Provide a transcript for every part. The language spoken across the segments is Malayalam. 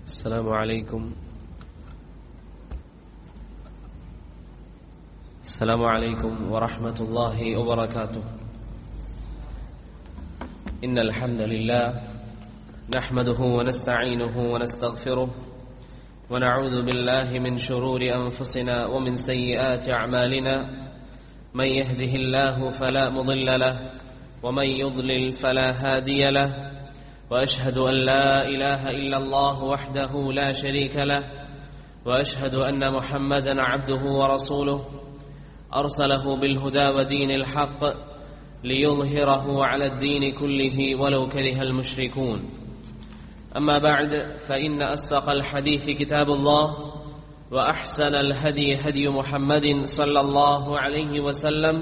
السلام عليكم ورحمة الله وبركاته. إن الحمد لله نحمده ونستعينه ونستغفره ونعوذ بالله من شرور أنفسنا ومن سيئات أعمالنا. من يهده الله فلا مضل له ومن يضلل فلا هادي له. وأشهد أن لا إله إلا الله وحده لا شريك له. وأشهد أن محمدا عبده ورسوله أرسله بالهدى ودين الحق ليظهره على الدين كله ولو كره المشركون. أما بعد فإن أصدق الحديث كتاب الله وأحسن الهدي هدي محمد صلى الله عليه وسلم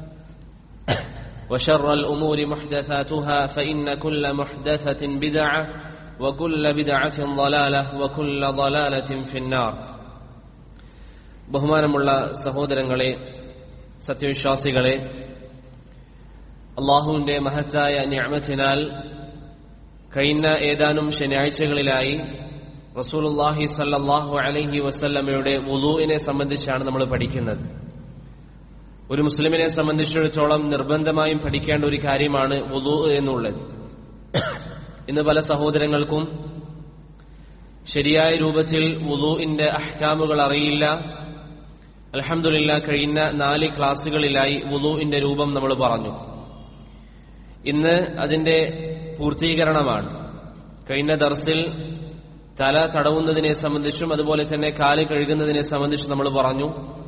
وشر الأمور محدثاتها فإن كل محدثة بدعة وكل بدعة ضلالة وكل ضلالة في النار. ബഹുമാനമുള്ള സഹോദരങ്ങളെ, സത്യവിശ്വാസികളെ, അല്ലാഹുവിന്റെ മഹത്തായ നിഅമത്തിനാൽ കഴിഞ്ഞ ഏതാനും ശനിയാഴ്ചകളിലായി റസൂലുള്ളാഹി സ്വല്ലല്ലാഹു അലൈഹി വസല്ലമയുടെ വുളൂഇനെ സംബന്ധിച്ചാണ് നമ്മൾ പഠിക്കുന്നത്. ഒരു മുസ്ലിമിനെ സംബന്ധിച്ചിടത്തോളം നിർബന്ധമായും പഠിക്കേണ്ട ഒരു കാര്യമാണ് വുളൂ എന്നുള്ളത്. ഇന്ന് പല സഹോദരങ്ങൾക്കും ശരിയായ രൂപത്തിൽ വുളൂഇന്റെ അഹ്കാമുകൾ അറിയില്ല. അൽഹംദുലില്ലാഹ് കഴിഞ്ഞ 4 ക്ലാസുകളിലായി വുളൂഇന്റെ രൂപം നമ്മൾ പറഞ്ഞു. ഇന്ന് അതിന്റെ പൂർത്തീകരണമാണ്. കഴിഞ്ഞ ദർസിൽ തല തടവുന്നതിനെ സംബന്ധിച്ചും അതുപോലെ തന്നെ കാല് കഴുകുന്നതിനെ സംബന്ധിച്ചും നമ്മൾ പറഞ്ഞു.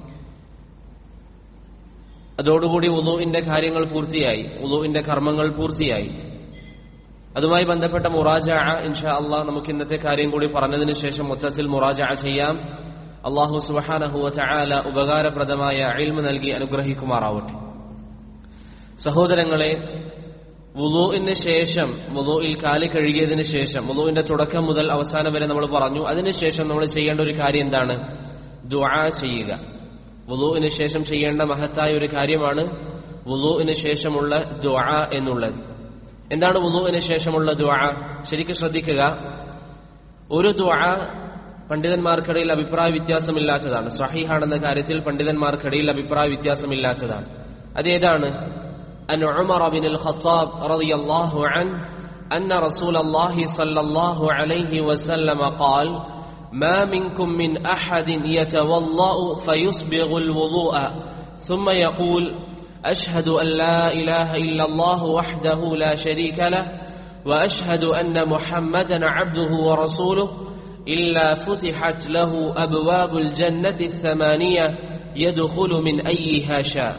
അതോടുകൂടി വുളൂഇന്റെ കാര്യങ്ങൾ പൂർത്തിയായി, വുളൂഇന്റെ കർമ്മങ്ങൾ പൂർത്തിയായി. അതുമായി ബന്ധപ്പെട്ട മുറാജഅ ഇൻഷാ അല്ലാഹ് നമുക്ക് ഇന്നത്തെ കാര്യം കൂടി പറഞ്ഞതിന് ശേഷം മൊത്തത്തിൽ മുറാജഅ ചെയ്യാം. അല്ലാഹു സുബ്ഹാനഹു വ തആല ഉപകാരപ്രദമായ ഇൽമ് നൽകി അനുഗ്രഹിക്കുമാറാവട്ടെ. സഹോദരങ്ങളെ, വുളൂഇന് ശേഷം, വുളൂഇൽ കാല് കഴുകിയതിനു ശേഷം, വുളൂഇന്റെ തുടക്കം മുതൽ അവസാനം വരെ നമ്മൾ പറഞ്ഞു. അതിനുശേഷം നമ്മൾ ചെയ്യേണ്ട ഒരു കാര്യം എന്താണ്? ദുആ ചെയ്യുക. വുളൂഇന് ശേഷം ചെയ്യേണ്ട മഹത്തായ ഒരു കാര്യമാണ് വുളൂഇന് ശേഷമുള്ള ദുആ എന്നുള്ളത്. എന്താണ് വുളൂഇന് ശേഷമുള്ള ദുആ? ശരിക്കും ശ്രദ്ധിക്കുക. ഒരു ദുആ പണ്ഡിതന്മാർക്കിടയിൽ അഭിപ്രായ വ്യത്യാസമില്ലാത്തതാണ്. സ്വഹീഹാണെന്ന കാര്യത്തിൽ പണ്ഡിതന്മാർക്കിടയിൽ അഭിപ്രായ വ്യത്യാസമില്ലാത്തതാണ്. അതേതാണ്? അൻ ഉമർ ബിനുൽ ഖത്താബ് റളിയല്ലാഹു അൻഹു അന്ന റസൂലല്ലാഹി സ്വല്ലല്ലാഹു അലൈഹി വസല്ലം ഖാൽ ما منكم من أحد يتوضأ فيسبغ الوضوء ثم يقول أشهد أن لا إله إلا الله وحده لا شريك له وأشهد أن محمدا عبده ورسوله إلا فتحت له أبواب الجنة 8 يدخل من أيها شاء.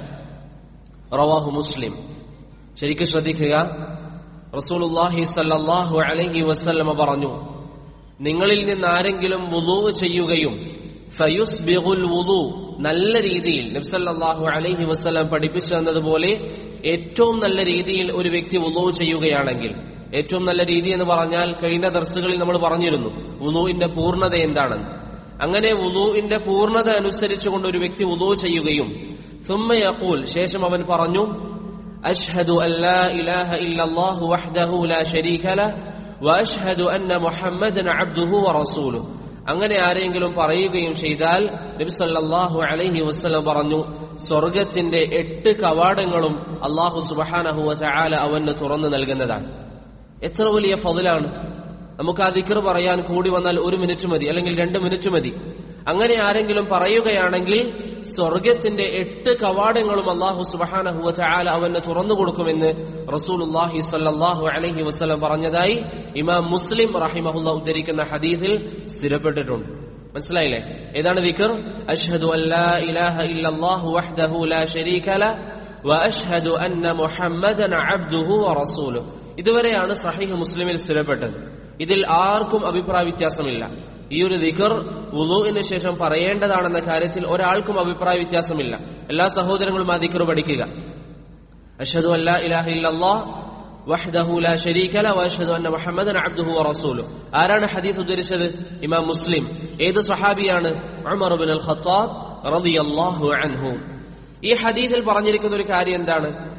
رواه مسلم. ശരിക്കും ശ്രദ്ധിക്കുക. റസൂലുള്ളാഹി സ്വല്ലല്ലാഹു അലൈഹി വസല്ലം പറഞ്ഞു, നിങ്ങളിൽ നിന്ന് ആരെങ്കിലും വുളൂ ചെയ്യുകയും ഫയുസ്ബിഗുൽ വുളൂ, നല്ല രീതിയിൽ നബി സല്ലല്ലാഹു അലൈഹി വസല്ലം പഠിപ്പിച്ചു തന്നതുപോലെ ഏറ്റവും നല്ല രീതിയിൽ ഒരു വ്യക്തി വുളൂ ചെയ്യുകയാണെങ്കിൽ, ഏറ്റവും നല്ല രീതി എന്ന് പറഞ്ഞാൽ കഴിഞ്ഞ ദർസുകളിൽ നമ്മൾ പറഞ്ഞിരുന്നു വുളൂഇന്റെ പൂർണ്ണത എന്താണെന്ന്. അങ്ങനെ വുളൂഇന്റെ പൂർണ്ണത അനുസരിച്ചുകൊണ്ട് ഒരു വ്യക്തി വുളൂ ചെയ്യുകയും സുമ്മ യഖൂൽ, ശേഷം അവൻ പറഞ്ഞു അശ്ഹദു അല്ലാ ഇലാഹ ഇല്ലല്ലാഹു വഹ്ദഹു ലാ ശരീക ലഹു വഅശ്ഹദു അന്ന മുഹമ്മദൻ അബ്ദുഹു വറസൂലുഹു. അങ്ങനെ ആരെങ്കിലും പറയുകയും ചെയ്താൽ നബി സല്ലല്ലാഹു അലൈഹി വസല്ലം പറഞ്ഞു, സ്വർഗ്ഗത്തിന്റെ 8 കവാടങ്ങളും അല്ലാഹു സുബ്ഹാനഹു വ തആല അവന് തുറന്നു നൽകുന്നതാണ്. എത്ര വലിയ ഫضലാണ്. നമുക്ക് ആ ദിക്ർ പറയാൻ കൂടി വന്നാൽ 1 മിനിറ്റ് മതി, അല്ലെങ്കിൽ 2 മിനിറ്റ് മതി. അങ്ങനെ ആരെങ്കിലും പറയുകയാണെങ്കിൽ സ്വർഗ്ഗത്തിന്റെ 8 കവാടങ്ങളും അല്ലാഹു സുബ്ഹാനഹു വ തആല അവന് തുറന്നു കൊടുക്കുമെന്ന് റസൂലുള്ളാഹി സ്വല്ലല്ലാഹു അലൈഹി വസല്ലം പറഞ്ഞതായി ഇമാം മുസ്ലിം റഹിമഹുല്ലാഹ് ഉദ്ധരിക്കുന്ന ഹദീസിൽ സ്ഥിരപ്പെട്ടിട്ടുണ്ട്. മനസ്സിലായില്ലേ? ഏതാണ് ദിക്ർ? അശ്ഹദു അല്ലാ ഇലാഹ ഇല്ലല്ലാഹു വഹ്ദഹു ലാ ശരീക ലഹു വഅശ്ഹദു അന്ന മുഹമ്മദൻ അബ്ദുഹു വറസൂലുഹു. ഇതുവരെയാണ് സഹീഹ് മുസ്ലിമിൽ സ്ഥിരപ്പെട്ടത്. ഇതിൽ ആർക്കും അഭിപ്രായ വ്യത്യാസമില്ല. ഈ ഒരു ദിക്ർ വുളൂഇന് ശേഷം പറയേണ്ടതാണെന്ന കാര്യത്തിൽ ഒരാൾക്കും അഭിപ്രായ വ്യത്യാസമില്ല. എല്ലാ സഹോദരങ്ങളും ആ ദിക്ർ പഠിക്കുക. അശ്ഹദു അല്ലാ ഇലാഹ ഇല്ലല്ലാഹ് വഹ്ദഹു ലാ ശരീക ലഹു വഅശ്ഹദു അന്ന മുഹമ്മദൻ അബ്ദുഹു വറസൂലുഹു. ആരാണ് ഹദീസ് ഉദ്ധരിച്ചത്? ഇമാം മുസ്ലിം. ഏത് സ്വഹാബിയാണ്? ഉമർ ബിനുൽ ഖത്താബ് റളിയല്ലാഹു അൻഹു. ഈ ഹദീസിൽ പറഞ്ഞിരിക്കുന്ന ഒരു കാര്യം എന്താണ്?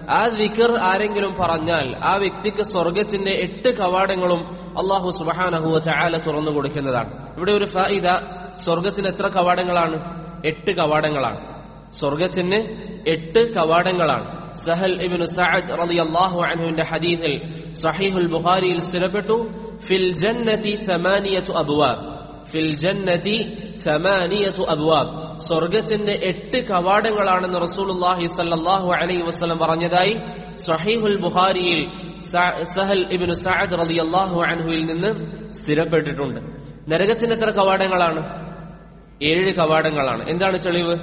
ആ ദിക്ർ ആരെങ്കിലും പറഞ്ഞാൽ ആ വ്യക്തിക്ക് സ്വർഗത്തിന്റെ 8 കവാടങ്ങളും അല്ലാഹു സുബ്ഹാനഹു വ തആല തുറന്നു കൊടുക്കുന്നതാണ്. ഇവിടെ ഒരു ഫായിദ, സ്വർഗത്തിന് എത്ര കവാടങ്ങളാണ്? 8 കവാടങ്ങളാണ്. സ്വർഗത്തിന് 8 കവാടങ്ങളാണ്. സഹൽ ഇബ്നു സഅദ് റളിയല്ലാഹു അൻഹുവിന്റെ ഹദീസിൽ സഹീഹുൽ ബുഖാരിയിൽ സ്ഥിരപ്പെട്ടു, ഫിൽ ജന്നതി 8 അബ്വാബ്, ഫിൽ ജന്നതി 8 അബ്വാബ്, സ്വർഗത്തിന്റെ 8 കവാടങ്ങളാണെന്ന് റസൂലുള്ളാഹി സ്വല്ലല്ലാഹു അലൈഹി വസല്ലം പറഞ്ഞതായി സഹീഹുൽ ബുഖാരിയിൽ സഹൽ ഇബ്നു സഅദ് റളിയല്ലാഹു അൻഹുവിൽ നിന്ന് സ്ഥിരപ്പെട്ടിട്ടുണ്ട്. നരകത്തിന് എത്ര കവാടങ്ങളാണ്? 7 കവാടങ്ങളാണ്. എന്താണ് തെളിവ്?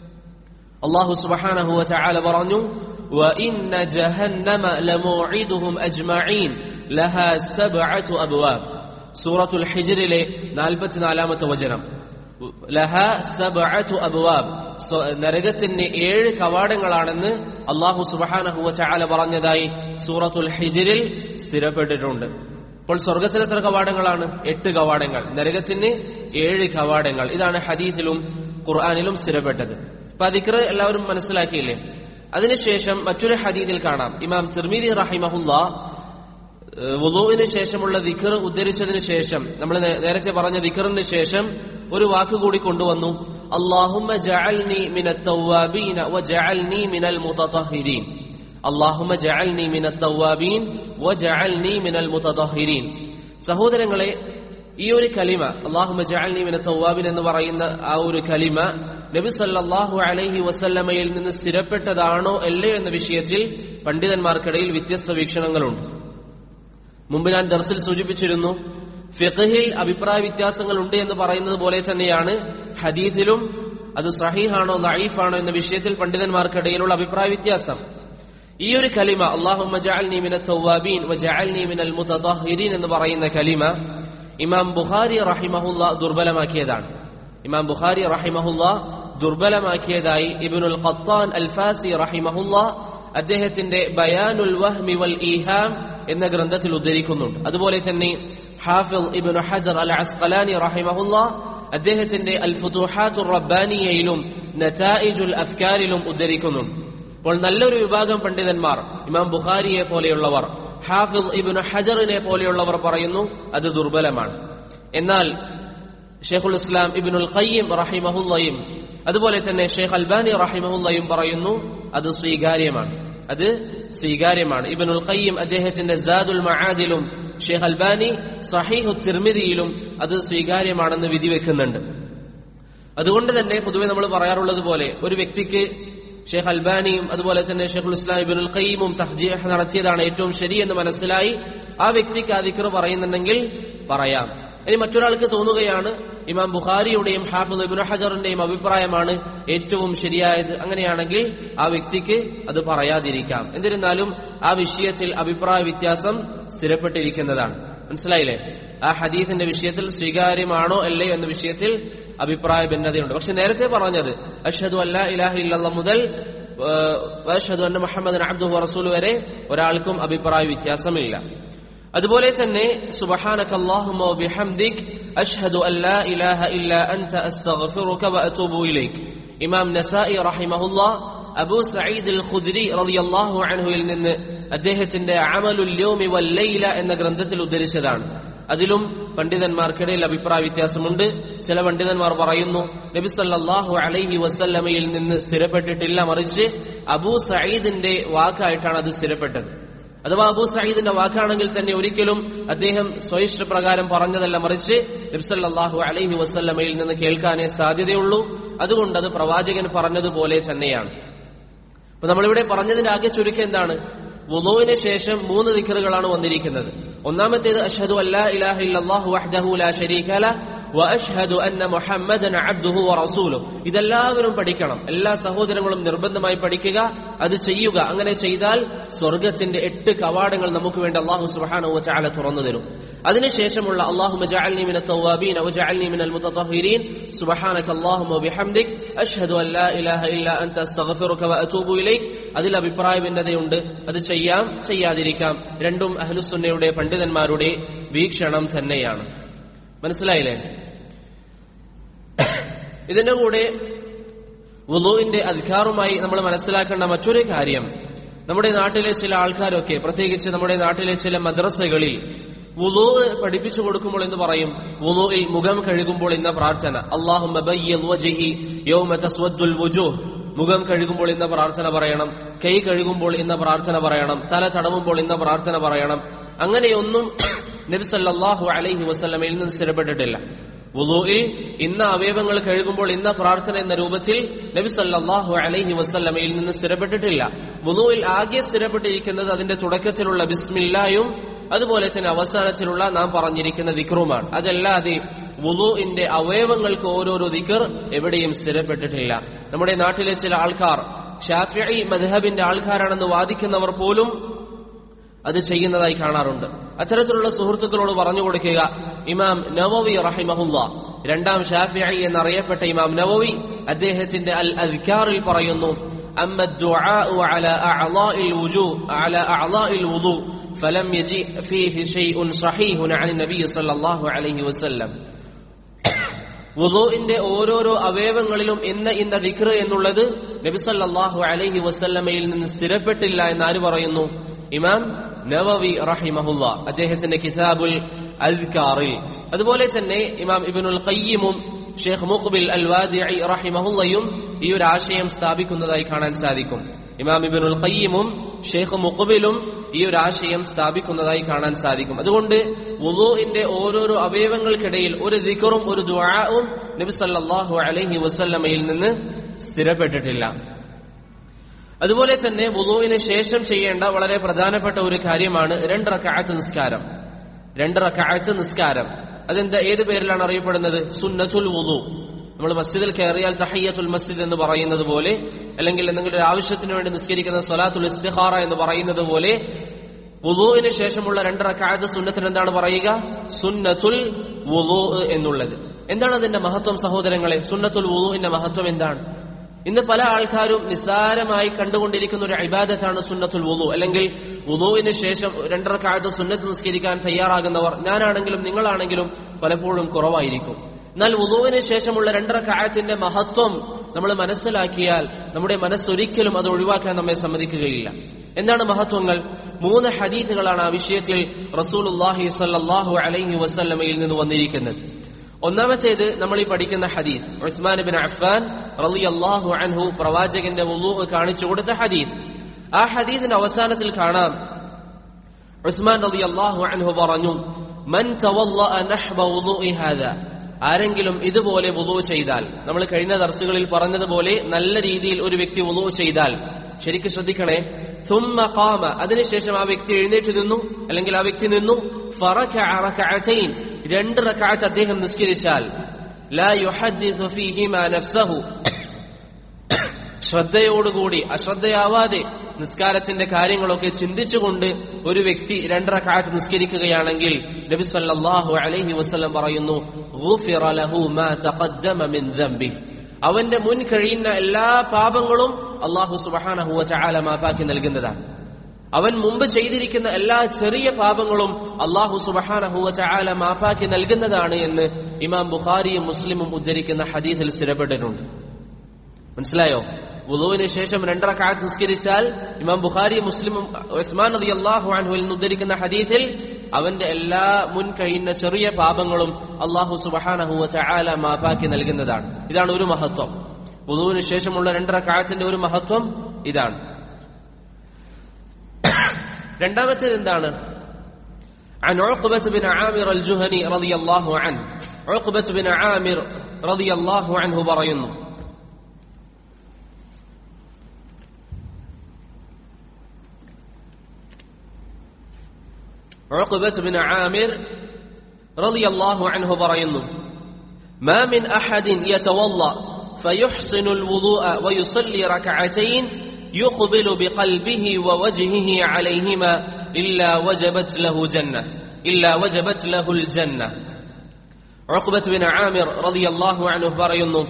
അല്ലാഹു സുബ്ഹാനഹു വ തആല പറഞ്ഞു, وَإِنَّ جَهَنَّمَ لَمَوْعِدُهُمْ أَجْمَعِينَ لَهَا 7 أبواب. സൂറത്തുൽ ഹിജ്റിലെ 44-ാമത്തെ വചനം. ലഹാ 7 അബ്വാബ്, നരകത്തിന് 7 കവാടങ്ങളാണെന്ന് അല്ലാഹു സുബ്ഹാനഹു വ തആല പറഞ്ഞതായി സൂറത്തുൽ ഹിജ്റിൽ സ്ഥിരപ്പെട്ടിട്ടുണ്ട്. അപ്പോൾ സ്വർഗത്തിന് എത്ര കവാടങ്ങളാണ്? 8 കവാടങ്ങൾ. നരകത്തിന് 7 കവാടങ്ങൾ. ഇതാണ് ഹദീസിലും ഖുർആനിലും സ്ഥിരപ്പെട്ടത്. അപ്പൊ ദിക്ർ എല്ലാവരും മനസ്സിലാക്കിയില്ലേ? അതിനുശേഷം മറ്റൊരു ഹദീസിൽ കാണാം, ഇമാം തിർമിദി റഹിമഹുല്ലാ വുളൂഇന് ശേഷമുള്ള ദിക്ർ ഉദ്ധരിച്ചതിന് ശേഷം, നമ്മൾ നേരത്തെ പറഞ്ഞ ദിക്റിന് ശേഷം ഒരു വാക്കുകൂടി കൊണ്ടുവന്നു, അല്ലാഹുമ്മ ജഅൽനി മിനത് തവ്വാബീന വജഅൽനി മിനൽ മുതതഹിരീൻ. അല്ലാഹുമ്മ ജഅൽനി മിനത് തവ്വാബീൻ വജഅൽനി മിനൽ മുതതഹിരീൻ. സഹോദരങ്ങളെ, ഈ ഒരു കലിമ അല്ലാഹുമ്മ ജഅൽനി മിനത് തവ്വാബീൻ എന്ന് പറയുന്ന ആ ഒരു കലിമ നബി സല്ലല്ലാഹു അലൈഹി വസല്ലമയിൽ നിന്ന് സ്ഥിരപ്പെട്ടതാണോ അല്ലയോ എന്ന വിഷയത്തിൽ പണ്ഡിതന്മാർക്കിടയിൽ വ്യത്യസ്ത വീക്ഷണങ്ങളുണ്ട്. മുമ്പ് ഞാൻ ദർസിൽ സൂചിപ്പിച്ചിരുന്നു, ഫിഖ്ഹിൽ അഭിപ്രായ വ്യത്യാസങ്ങൾ ഉണ്ട് എന്ന് പറയുന്നത് പോലെ തന്നെയാണ് ഹദീസിലും അത് സഹീഹാണോ ദഈഫാണോ എന്ന വിഷയത്തിൽ പണ്ഡിതന്മാർക്കിടയിലുള്ള അഭിപ്രായ വ്യത്യാസം. ഈ ഒരു കലിമ അല്ലാഹുമ്മ ജഅൽനി മിനത് തവ്വാബീൻ വജഅൽനി മിനൽ മുതതഹിരീൻ എന്ന് പറയുന്ന കലിമ ഇമാം ബുഖാരി റഹിമഹുല്ലാ ദുർബലമാക്കിയതാണ്. ഇമാം ബുഖാരി റഹിമഹുല്ലാ ദുർബലമാക്കിയതായി ഇബ്നുൽ ഖത്താൻ അൽ ഫാസി റഹിമഹുല്ലാ അദ്ദേഹത്തിന്റെ ബയാനുൽ വഹ്മി വൽ ഈഹാം എന്ന ഗ്രന്ഥത്തിൽ ഉദ്ധരിക്കുന്നുണ്ട്. അതുപോലെ തന്നെ ഹാഫിദ് ഇബ്നു ഹജർ അൽ അസ്ഖലാനി റഹിമഹുല്ലാ അദ്ദേഹത്തിന്റെ അൽ ഫുതുഹാത്തുർ റബ്ബാനിയയിലും നതായിജുൽ അഫ്കാരിലും ഉദ്ധരിക്കുന്നുണ്ട്. അപ്പോൾ നല്ലൊരു വിഭാഗം പണ്ഡിതന്മാർ ഇമാം ബുഖാരിയെ പോലെയുള്ളവർ, ഹാഫിദ് ഇബ്നു ഹജറിനെ പോലെയുള്ളവർ പറയുന്നു അത് ദുർബലമാണ്. എന്നാൽ ഷെയ്ഖുൽ ഇസ്ലാം ഇബ്നുൽ ഖയ്യിം റഹിമഹുല്ലയും അതുപോലെ തന്നെ ഷെയ്ഖ് അൽബാനി റഹിമഹുല്ലയും പറയുന്നു അത് സ്വീകാര്യമാണ്, അത് സ്വീകാര്യമാണ്. ഇബ്നുൽ ഖയ്യിം അദ്ദേഹത്തിന്റെ സാദുൽ മആദിലും ഷെയ്ഖ് അൽബാനി സഹീഹു തിർമിദിയിലും അത് സ്വീകാര്യമാണെന്ന് വിധിവെക്കുന്നുണ്ട്. അതുകൊണ്ട് തന്നെ പൊതുവെ നമ്മൾ പറയാറുള്ളത് പോലെ ഒരു വ്യക്തിക്ക് ഷെയ്ഖ് അൽബാനിയും അതുപോലെ തന്നെ ഷെയ്ഖുൽ ഇസ്ലാം ഇബ്നുൽ ഖയ്യിമും തഹ്ജീഹ് നടത്തിയതാണ് ഏറ്റവും ശരിയെന്ന് മനസ്സിലായി ആ വ്യക്തിക്ക് ആ ദിക്ർ പറയുന്നുണ്ടെങ്കിൽ പറയാം. ഇനി മറ്റൊരാൾക്ക് തോന്നുകയാണ് ഇമാം ബുഖാരിയുടെയും ഹാഫിദ് ഇബ്നു ഹജറിന്റെയും അഭിപ്രായമാണ് ഏറ്റവും ശരിയായത്, അങ്ങനെയാണെങ്കിൽ ആ വ്യക്തിക്ക് അത് പറയാതിരിക്കാം. എന്നിരുന്നാലും ആ വിഷയത്തിൽ അഭിപ്രായ വ്യത്യാസം സ്ഥിരപ്പെട്ടിരിക്കുന്നതാണ്. മനസ്സിലായില്ലേ? ആ ഹദീസിന്റെ വിഷയത്തിൽ സ്വീകാര്യമാണോ അല്ലയോ എന്ന വിഷയത്തിൽ അഭിപ്രായ ഭിന്നതയുണ്ട്. പക്ഷെ നേരത്തെ പറഞ്ഞത് അഷ്ഹദു അല്ലാ ഇലാഹ ഇല്ലല്ലാഹ് മുതൽ അഷ്ഹദു അന്ന മുഹമ്മദൻ അബ്ദുഹു വറസൂലുഹു വരെ ഒരാൾക്കും അഭിപ്രായ വ്യത്യാസമില്ല. അതുപോലെ തന്നെ സുബ്ഹാനക അല്ലാഹുമ്മ വബിഹംദിക് അഷ്ഹദു അല്ലാ ഇലാഹ ഇല്ലാ അൻത അസ്തഗ്ഫിറുക വഅതൂബു ഇലൈക്. ഇമാം നസായി റഹിമഹുല്ലാ അബൂ സഈദ് അൽ ഖുദ്രി റളിയല്ലാഹു അൻഹുവിൽ നിന്ന് അദ്ദേഹത്തിന്റെ അമലുൽ യൗമി വൽ ലൈല എന്ന ഗ്രന്ഥത്തിൽ ഉദ്ധരിച്ചതാണ്. അതിലും പണ്ഡിതന്മാർക്കിടയിൽ അഭിപ്രായ വ്യത്യാസമുണ്ട്. ചില പണ്ഡിതന്മാർ പറയുന്നു നബി സല്ലല്ലാഹു അലൈഹി വസല്ലമയിൽ നിന്ന് സ്ഥിരപ്പെട്ടിട്ടില്ല, മറിച്ച് അബൂ സഈദിന്റെ വാക്കായിട്ടാണ് അത് സ്ഥിരപ്പെട്ടത്. അഥവാ അബൂ സഈദിന്റെ വാക്കാണെങ്കിൽ തന്നെ ഒരിക്കലും അദ്ദേഹം സ്വയിഷ്ടപ്രകാരം പറഞ്ഞതല്ല, മറിച്ച് നബി സല്ലല്ലാഹു അലൈഹി വസല്ലമയിൽ നിന്ന് കേൾക്കാനേ സാധ്യതയുള്ളൂ. അതുകൊണ്ട് അത് പ്രവാചകൻ പറഞ്ഞതുപോലെ തന്നെയാണ്. അപ്പൊ നമ്മളിവിടെ പറഞ്ഞതിന്റെ ആകെ ചുരുക്കം എന്താണ്? വുളൂഇന് ശേഷം 3 ദിക്റുകളാണ് വന്നിരിക്കുന്നത്. ഒന്നാമത്തേത് അഷ്ഹദു അല്ലാ ഇലാഹ ഇല്ലല്ലാഹു വഹ്ദഹു ലാ ശരീക ലഹു വഅഷ്ഹദു അന്ന മുഹമ്മദൻ അബ്ദുഹു വറസൂലുഹു. ഇതെല്ലാവരും പഠിക്കണം. എല്ലാ സഹോദരങ്ങളും നിർബന്ധമായി പഠിക്കുക, അത് ചെയ്യുക. അങ്ങനെ ചെയ്താൽ സ്വർഗത്തിന്റെ 8 കവാടങ്ങൾ നമുക്ക് വേണ്ടി അല്ലാഹു സുബ്ഹാനഹു വ തആല തുറന്നു തരും. അതിനുശേഷമുള്ള അല്ലാഹുമ്മ ജഅൽനി മിനത് തവ്വാബീന വജഅൽനി മിനൽ മുതതഹിരീൻ സുബ്ഹാനക അല്ലാഹുമ്മ വബിഹംദിക് അഷ്ഹദു അല്ലാ ഇലാഹ ഇല്ലാ അൻത അസ്തഗ്ഫിറുക വഅതൂബു ഇലൈക്. അതിൽ അഭിപ്രായ ഭിന്നതയുണ്ട്. അത് ചെയ്യാം, ചെയ്യാതിരിക്കാം. രണ്ടും അഹ്ലുസുന്നയുടെ പണ്ഡിതന്മാരുടെ വീക്ഷണം തന്നെയാണ്. മനസ്സിലായില്ലേ? ഇതിന്റെ കൂടെ വുളൂഇന്റെ അദ്കാറുമായി നമ്മൾ മനസ്സിലാക്കേണ്ട മറ്റൊരു കാര്യം, നമ്മുടെ നാട്ടിലെ ചില ആൾക്കാരൊക്കെ, പ്രത്യേകിച്ച് നമ്മുടെ നാട്ടിലെ ചില മദ്രസകളിൽ വുളൂ പഠിപ്പിച്ചു കൊടുക്കുമ്പോൾ എന്ന് പറയും, വുളൂഇൽ മുഖം കഴുകുമ്പോൾ ഇന്ന പ്രാർത്ഥന, അല്ലാഹുമ്മ ബയ്യിദ് വജ്ഹി യൗമ തസ്വദ്ദുൽ വുജൂഹ്, മുഖം കഴുകുമ്പോൾ ഇന്ന പ്രാർത്ഥന പറയണം, കൈ കഴുകുമ്പോൾ ഇന്ന പ്രാർത്ഥന പറയണം, തല തടവുമ്പോൾ ഇന്ന പ്രാർത്ഥന പറയണം. അങ്ങനെയൊന്നും നബി സല്ലല്ലാഹു അലൈഹി വസല്ലമയിൽ നിന്ന് സ്ഥിരപ്പെട്ടിട്ടില്ല. വുളൂഇൽ ഇന്ന അവയവങ്ങൾ കഴുകുമ്പോൾ ഇന്ന പ്രാർത്ഥന എന്ന രൂപത്തിൽ നബി സല്ലല്ലാഹു അലൈഹി വസല്ലമയിൽ നിന്ന് സ്ഥിരപ്പെട്ടിട്ടില്ല. വുളൂഇൽ ആകെ സ്ഥിരപ്പെട്ടിരിക്കുന്നത് അതിന്റെ തുടക്കത്തിലുള്ള ബിസ്മില്ലായും അതുപോലെ തന്നെ അവസാനത്തിലുള്ള നാം പറഞ്ഞിരിക്കുന്ന ദിക്റുമാണ്. അതല്ലാതെ വുളൂഇന്റെ അവയവങ്ങൾക്ക് ഓരോരോ ദിക്ർ എവിടെയും സ്ഥിരപ്പെട്ടിട്ടില്ല. നമ്മുടെ നാട്ടിലെ ചില ആൾക്കാർ ശാഫിഈ മദ്ഹബിന്റെ ആൾക്കാരാണെന്ന് വാദിക്കുന്നവർ പോലും അത് ചെയ്യുന്നതായി കാണാറുണ്ട്. അത്തരത്തിലുള്ള സുഹൃത്തുക്കളോട് പറഞ്ഞു കൊടുക്കുക, ഇമാം നവവി റഹിമഹുല്ലാഹ്, രണ്ടാം ശാഫിഈ എന്നറിയപ്പെട്ട ഇമാം നവവി അദ്ദേഹത്തിന്റെ അൽ അദ്കാറിൽ പറയുന്നു, അമ്മ ദുആഉ അലാ അഅളാഇൽ വുളൂ ഫലം യജി ഫീഹി ശൈഉൻ സ്വഹീഹുൻ അൻ നബി സല്ലല്ലാഹു അലൈഹി വസല്ലം. വുളൂഇന്റെ ഓരോരോ അവയവങ്ങളിലും ഇന്ന ദിക്ർ എന്നുള്ളത് നബി സല്ലല്ലാഹു അലൈഹി വസല്ലമയിൽ നിന്ന് സ്ഥിരപ്പെട്ടില്ല എന്ന് ആര് പറയുന്നു? ഇമാം നവവി റഹിമഹുല്ലാഹ് അദ്ദേഹത്തിന്റെ കിതാബുൽ അദ്കാറിൽ. അതുപോലെ തന്നെ ഇമാം ഇബ്നുൽ ഖയ്യിമും ഷെയ്ഖ് മുഖ്ബിൽ അൽ വാദിഇ റഹിമഹുല്ലയും ഈ ഒരു ആശയം സ്ഥാപിക്കുന്നതായി കാണാൻ സാധിക്കും. ഇമാം ഇബ്നുൽ ഖയ്യിമും ഷെയ്ഖ് മുഖ്ബിലും ഈ ഒരു ആശയം സ്ഥാപിക്കുന്നതായി കാണാൻ സാധിക്കും. അതുകൊണ്ട് വുളൂഇന്റെ ഓരോരോ അവയവങ്ങൾക്കിടയിൽ ഒരു ദിക്റും ഒരു ദുആഉം നബി സല്ലല്ലാഹു അലൈഹി വസല്ലമയിൽ നിന്ന് സ്ഥിരപ്പെട്ടിട്ടില്ല. അതുപോലെ തന്നെ വുളൂഇന് ശേഷം ചെയ്യേണ്ട വളരെ പ്രധാനപ്പെട്ട ഒരു കാര്യമാണ് 2 റക്അത്ത് നിസ്കാരം. 2 റക്അത്ത് നിസ്കാരം അതെന്താ, ഏത് പേരിലാണ് അറിയപ്പെടുന്നത്? സുന്നത്തുൽ വുളൂ. നമ്മൾ മസ്ജിദിൽ കയറിയാൽ തഹിയ്യത്തുൽ മസ്ജിദ് എന്ന് പറയുന്നത് പോലെ, അല്ലെങ്കിൽ എന്തെങ്കിലും ഒരു ആവശ്യത്തിന് വേണ്ടി നിസ്കരിക്കുന്ന സ്വലാത്തുൽ ഇസ്തിഖാറ എന്ന് പറയുന്നത് പോലെ, വുളൂഇന് ശേഷമുള്ള 2 റക്അത്ത് സുന്നത്തിന് എന്താണ് പറയുക? സുന്നത്തുൽ വുളൂ എന്നുള്ളത്. എന്താണ് അതിന്റെ മഹത്വം സഹോദരങ്ങളെ? സുന്നത്തുൽ വുളൂഇന്റെ മഹത്വം എന്താണ്? ഇന്ന് പല ആൾക്കാരും നിസ്സാരമായി കണ്ടുകൊണ്ടിരിക്കുന്ന ഒരു ഇബാദത്താണ് സുന്നത്തുൽ വുളൂ. അല്ലെങ്കിൽ വുളൂഇന് ശേഷം 2 റക്അത്ത് സുന്നത്ത് നിസ്കരിക്കാൻ തയ്യാറാകുന്നവർ, ഞാനാണെങ്കിലും നിങ്ങളാണെങ്കിലും പലപ്പോഴും കുറവായിരിക്കും. എന്നാൽ വുളൂഇന് ശേഷമുള്ള 2 റക്അത്തിന്റെ മഹത്വം നമ്മൾ മനസ്സിലാക്കിയാൽ നമ്മുടെ മനസ്സൊരിക്കലും അത് ഒഴിവാക്കാൻ നമ്മെ സമ്മതിക്കുകയില്ല. എന്താണ് മഹത്വങ്ങൾ? 3 ഹദീസുകളാണ് ആ വിഷയത്തിൽ റസൂലുള്ളാഹി സ്വല്ലല്ലാഹു അലൈഹി വസല്ലമയിൽ നിന്ന് വന്നിരിക്കുന്നത്. ഒന്നാമത്തേത് നമ്മൾ ഈ പഠിക്കുന്ന ഹദീസ്, ഉസ്മാൻ ഇബ്നു അഫ്ഫാൻ റളിയല്ലാഹു അൻഹു പ്രവാചകന്റെ വുളൂ കാണിച്ചു കൊടുത്ത ഹദീസ്. ആ ഹദീസിന്റെ അവസാനത്തിൽ കാണാം, ഉസ്മാൻ റളിയല്ലാഹു അൻഹു പറഞ്ഞു, മൻ തവല്ലഅ നഹ്ബ വുളൂഇ ഹാദാ, ആരെങ്കിലും ഇതുപോലെ വുളൂ ചെയ്താൽ, നമ്മൾ കഴിഞ്ഞ ദർസുകളിൽ പറഞ്ഞതുപോലെ നല്ല രീതിയിൽ ഒരു വ്യക്തി വുളൂ ചെയ്താൽ, ശരിക്കും ശ്രദ്ധിക്കണേ, ثم قام, അതിനുശേഷം ആ വ്യക്തി എഴുന്നേറ്റ് നിന്നു, അല്ലെങ്കിൽ ആ വ്യക്തി നിന്നു, فركع ركعتين, 2 റക്അത്ത് അദ്ദേഹം നിസ്കരിച്ചാൽ, لا يحدث فيهما نفسه, ശ്രദ്ധയോടുകൂടി അശ്രദ്ധയാവാതെ നിസ്കാരത്തിന്റെ കാര്യങ്ങളൊക്കെ ചിന്തിച്ചുകൊണ്ട് ഒരു വ്യക്തി 2 റക്അത്ത് നിസ്കരിക്കുകയാണെങ്കിൽ നബി സല്ലല്ലാഹു അലൈഹി വസല്ലം പറയുന്നു, ഗുഫിറ ലഹു മാ തഖദ്ദമ മിൻ ദംബി, അവന്റെ മുൻ കഴിയുന്ന എല്ലാ പാപങ്ങളും അല്ലാഹു സുബ്ഹാനഹു വ തആല മാപ്പാക്കി നൽകുന്നതാണ്. അവൻ മുമ്പ് ചെയ്തിരിക്കുന്ന എല്ലാ ചെറിയ പാപങ്ങളും അല്ലാഹു സുബ്ഹാനഹു വ തആല മാപ്പാക്കി നൽകുന്നതാണ് എന്ന് ഇമാം ബുഖാരിയും മുസ്ലിമും ഉദ്ധരിക്കുന്ന ഹദീസിൽ സ്ഥിരപ്പെട്ടിട്ടുണ്ട്. മനസ്സിലായോ? വുളൂവിന് ശേഷം 2 റക്അത്ത് നിസ്കരിച്ചാൽ ഇമാം ബുഖാരി മുസ്ലിമും ഉസ്മാൻ റളിയല്ലാഹു അൻഹുവിൽ നിന്ന് ഉദ്ധരിക്കുന്ന ഹദീസിൽ അവന്റെ എല്ലാ മുൻ കഴിയുന്ന ചെറിയ പാപങ്ങളും അല്ലാഹു സുബ്ഹാനഹു വ തആല മാപ്പാക്കി നൽകുന്നതാണ്. ഇതാണ് ഒരു മഹത്വം. വുളൂവിന് ശേഷമുള്ള 2 റക്അത്തിന്റെ ഒരു മഹത്വം ഇതാണ്. രണ്ടാമത്തേത് എന്താണ്? عن عقبة بن عامر الجهني رضي الله عنه, عقبة بن عامر رضي الله عنه പറയുന്നു, عقبة بن عامر رضي الله عنه പറയുന്നു, ما من أحد يتوضأ فيحسن الوضوء ويصلي ركعتين يقبل بقلبه ووجهه عليهما إلا وجبت له الجنة. عقبة بن عامر رضي الله عنه പറയുന്നു,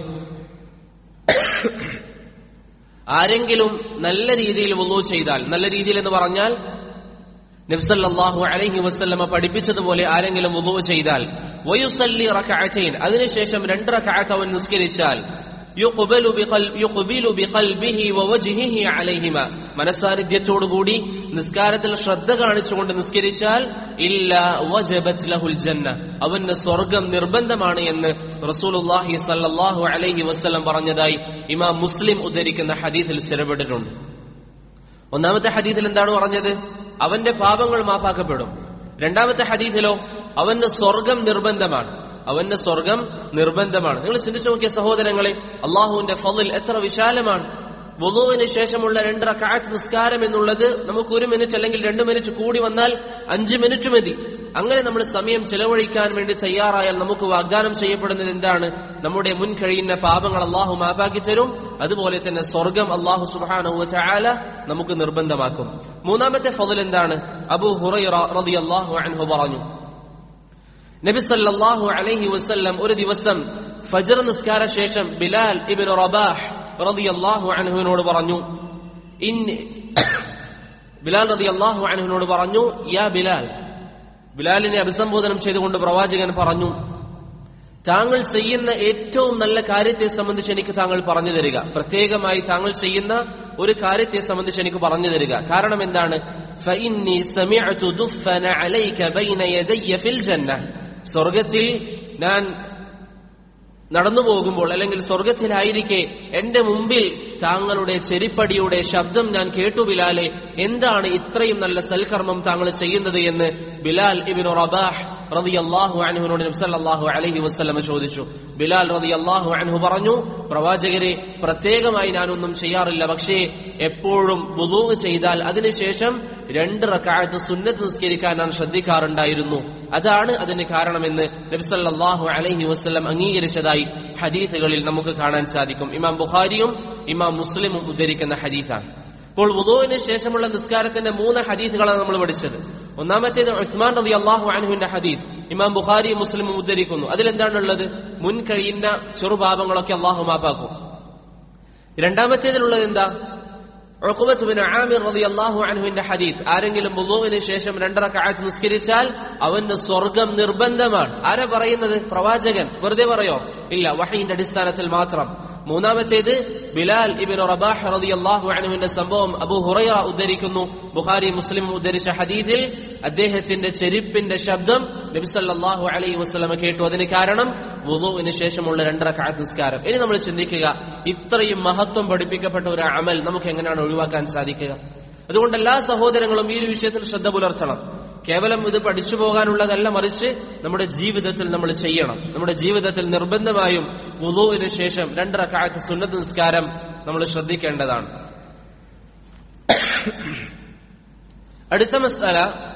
ആരെങ്കിലും നല്ല രീതിയിൽ വുളൂ ചെയ്താൽ, നല്ല രീതിയിൽ എന്ന് പറഞ്ഞാൽ നബി സല്ലല്ലാഹു അലൈഹി വസല്ലമ പഠിപ്പിച്ചതുപോലെ ആരെങ്കിലും വുളൂ ചെയ്താൽ, വയുസല്ലി റക്അതൈൻ, അതിനുശേഷം 2 റക്അത്ത് അവൻ നിസ്കരിച്ചാൽ, യുഖ്ബിലു ബിഖൽബിഹി വവജ്ഹിഹി അലൈഹിമ, മനസ്സാന്നിധ്യത്തോടുകൂടി നിസ്കാരത്തിൽ ശ്രദ്ധ കാണിച്ചുകൊണ്ട് നിസ്കരിച്ചാൽ ഇല്ലാ വജബത് ലഹുൽ ജന്ന, അവന് സ്വർഗം നിർബന്ധമാണ് എന്ന് റസൂലുള്ളാഹി സ്വല്ലല്ലാഹു അലൈഹി വസല്ലം പറഞ്ഞതായി ഇമാം മുസ്ലിം ഉദ്ധരിക്കുന്ന ഹദീസിൽ സ്ഥിരപ്പെട്ടിട്ടുണ്ട്. ഒന്നാമത്തെ ഹദീസിൽ എന്താണ് പറഞ്ഞത്? അവന്റെ പാപങ്ങൾ മാപ്പാക്കപ്പെടും. രണ്ടാമത്തെ ഹദീസിലോ അവന് സ്വർഗം നിർബന്ധമാണ്, അവന് സ്വർഗം നിർബന്ധമാണ്. നിങ്ങൾ ചിന്തിച്ചു നോക്കിയ സഹോദരങ്ങളെ, അള്ളാഹുവിന്റെ ഫളിൽ എത്ര വിശാലമാണ്. വുളൂഇന് ശേഷമുള്ള 2 റക്അത്ത് നിസ്കാരം എന്നുള്ളത് നമുക്ക് 1 മിനിറ്റ് അല്ലെങ്കിൽ 2 മിനിറ്റ് കൂടി വന്നാൽ 5 മിനിറ്റ് മതി. അങ്ങനെ നമ്മൾ സമയം ചെലവഴിക്കാൻ വേണ്ടി തയ്യാറായാൽ നമുക്ക് വാഗ്ദാനം ചെയ്യപ്പെടുന്നത് എന്താണ്? നമ്മുടെ മുൻ കഴിയുന്ന പാപങ്ങൾ അള്ളാഹു മാപ്പാക്കി തരും. അതുപോലെ തന്നെ സ്വർഗം അള്ളാഹു സുബ്ഹാനഹു വ തആല നമുക്ക് നിർബന്ധമാക്കും. മൂന്നാമത്തെ ഫളിൽ എന്താണ്? അബൂ ഹുറൈറ റളിയല്ലാഹു അൻഹു പറഞ്ഞു, നബി സല്ലല്ലാഹു അലൈഹി വസല്ലം ഒരു ദിവസം ഫജ്ർ നിസ്കാര ശേഷം ബിലാൽ ഇബ്നു റബാഹ് റളിയല്ലാഹു അൻഹുവിനോട് പറഞ്ഞു, ബിലാൽ റളിയല്ലാഹു അൻഹുവിനോട് പറഞ്ഞു, യാ ബിലാൽ, ബിലാലിനെ അഭിസംബോധനം ചെയ്തുകൊണ്ട് പ്രവാചകൻ പറഞ്ഞു, താങ്കൾ ചെയ്യുന്ന ഏറ്റവും നല്ല കാര്യത്തെ സംബന്ധിച്ച് എനിക്ക് താങ്കൾ പറഞ്ഞു തരിക. പ്രത്യേകമായി താങ്കൾ ചെയ്യുന്ന ഒരു കാര്യത്തെ സംബന്ധിച്ച് എനിക്ക് പറഞ്ഞു തരിക. കാരണം എന്താണ്? ഫഇന്നി സമിഅതു ദുഫന അലൈക ബൈന യദയ്യ ഫിൽ ജന്ന, സ്വർഗത്തിൽ ഞാൻ നടന്നു പോകുമ്പോൾ അല്ലെങ്കിൽ സ്വർഗത്തിലായിരിക്കെ എന്റെ മുമ്പിൽ താങ്കളുടെ ചെരിപ്പടിയുടെ ശബ്ദം ഞാൻ കേട്ടു ബിലാലെ, എന്താണ് ഇത്രയും നല്ല സൽക്കർമ്മം താങ്കൾ ചെയ്യുന്നത് എന്ന് ബിലാൽ ഇബ്നു റബാഹ് റളിയല്ലാഹു അൻഹുവിനോട് നബി സല്ലല്ലാഹു അലൈഹി വസല്ലം ചോദിച്ചു. ബിലാൽ റളിയല്ലാഹു അൻഹു പറഞ്ഞു, പ്രവാചകരെ, പ്രത്യേകമായി ഞാനൊന്നും ചെയ്യാറില്ല, പക്ഷേ എപ്പോഴും വുളൂ ചെയ്താൽ അതിനുശേഷം 2 റക്അത്ത് സുന്നത്ത് നിസ്കരിക്കാൻ ഞാൻ ശ്രദ്ധിക്കാറുണ്ടായിരുന്നു. അതാണ് അതിന് കാരണമെന്ന് നബി സല്ലല്ലാഹു അലൈഹി വസല്ലം അംഗീകരിച്ചതായി ഹദീസുകളിൽ നമുക്ക് കാണാൻ സാധിക്കും. ഇമാം ബുഖാരിയും ഇമാം മുസ്ലിമും ഉദ്ധരിക്കുന്ന ഹദീസാണ്. അപ്പോൾ വുളൂഇന് ശേഷമുള്ള നിസ്കാരത്തിന്റെ 3 ഹദീസുകളാണ് നമ്മൾ പഠിച്ചത്. ഒന്നാമത്തേത് ഉസ്മാൻ റളിയല്ലാഹു അൻഹുവിന്റെ ഹദീസ് ഇമാം ബുഖാരി മുസ്ലിമും ഉദ്ധരിക്കുന്നു. അതിലെന്താണുള്ളത്? മുൻ കഴിയുന്ന ചെറുപാപങ്ങളൊക്കെ അല്ലാഹു മാപ്പാക്കും. രണ്ടാമത്തേതിലുള്ളത് എന്താ? ഉഖബത്ത് ബിൻ ആമിർ റളിയല്ലാഹു അൻഹുവിന്റെ ഹദീസ്, ആരെങ്കിലും വുളൂഇന് ശേഷം 2 റക്അത്ത് നിസ്കരിച്ചാൽ അവന് സ്വർഗം നിർബന്ധമാണ്. ആരാ പറയുന്നത്? പ്രവാചകൻ. വെറുതെ പറയോ? ഇല്ല, വഹയിന്റെ അടിസ്ഥാനത്തിൽ മാത്രം. മൂന്നാമത്തേത് ബിലാൽ ഇബ്നു റബാഹ് റളിയല്ലാഹു അൻഹുവിന്റെ സംഭവം അബൂ ഹുറൈറ ഉദ്ധരിക്കുന്നു. ബുഖാരി മുസ്ലിം ഉദ്ധരിച്ച ഹദീസിൽ അദ്ദേഹത്തിന്റെ ചെരിപ്പിന്റെ ശബ്ദം നബി സല്ലല്ലാഹു അലൈഹി വസല്ലം കേട്ടു. അതിന് കാരണം വുളൂഇന് ശേഷമുള്ള 2 റക്അത്ത് നിസ്കാരം. ഇനി നമ്മൾ ചിന്തിക്കുക, ഇത്രയും മഹത്വം പഠിപ്പിക്കപ്പെട്ട ഒരു അമൽ നമുക്ക് എങ്ങനെയാണ് ഒഴിവാക്കാൻ സാധിക്കുക? അതുകൊണ്ട് എല്ലാ സഹോദരങ്ങളും ഈ ഒരു വിഷയത്തിൽ ശ്രദ്ധ പുലർത്തണം. കേവലം ഇത് പഠിച്ചു പോകാനുള്ളതല്ല, മറിച്ച് നമ്മുടെ ജീവിതത്തിൽ നമ്മൾ ചെയ്യണം. നമ്മുടെ ജീവിതത്തിൽ നിർബന്ധമായും വുളൂഇന് ശേഷം 2 റക്അത്ത് സുന്നത്ത് നിസ്കാരം നമ്മൾ ശ്രദ്ധിക്കേണ്ടതാണ്. അടുത്ത മസ്അല,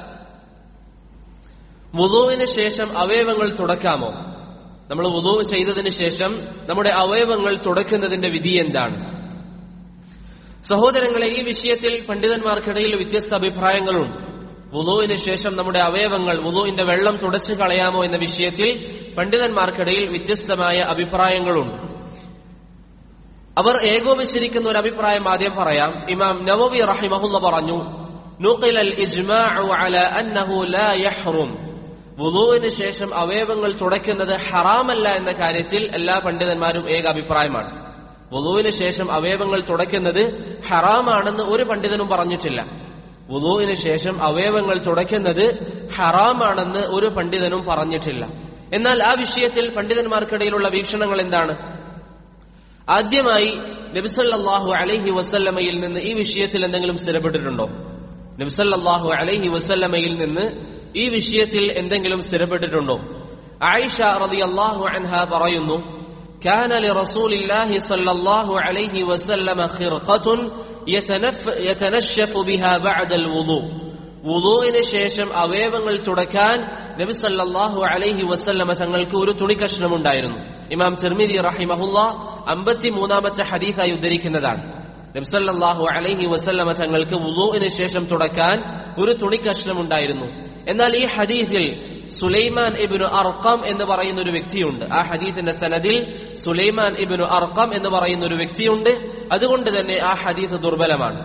വുളൂഇന് ശേഷം അവയവങ്ങൾ തുടക്കാമോ? നമ്മൾ വുളൂ ചെയ്തതിന് ശേഷം നമ്മുടെ അവയവങ്ങൾ തുടക്കുന്നതിന്റെ വിധി എന്താണ്? സഹോദരങ്ങളെ, ഈ വിഷയത്തിൽ പണ്ഡിതന്മാർക്കിടയിൽ വ്യത്യസ്ത അഭിപ്രായങ്ങളുണ്ട്. വുളൂഇന് ശേഷം നമ്മുടെ അവയവങ്ങൾ, വുളൂഇന്റെ വെള്ളം തുടച്ചു കളയാമോ എന്ന വിഷയത്തിൽ പണ്ഡിതന്മാർക്കിടയിൽ വ്യത്യസ്തമായ അഭിപ്രായങ്ങളുണ്ട്. അവർ ഏകോപിച്ചിരിക്കുന്ന ഒരു അഭിപ്രായം ആദ്യം പറയാം. ഇമാം നവവി റഹിമഹുല്ല പറഞ്ഞു, നുഖില അൽ ഇജ്മാഉ അലാ അന്നഹു ലാ യഹ്റും, വുളൂഇന് ശേഷം അവയവങ്ങൾ തുടയ്ക്കുന്നത് ഹറാമല്ല എന്ന കാര്യത്തിൽ എല്ലാ പണ്ഡിതന്മാരും ഏക അഭിപ്രായമാണ്. വുളൂഇന് ശേഷം അവയവങ്ങൾ തുടയ്ക്കുന്നത് ഹറാമാണെന്ന് ഒരു പണ്ഡിതനും പറഞ്ഞിട്ടില്ല. വുളൂഇന് ശേഷം അവയവങ്ങൾ തുടയ്ക്കുന്നത് ഹറാമാണെന്ന് ഒരു പണ്ഡിതനും പറഞ്ഞിട്ടില്ല. എന്നാൽ ആ വിഷയത്തിൽ പണ്ഡിതന്മാർക്കിടയിലുള്ള വീക്ഷണങ്ങൾ എന്താണ്? ആദ്യമായി നബി സല്ലല്ലാഹു അലൈഹി വസല്ലമയിൽ നിന്ന് ഈ വിഷയത്തിൽ എന്തെങ്കിലും സ്ഥിരപ്പെട്ടിട്ടുണ്ടോ? നബി സല്ലല്ലാഹു അലൈഹി വസല്ലമയിൽ നിന്ന് ഈ വിഷയത്തിൽ എന്തെങ്കിലും സ്ഥിരപ്പെട്ടിട്ടുണ്ടോ? ആയിഷ റളിയല്ലാഹു അൻഹ പറയുന്നു, കാന ലിറസൂലില്ലാഹി സല്ലല്ലാഹു അലൈഹി വസല്ലമ ഖിർഖത്തുൻ യതനശ്ശഫു ബിഹാ ബഅദൽ വുളൂ, വുളൂഇന് ശേഷം അവയവങ്ങൾ തുടക്കാൻ നബി സല്ലല്ലാഹു അലൈഹി വസല്ലമ തങ്ങൾക്ക് ഒരു തുണിക്കഷ്ണമുണ്ടായിരുന്നു. ഇമാം തിർമിദി റഹിമഹുല്ലാ 53-ാമത്തെ ഹദീസായി ഉദ്ധരിക്കുന്നതാണ്. നബി സല്ലല്ലാഹു അലൈഹി വസല്ലമ തങ്ങൾക്ക് വുളൂഇന് ശേഷം തുടക്കാൻ ഒരു തുണിക്കഷ്ണമുണ്ടായിരുന്നു. എന്നാൽ ഈ ഹദീസിൽ സുലൈമാൻ ഇബ്നു അർഖം എന്ന് പറയുന്ന ഒരു വ്യക്തിയുണ്ട്. ആ ഹദീസിന്റെ സനദിൽ സുലൈമാൻ ഇബ്നു അർഖം എന്ന് പറയുന്ന ഒരു വ്യക്തിയുണ്ട്. അതുകൊണ്ട് തന്നെ ആ ഹദീസ് ദുർബലമാണ്.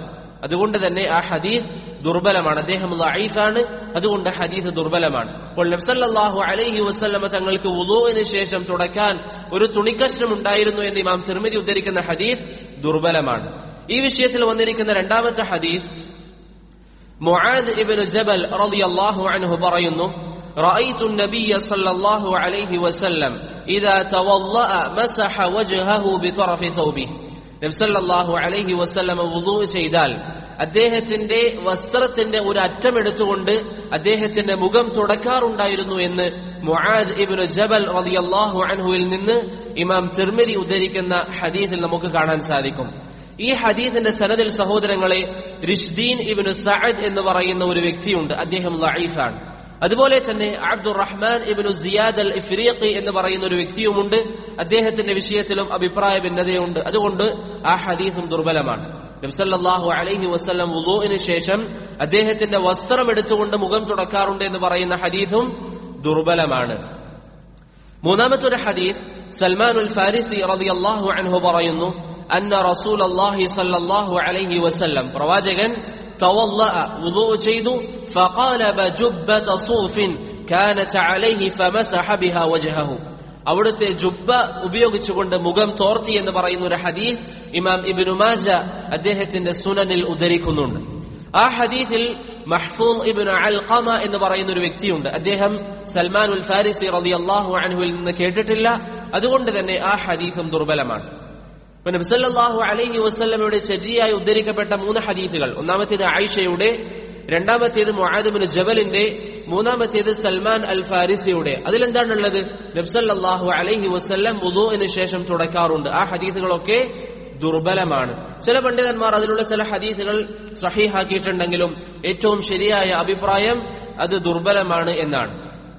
അദ്ദേഹം ദഈഫാണ്. അതുകൊണ്ട് ഹദീസ് ദുർബലമാണ്. അപ്പോൾ നബി സല്ലല്ലാഹു അലൈഹി വസല്ലമ തങ്ങൾക്ക് വുളൂഇന് ശേഷം തുടക്കാൻ ഒരു തുണിക്കഷ്ണം ഉണ്ടായിരുന്നു എന്ന് ഇമാം തിർമിദി ഉദ്ധരിക്കുന്ന ഹദീസ് ദുർബലമാണ്. ഈ വിഷയത്തിൽ വന്നിരിക്കുന്ന രണ്ടാമത്തെ ഹദീസ് മുആദ് ഇബ്നു ജബൽ റളിയല്ലാഹു അൻഹു പറയുന്നു, റഅയ്തു النبي صلى الله عليه وسلم اذا توضأ مسح وجهه بطرف ثوبه. നബി സല്ലല്ലാഹു അലൈഹി വസല്ലം വുളൂ ചെയ്താൽ അദ്ദേഹത്തിന്റെ വസ്ത്രത്തിന്റെ ഒരു അറ്റം എടുത്തുകൊണ്ട് അദ്ദേഹത്തിന്റെ മുഖം തുടക്കാറുണ്ടായിരുന്നു എന്ന് മുആദ് ഇബ്നു ജബൽ റളിയല്ലാഹു അൻഹുവിൽ നിന്ന് ഇമാം തിർമിദി ഉദ്ധരിക്കുന്ന ഹദീസിൽ നമുക്ക് കാണാൻ സാധിക്കും. ഈ ഹദീസിന്റെ സനദിൽ സഹോദരങ്ങളെ റിഷ്ദീൻ ഇബ്നു സഅദ് എന്ന് പറയുന്ന ഒരു വ്യക്തിയുണ്ട്, അദ്ദേഹം ലഈഫാണ്. അതുപോലെ തന്നെ അബ്ദുറഹ്മാൻ ഇബ്നു സിയാദ് അൽ ഇഫ്രീഖി എന്ന് പറയുന്ന ഒരു വ്യക്തിയുമുണ്ട്, അദ്ദേഹത്തിന്റെ വിഷയത്തിലും അഭിപ്രായ ഭിന്നതയുണ്ട്. അതുകൊണ്ട് ആ ഹദീസും ദുർബലമാണ്. നബി സല്ലല്ലാഹു അലൈഹി വസല്ലം വുളൂഇന് ശേഷം അദ്ദേഹത്തിന്റെ വസ്ത്രം എടുത്തുകൊണ്ട് മുഖം തുടക്കാറുണ്ട് എന്ന് പറയുന്ന ഹദീസും ദുർബലമാണ്. മൂന്നാമത്തെ ഹദീസ് സൽമാനുൽ ഫാരിസി റളിയല്ലാഹു അൻഹു പറയുന്നു, അന്ന റസൂലുള്ളാഹി സ്വല്ലല്ലാഹു അലൈഹി വസല്ലം പ്രവാചകൻ തവല്ലഅ വുളൂ ചെയ്തു, ഫഖാലബ ജുബ്ബത സൂഫിൻ കാനത് അലൈഹി ഫമസഹ ബിഹാ വജ്ഹഹു. അവിടുത്തെ ജുബ്ബ ഉപയോഗിച്ചുകൊണ്ട് മുഖം തോർത്തി എന്ന് പറയുന്ന ഒരു ഹദീസ് ഇമാം ഇബ്നു മാജ അദ്ദേഹത്തിന്റെ സുനനിൽ ഉദ്ധരിക്കുന്നുണ്ട്. ആ ഹദീസിൽ മഹ്ഫൂദ് ഇബ്നു അൽഖമ എന്ന് പറയുന്ന ഒരു വ്യക്തിയുണ്ട്, അദ്ദേഹം സൽമാനുൽ ഫാരിസി റളിയല്ലാഹു അൻഹുവിൽ നിന്ന് കേട്ടിട്ടില്ല. അതുകൊണ്ട് തന്നെ ആ ഹദീസും ദുർബലമാണ്. നബി സല്ലല്ലാഹു അലൈഹി വസല്ലമയുടെ ശരിയായി ഉദ്ധരിക്കപ്പെട്ട 3 ഹദീസുകൾ, ഒന്നാമത്തേത് ആയിഷയുടെ, രണ്ടാമത്തേത് മുആദ് ഇബ്നു ജബലിന്റെ, മൂന്നാമത്തേത് സൽമാൻ അൽ ഫാരിസിയുടെ. അതിലെന്താണുള്ളത്? നബി സല്ലല്ലാഹു അലൈഹി വസല്ലം വുളൂഇന് ശേഷം തുടക്കാറുണ്ട്. ആ ഹദീസുകളൊക്കെ ദുർബലമാണ്. ചില പണ്ഡിതന്മാർ അതിലുള്ള ചില ഹദീസുകൾ സഹീഹാക്കിയിട്ടുണ്ടെങ്കിലും ഏറ്റവും ശരിയായ അഭിപ്രായം അത് ദുർബലമാണ് എന്നാണ്.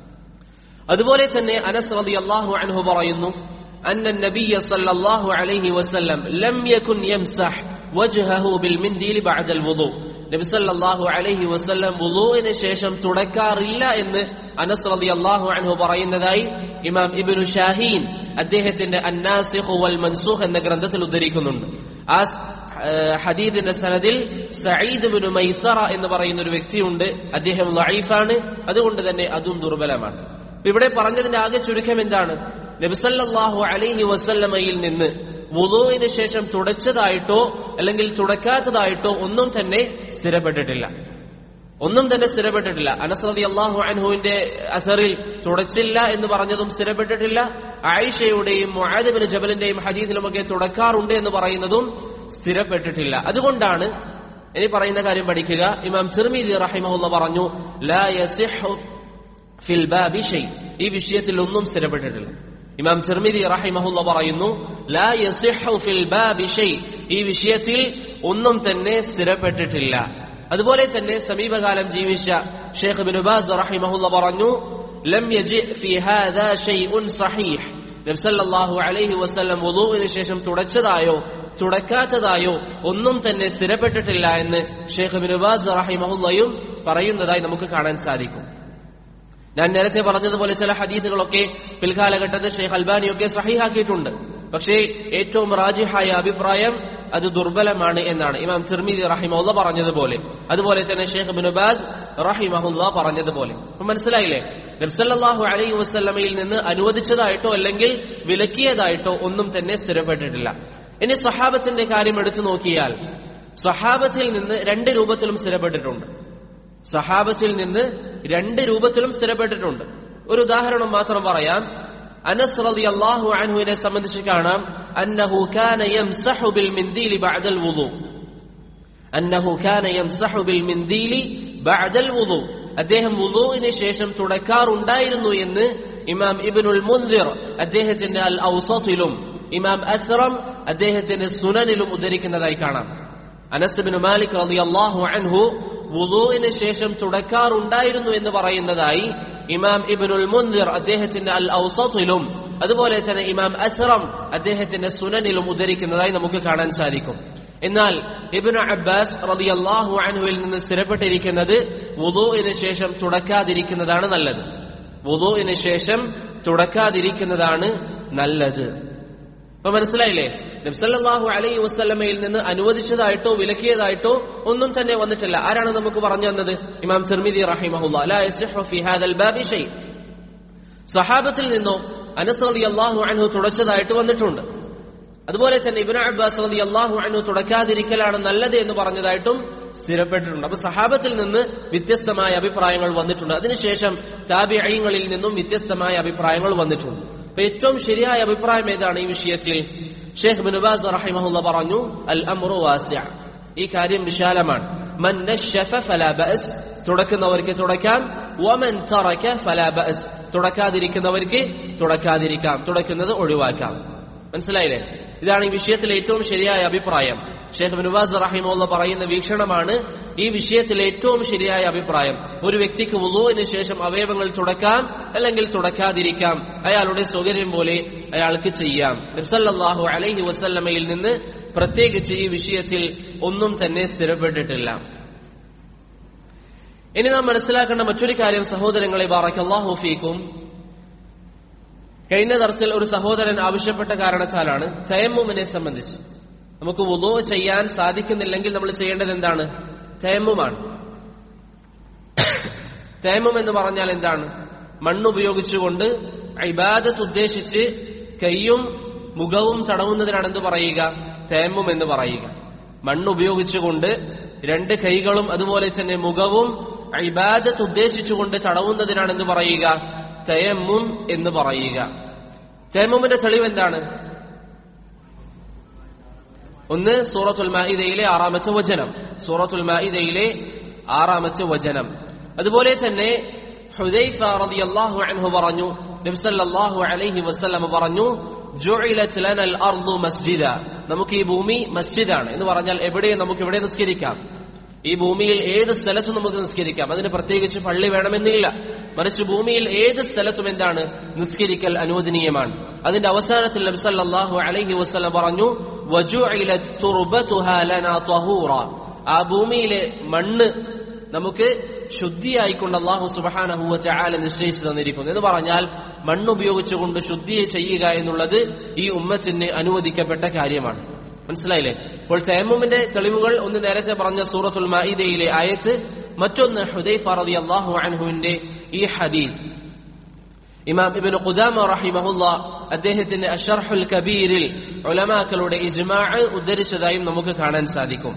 അതുപോലെ തന്നെ അനസ് റളിയല്ലാഹു അൻഹു പറയുന്നു, أن النبي صلى الله عليه وسلم لم يكن يمسح وجهه بالمنديل بعد الوضوء. നബി സല്ലല്ലാഹു അലൈഹി വസല്ലം വുളൂഇന് ശേഷം തുടക്കാറില്ല എന്ന് അനസ് റളിയല്ലാഹു അൻഹു പറയുന്നതായി ഇമാം ഇബ്നു ഷാഹീൻ അദ്ദേഹത്തിന്റെ അന്നാസിഖ് വൽ മൻസൂഖ് എന്ന ഗ്രന്ഥത്തിൽ ഉദ്ധരിക്കുന്നുണ്ട്. ആ ഹദീസിന്റെ സനദിൽ സഈദ് ഇബ്നു മൈസറ എന്ന് പറയുന്ന ഒരു വ്യക്തിയുണ്ട്, അദ്ദേഹം ലഈഫാണ്. അതുകൊണ്ട് തന്നെ അതും ദുർബലമാണ്. ഇവിടെ പറഞ്ഞതിന്റെ ആകെ ചുരുക്കം എന്താണ്? നബി സല്ലല്ലാഹു അലൈഹി വസല്ലമയിൽ നിന്ന് വുളൂഇന് ശേഷം തുടച്ചതായിട്ടോ അല്ലെങ്കിൽ തുടക്കാത്തതായിട്ടോ ഒന്നും തന്നെ സ്ഥിരപ്പെട്ടിട്ടില്ല. അനസ് റളിയല്ലാഹു അൻഹുവിന്റെ അസറിൽ തുടച്ചില്ല എന്ന് പറഞ്ഞതും സ്ഥിരപ്പെട്ടിട്ടില്ല. ആയിഷയുടെയും മുആദ് ഇബ്നു ജബലിന്റെയും ഹദീസിലുമൊക്കെ തുടക്കാറുണ്ട് എന്ന് പറയുന്നതും സ്ഥിരപ്പെട്ടിട്ടില്ല. അതുകൊണ്ടാണ് ഇനി പറയുന്ന കാര്യം പഠിക്കുക. ഇമാം തിർമിദി റഹിമഹുല്ലാഹ് പറഞ്ഞു, ലാ യസിഹു ഫിൽ ബാബി ഷൈ, ഈ വിഷയത്തിൽ ഒന്നും സ്ഥിരപ്പെട്ടിട്ടില്ല. ഇമാം തിർമിദി റഹിമഹുല്ലാഹ് പറയുന്നു, ലാ യസിഹു ഫിൽ ബാബി ഷൈ, ഈ വിഷയത്തിൽ ഒന്നും തന്നെ സ്ഥിരപ്പെട്ടിട്ടില്ല. അതുപോലെ തന്നെ സമീപകാലം ജീവിച്ച ഷെയ്ഖ് ഇബ്നു ബാസ് റഹിമഹുല്ലാഹ് പറഞ്ഞു, ലം യജി ഫി ഹാദാ ഷൈഉൻ സഹീഹ്, നബി സല്ലല്ലാഹു അലൈഹി വസല്ലം വുളൂഇന് ശേഷം തുടച്ചതായോ തുടക്കാത്തതായോ ഒന്നും തന്നെ സ്ഥിരപ്പെട്ടിട്ടില്ല എന്ന് ഷെയ്ഖ് ഇബ്നു ബാസ് റഹിമഹുല്ലാഹയും പറയുന്നതായി നമുക്ക് കാണാൻ സാധിക്കും. ഞാൻ നേരത്തെ പറഞ്ഞതുപോലെ ചില ഹദീസുകളൊക്കെ പിൽക്കാലഘട്ടത്തിൽ ഷെയ്ഖ് അൽബാനിയൊക്കെ സഹീഹാക്കിയിട്ടുണ്ട്. പക്ഷേ ഏറ്റവും റാജിഹായ അഭിപ്രായം അത് ദുർബലമാണ് എന്നാണ് ഇമാം തിർമിദി റഹിമഹുല്ലാഹ് പറഞ്ഞതുപോലെ, അതുപോലെ തന്നെ ഷെയ്ഖ് ഇബ്നു ബാസ് റഹിമഹുല്ലാഹ് പറഞ്ഞതുപോലെ. അപ്പൊ മനസ്സിലായില്ലേ? നബി സല്ലല്ലാഹു അലൈഹി വസല്ലമയിൽ നിന്ന് അനുവദിച്ചതായിട്ടോ അല്ലെങ്കിൽ വിലക്കിയതായിട്ടോ ഒന്നും തന്നെ സ്ഥിരപ്പെട്ടിട്ടില്ല. ഇനി സ്വഹാബത്തിന്റെ കാര്യം എടുത്തു നോക്കിയാൽ സ്വഹാബത്തിൽ നിന്ന് 2 രൂപത്തിലും സ്ഥിരപ്പെട്ടിട്ടുണ്ട്. ഒരു ഉദാഹരണം മാത്രം പറയാം. അനസ് റളിയല്ലാഹു അൻഹുവിനെ സംബന്ധിച്ച് കാണാം, അന്നഹു കാന യംസഹു ബിൽ മിൻദീലി ബഅദൽ വുളൂ, അദ്ദേഹം വുളൂഇന് ശേഷം തുടക്കാറുണ്ടായിരുന്നു എന്ന് ഇമാം ഇബ്നുൽ മുൻദിർ അദ്ദേഹത്തിന്റെ അൽ ഔസത്തിലും ഇമാം അസ്റം അദ്ദേഹത്തിന്റെ സുനനിലും ഉദ്ധരിക്കുന്നതായി കാണാം. അനസ് ഇബ്നു മാലിക് റളിയല്ലാഹു അൻഹു വുളൂഇന് ശേഷം തുടക്കാറുണ്ടായിരുന്നു എന്ന് പറയുന്നതായി ഇമാം ഇബ്നുൽ മുൻദിർ അദ്ദേഹത്തിന്റെ അൽ ഔസത്തിലും അതുപോലെ തന്നെ ഇമാം അസ്റം അദ്ദേഹത്തിന്റെ സുനനിലും ഉദ്ധരിക്കുന്നതായി നമുക്ക് കാണാൻ സാധിക്കും. എന്നാൽ ഇബ്നു അബ്ബാസ് റളിയല്ലാഹു അൻഹുവിൽ നിന്ന് സ്ഥിരപ്പെട്ടിരിക്കുന്നത് വുളൂഇന് ശേഷം തുടക്കാതിരിക്കുന്നതാണ് നല്ലത്. അപ്പൊ മനസ്സിലായില്ലേ? നബി സല്ലല്ലാഹു അലൈഹി വസല്ലമയിൽ നിന്ന് അനുവദിച്ചതായിട്ടോ വിലക്കിയതായിട്ടോ ഒന്നും തന്നെ വന്നിട്ടില്ല. ആരാണ് നമുക്ക് പറഞ്ഞു തന്നത്? ഇമാം തിർമിദി റഹിമഹുല്ലാഹ്. ലാ യസിഹു ഫി ഹാദൽ ബാബി ഷൈ. സഹാബത്തിൽ നിന്നോ അനസ് റളിയല്ലാഹു അൻഹു തുടച്ചതായിട്ട് വന്നിട്ടുണ്ട്. അതുപോലെ തന്നെ ഇബ്നു അബ്ബാസ് റളിയല്ലാഹു അൻഹു തുടക്കാതിരിക്കലാണ് നല്ലത് എന്ന് പറഞ്ഞതായിട്ടും സ്ഥിരപ്പെട്ടിട്ടുണ്ട്. അപ്പൊ സഹാബത്തിൽ നിന്ന് വ്യത്യസ്തമായ അഭിപ്രായങ്ങൾ വന്നിട്ടുണ്ട്. അതിനുശേഷം താബിഈങ്ങളിൽ നിന്നും വ്യത്യസ്തമായ അഭിപ്രായങ്ങൾ വന്നിട്ടുണ്ട്. അപ്പൊ ഏറ്റവും ശരിയായ അഭിപ്രായം ഏതാണ് ഈ വിഷയത്തിൽ? ഷെയ്ഖ് ഇബ്നു ബാസ് റഹിമഹുല്ലാഹ് പറഞ്ഞു, അൽ അംറു വാസിഅ, ഈ കാര്യം വിശാലമാണ്. മൻ നശഫ ഫലാ ബഅസ്, തുടക്കുന്നവർക്ക് തുടക്കാം. വമൻ തറക ഫലാ ബഅസ്, തുടക്കാതിരിക്കുന്നവർക്ക് തുടക്കാതിരിക്കാം, തുടക്കുന്നത് ഒഴിവാക്കാം. മനസ്സിലായില്ലേ? ഇതാണ് ഈ വിഷയത്തിലെ ഏറ്റവും ശരിയായ അഭിപ്രായം. ഷെയ്ഖ് ഇബ്നു ബാസ് റഹിമഹുല്ലാഹ് പറയുന്ന വീക്ഷണമാണ് ഈ വിഷയത്തിലെ ഏറ്റവും ശരിയായ അഭിപ്രായം. ഒരു വ്യക്തിക്ക് വുളൂഇന് ശേഷം അവയവങ്ങൾ തുടക്കാം, അല്ലെങ്കിൽ തുടക്കാതിരിക്കാം. അയാളുടെ സൗകര്യം പോലെ അയാൾക്ക് ചെയ്യാം. നബി സല്ലല്ലാഹു അലൈഹി വസല്ലമയിൽ നിന്ന് പ്രത്യേകിച്ച് ഈ വിഷയത്തിൽ ഒന്നും തന്നെ സ്ഥിരപ്പെട്ടിട്ടില്ല. ഇനി നാം മനസ്സിലാക്കേണ്ട മറ്റൊരു കാര്യം സഹോദരങ്ങളെ, ബാറക്കല്ലാഹു ഫീക്കും, കഴിഞ്ഞ ദർസിൽ ഒരു സഹോദരൻ ആവശ്യപ്പെട്ട കാരണത്താലാണ് തയമ്മുമിനെ സംബന്ധിച്ച്. നമുക്ക് വുളൂ ചെയ്യാൻ സാധിക്കുന്നില്ലെങ്കിൽ നമ്മൾ ചെയ്യേണ്ടത് എന്താണ്? തയമ്മുമാണ്. തയമ്മും എന്ന് പറഞ്ഞാൽ എന്താണ്? മണ്ണുപയോഗിച്ചുകൊണ്ട് ഇബാദത്ത് ഉദ്ദേശിച്ച് കൈയും മുഖവും തടവുന്നതിനാണ് എന്ത് പറയുക? തയമ്മും എന്ന് പറയുക. മണ്ണുപയോഗിച്ചുകൊണ്ട് രണ്ട് കൈകളും അതുപോലെ തന്നെ മുഖവും ഇബാദത്ത് ഉദ്ദേശിച്ചുകൊണ്ട് തടവുന്നതിനാണ് എന്ത് പറയുക? തയമ്മും എന്ന് പറയുക. തയമ്മുമിന്റെ തെളിവ് എന്താണ്? ഒന്ന് സൂറത്തുൽ മാഇദയിലെ 6-ാമത്തെ വചനം, സൂറത്തുൽ മാഇദയിലെ 6-ാമത്തെ വചനം. അതുപോലെ തന്നെ ഹുദൈഫ റളിയല്ലാഹു അൻഹു പറഞ്ഞു, നബി സല്ലല്ലാഹു അലൈഹി വസല്ലം പറഞ്ഞു, ജുഇലത് ലനൽ അർദു മസ്ജിദ, നമുക്ക് ഈ ഭൂമി മസ്ജിദാണ് എന്ന് പറഞ്ഞാൽ എവിടെ നമുക്ക് ഇവിടെ നിസ്കരിക്കാം. ഈ ഭൂമിയിൽ ഏത് സ്ഥലത്തും നമുക്ക് നിസ്കരിക്കാം. അതിന് പ്രത്യേകിച്ച് പള്ളി വേണമെന്നില്ല. മറിച്ച് ഭൂമിയിൽ ഏത് സ്ഥലത്തും എന്താണ്? നിസ്കരിക്കൽ അനുവദനീയമാണ്. അതിന്റെ അവസാനത്തിൽ നബി സല്ലല്ലാഹു അലൈഹി വസല്ലം പറഞ്ഞു, വജുഇലത് തുർബതുഹാ ലനാ തഹൂറ, ആ ഭൂമിയിലെ മണ്ണ് നമുക്ക് ശുദ്ധിയായിക്കൊണ്ട് അല്ലാഹു സുബ്ഹാനഹു വ തആല നിശ്ചയിച്ചു തന്നിരിക്കുന്നു എന്ന് പറഞ്ഞാൽ മണ്ണുപയോഗിച്ചുകൊണ്ട് ശുദ്ധി ചെയ്യുക എന്നുള്ളത് ഈ ഉമ്മത്തിന് അനുവദിക്കപ്പെട്ട കാര്യമാണ്. മനസ്സിലായില്ലേ? അപ്പോൾ തയമ്മുമിന്റെ തെളിവുകൾ ഒന്ന് നേരത്തെ പറഞ്ഞ സൂറത്തുൽ മാഇദയിലെ ആയത്ത്, മറ്റൊന്ന് ഹുദൈഫ റളിയല്ലാഹു അൻഹുവിന്റെ ഈ ഹദീസ്. ഇമാം ഇബ്നു ഖുദാമ റഹിമഹുല്ലാഹ് അദ്ദേഹത്തിന്റെ അശ്ശർഹുൽ കബീറിൽ ഉലമാക്കളുടെ ഇജ്മാഅ് ഉദ്ധരിച്ചതായും നമുക്ക് കാണാൻ സാധിക്കും.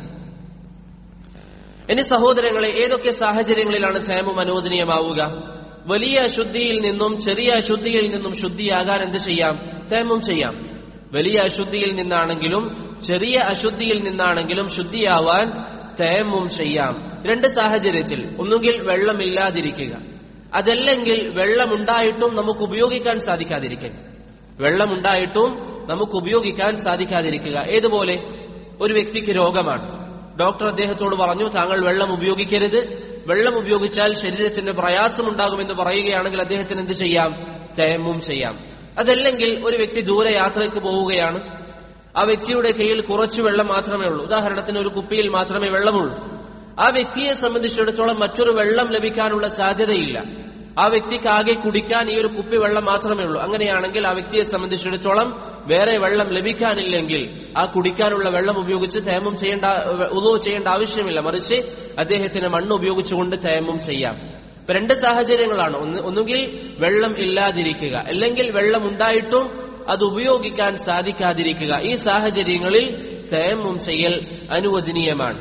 ഇനി സഹോദരങ്ങളെ, ഏതൊക്കെ സാഹചര്യങ്ങളിലാണ് തയമ്മും അനുവദനീയമാവുക? വലിയ അശുദ്ധിയിൽ നിന്നും ചെറിയ അശുദ്ധിയിൽ നിന്നും ശുദ്ധിയാകാൻ എന്ത് ചെയ്യാം? തയമ്മും ചെയ്യാം. വലിയ അശുദ്ധിയിൽ നിന്നാണെങ്കിലും ചെറിയ അശുദ്ധിയിൽ നിന്നാണെങ്കിലും ശുദ്ധിയാവാൻ തയമ്മും ചെയ്യാം. രണ്ട് സാഹചര്യത്തിൽ, ഒന്നുകിൽ വെള്ളമില്ലാതിരിക്കുക, അതല്ലെങ്കിൽ വെള്ളമുണ്ടായിട്ടും നമുക്ക് ഉപയോഗിക്കാൻ സാധിക്കാതിരിക്കുക. വെള്ളമുണ്ടായിട്ടും നമുക്ക് ഉപയോഗിക്കാൻ സാധിക്കാതിരിക്കുക. ഏതുപോലെ? ഒരു വ്യക്തിക്ക് രോഗമാണ്, ഡോക്ടർ അദ്ദേഹത്തോട് പറഞ്ഞു, താങ്കൾ വെള്ളം ഉപയോഗിക്കരുത്, വെള്ളം ഉപയോഗിച്ചാൽ ശരീരത്തിന് പ്രയാസമുണ്ടാകുമെന്ന് പറയുകയാണെങ്കിൽ അദ്ദേഹത്തിന് എന്ത് ചെയ്യാം? തയമ്മും ചെയ്യാം. അതല്ലെങ്കിൽ ഒരു വ്യക്തി ദൂരെ യാത്രയ്ക്ക് പോവുകയാണ്, ആ വ്യക്തിയുടെ കയ്യിൽ കുറച്ച് വെള്ളം മാത്രമേ ഉള്ളൂ, ഉദാഹരണത്തിന് ഒരു കുപ്പിയിൽ മാത്രമേ വെള്ളമുള്ളൂ. ആ വ്യക്തിയെ സംബന്ധിച്ചിടത്തോളം മറ്റൊരു വെള്ളം ലഭിക്കാനുള്ള സാധ്യതയില്ല. ആ വ്യക്തിക്ക് ആകെ കുടിക്കാൻ ഈ ഒരു കുപ്പി വെള്ളം മാത്രമേ ഉള്ളൂ. അങ്ങനെയാണെങ്കിൽ ആ വ്യക്തിയെ സംബന്ധിച്ചിടത്തോളം വേറെ വെള്ളം ലഭിക്കാനില്ലെങ്കിൽ ആ കുടിക്കാനുള്ള വെള്ളം ഉപയോഗിച്ച് തയമ്മും വുളൂ ചെയ്യേണ്ട ആവശ്യമില്ല, മറിച്ച് അദ്ദേഹത്തിന് മണ്ണ് ഉപയോഗിച്ചുകൊണ്ട് തയമ്മും ചെയ്യാം. ഇപ്പൊ രണ്ട് സാഹചര്യങ്ങളാണ്. ഒന്നുകിൽ വെള്ളം ഇല്ലാതിരിക്കുക, അല്ലെങ്കിൽ വെള്ളം ഉണ്ടായിട്ടും അത് ഉപയോഗിക്കാൻ സാധിക്കാതിരിക്കുക. ഈ സാഹചര്യങ്ങളിൽ തയമ്മും ചെയ്യൽ അനുവദനീയമാണ്.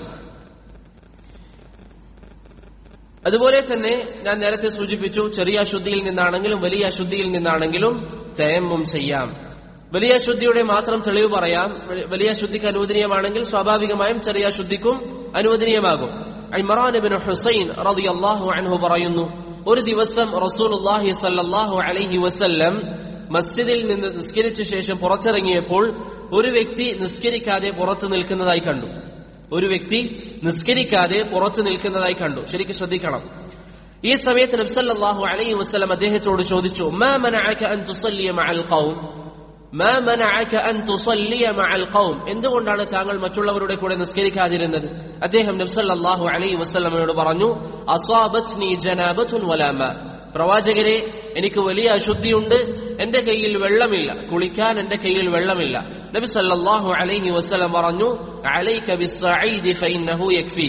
അതുപോലെ തന്നെ ഞാൻ നേരത്തെ സൂചിപ്പിച്ചു, ചെറിയ അശുദ്ധിയിൽ നിന്നാണെങ്കിലും വലിയ അശുദ്ധിയിൽ നിന്നാണെങ്കിലും തയമ്മും ചെയ്യാം. വലിയ അശുദ്ധിയുടെ മാത്രം തെളിവ് പറയാം. വലിയ അശുദ്ധിക്ക് അനുവദനീയമാണെങ്കിൽ സ്വാഭാവികമായും ചെറിയ അശുദ്ധിക്കും അനുവദനീയമാകും. ഇമ്രാൻ ഇബ്നു ഹുസൈൻ റളിയല്ലാഹു അൻഹു പറയുന്നു, ഒരു ദിവസം റസൂലുള്ളാഹി സ്വല്ലല്ലാഹു അലൈഹി വസല്ലം മസ്ജിദിൽ നിന്ന് നിസ്കരിച്ച ശേഷം പുറത്തിറങ്ങിയപ്പോൾ ഒരു വ്യക്തി നിസ്കരിക്കാതെ പുറത്തു നിൽക്കുന്നതായി കണ്ടു. ഒരു വ്യക്തി നിസ്കരിക്കാതെ പുറത്തു നിൽക്കുന്നതായി കണ്ടു. ശരിക്കും ശ്രദ്ധിക്കണം. ഈ സമയത്ത് നബി സല്ലല്ലാഹു അലൈഹി വസല്ലം അദ്ദേഹത്തോട് ചോദിച്ചു, മാ മനഅക അൻ തുസല്ലിയ മഅൽ ഖൗം, മാ മനഅക അൻ തുസല്ലിയ മഅൽ ഖൗം, എന്തുകൊണ്ടാണ് താങ്കൾ മറ്റുള്ളവരുടെ കൂടെ നിസ്കരിക്കാതിരുന്നത്? അദ്ദേഹം നബി സല്ലല്ലാഹു അലൈഹി വസല്ലമയോട് പറഞ്ഞു, അസ്വാബത്നി ജനാബത്തുൻ വലാ മാ, പ്രവാചകരെ, എനിക്ക് വലിയ അശുദ്ധിയുണ്ട്, എന്റെ കയ്യിൽ വെള്ളമില്ല, കുളിക്കാൻ എന്റെ കയ്യിൽ വെള്ളമില്ല. നബി സല്ലല്ലാഹു അലൈഹി വസല്ലം പറഞ്ഞു, അലൈക ബിസ്സഈദി ഫഇന്നഹു യക്ഫീക്,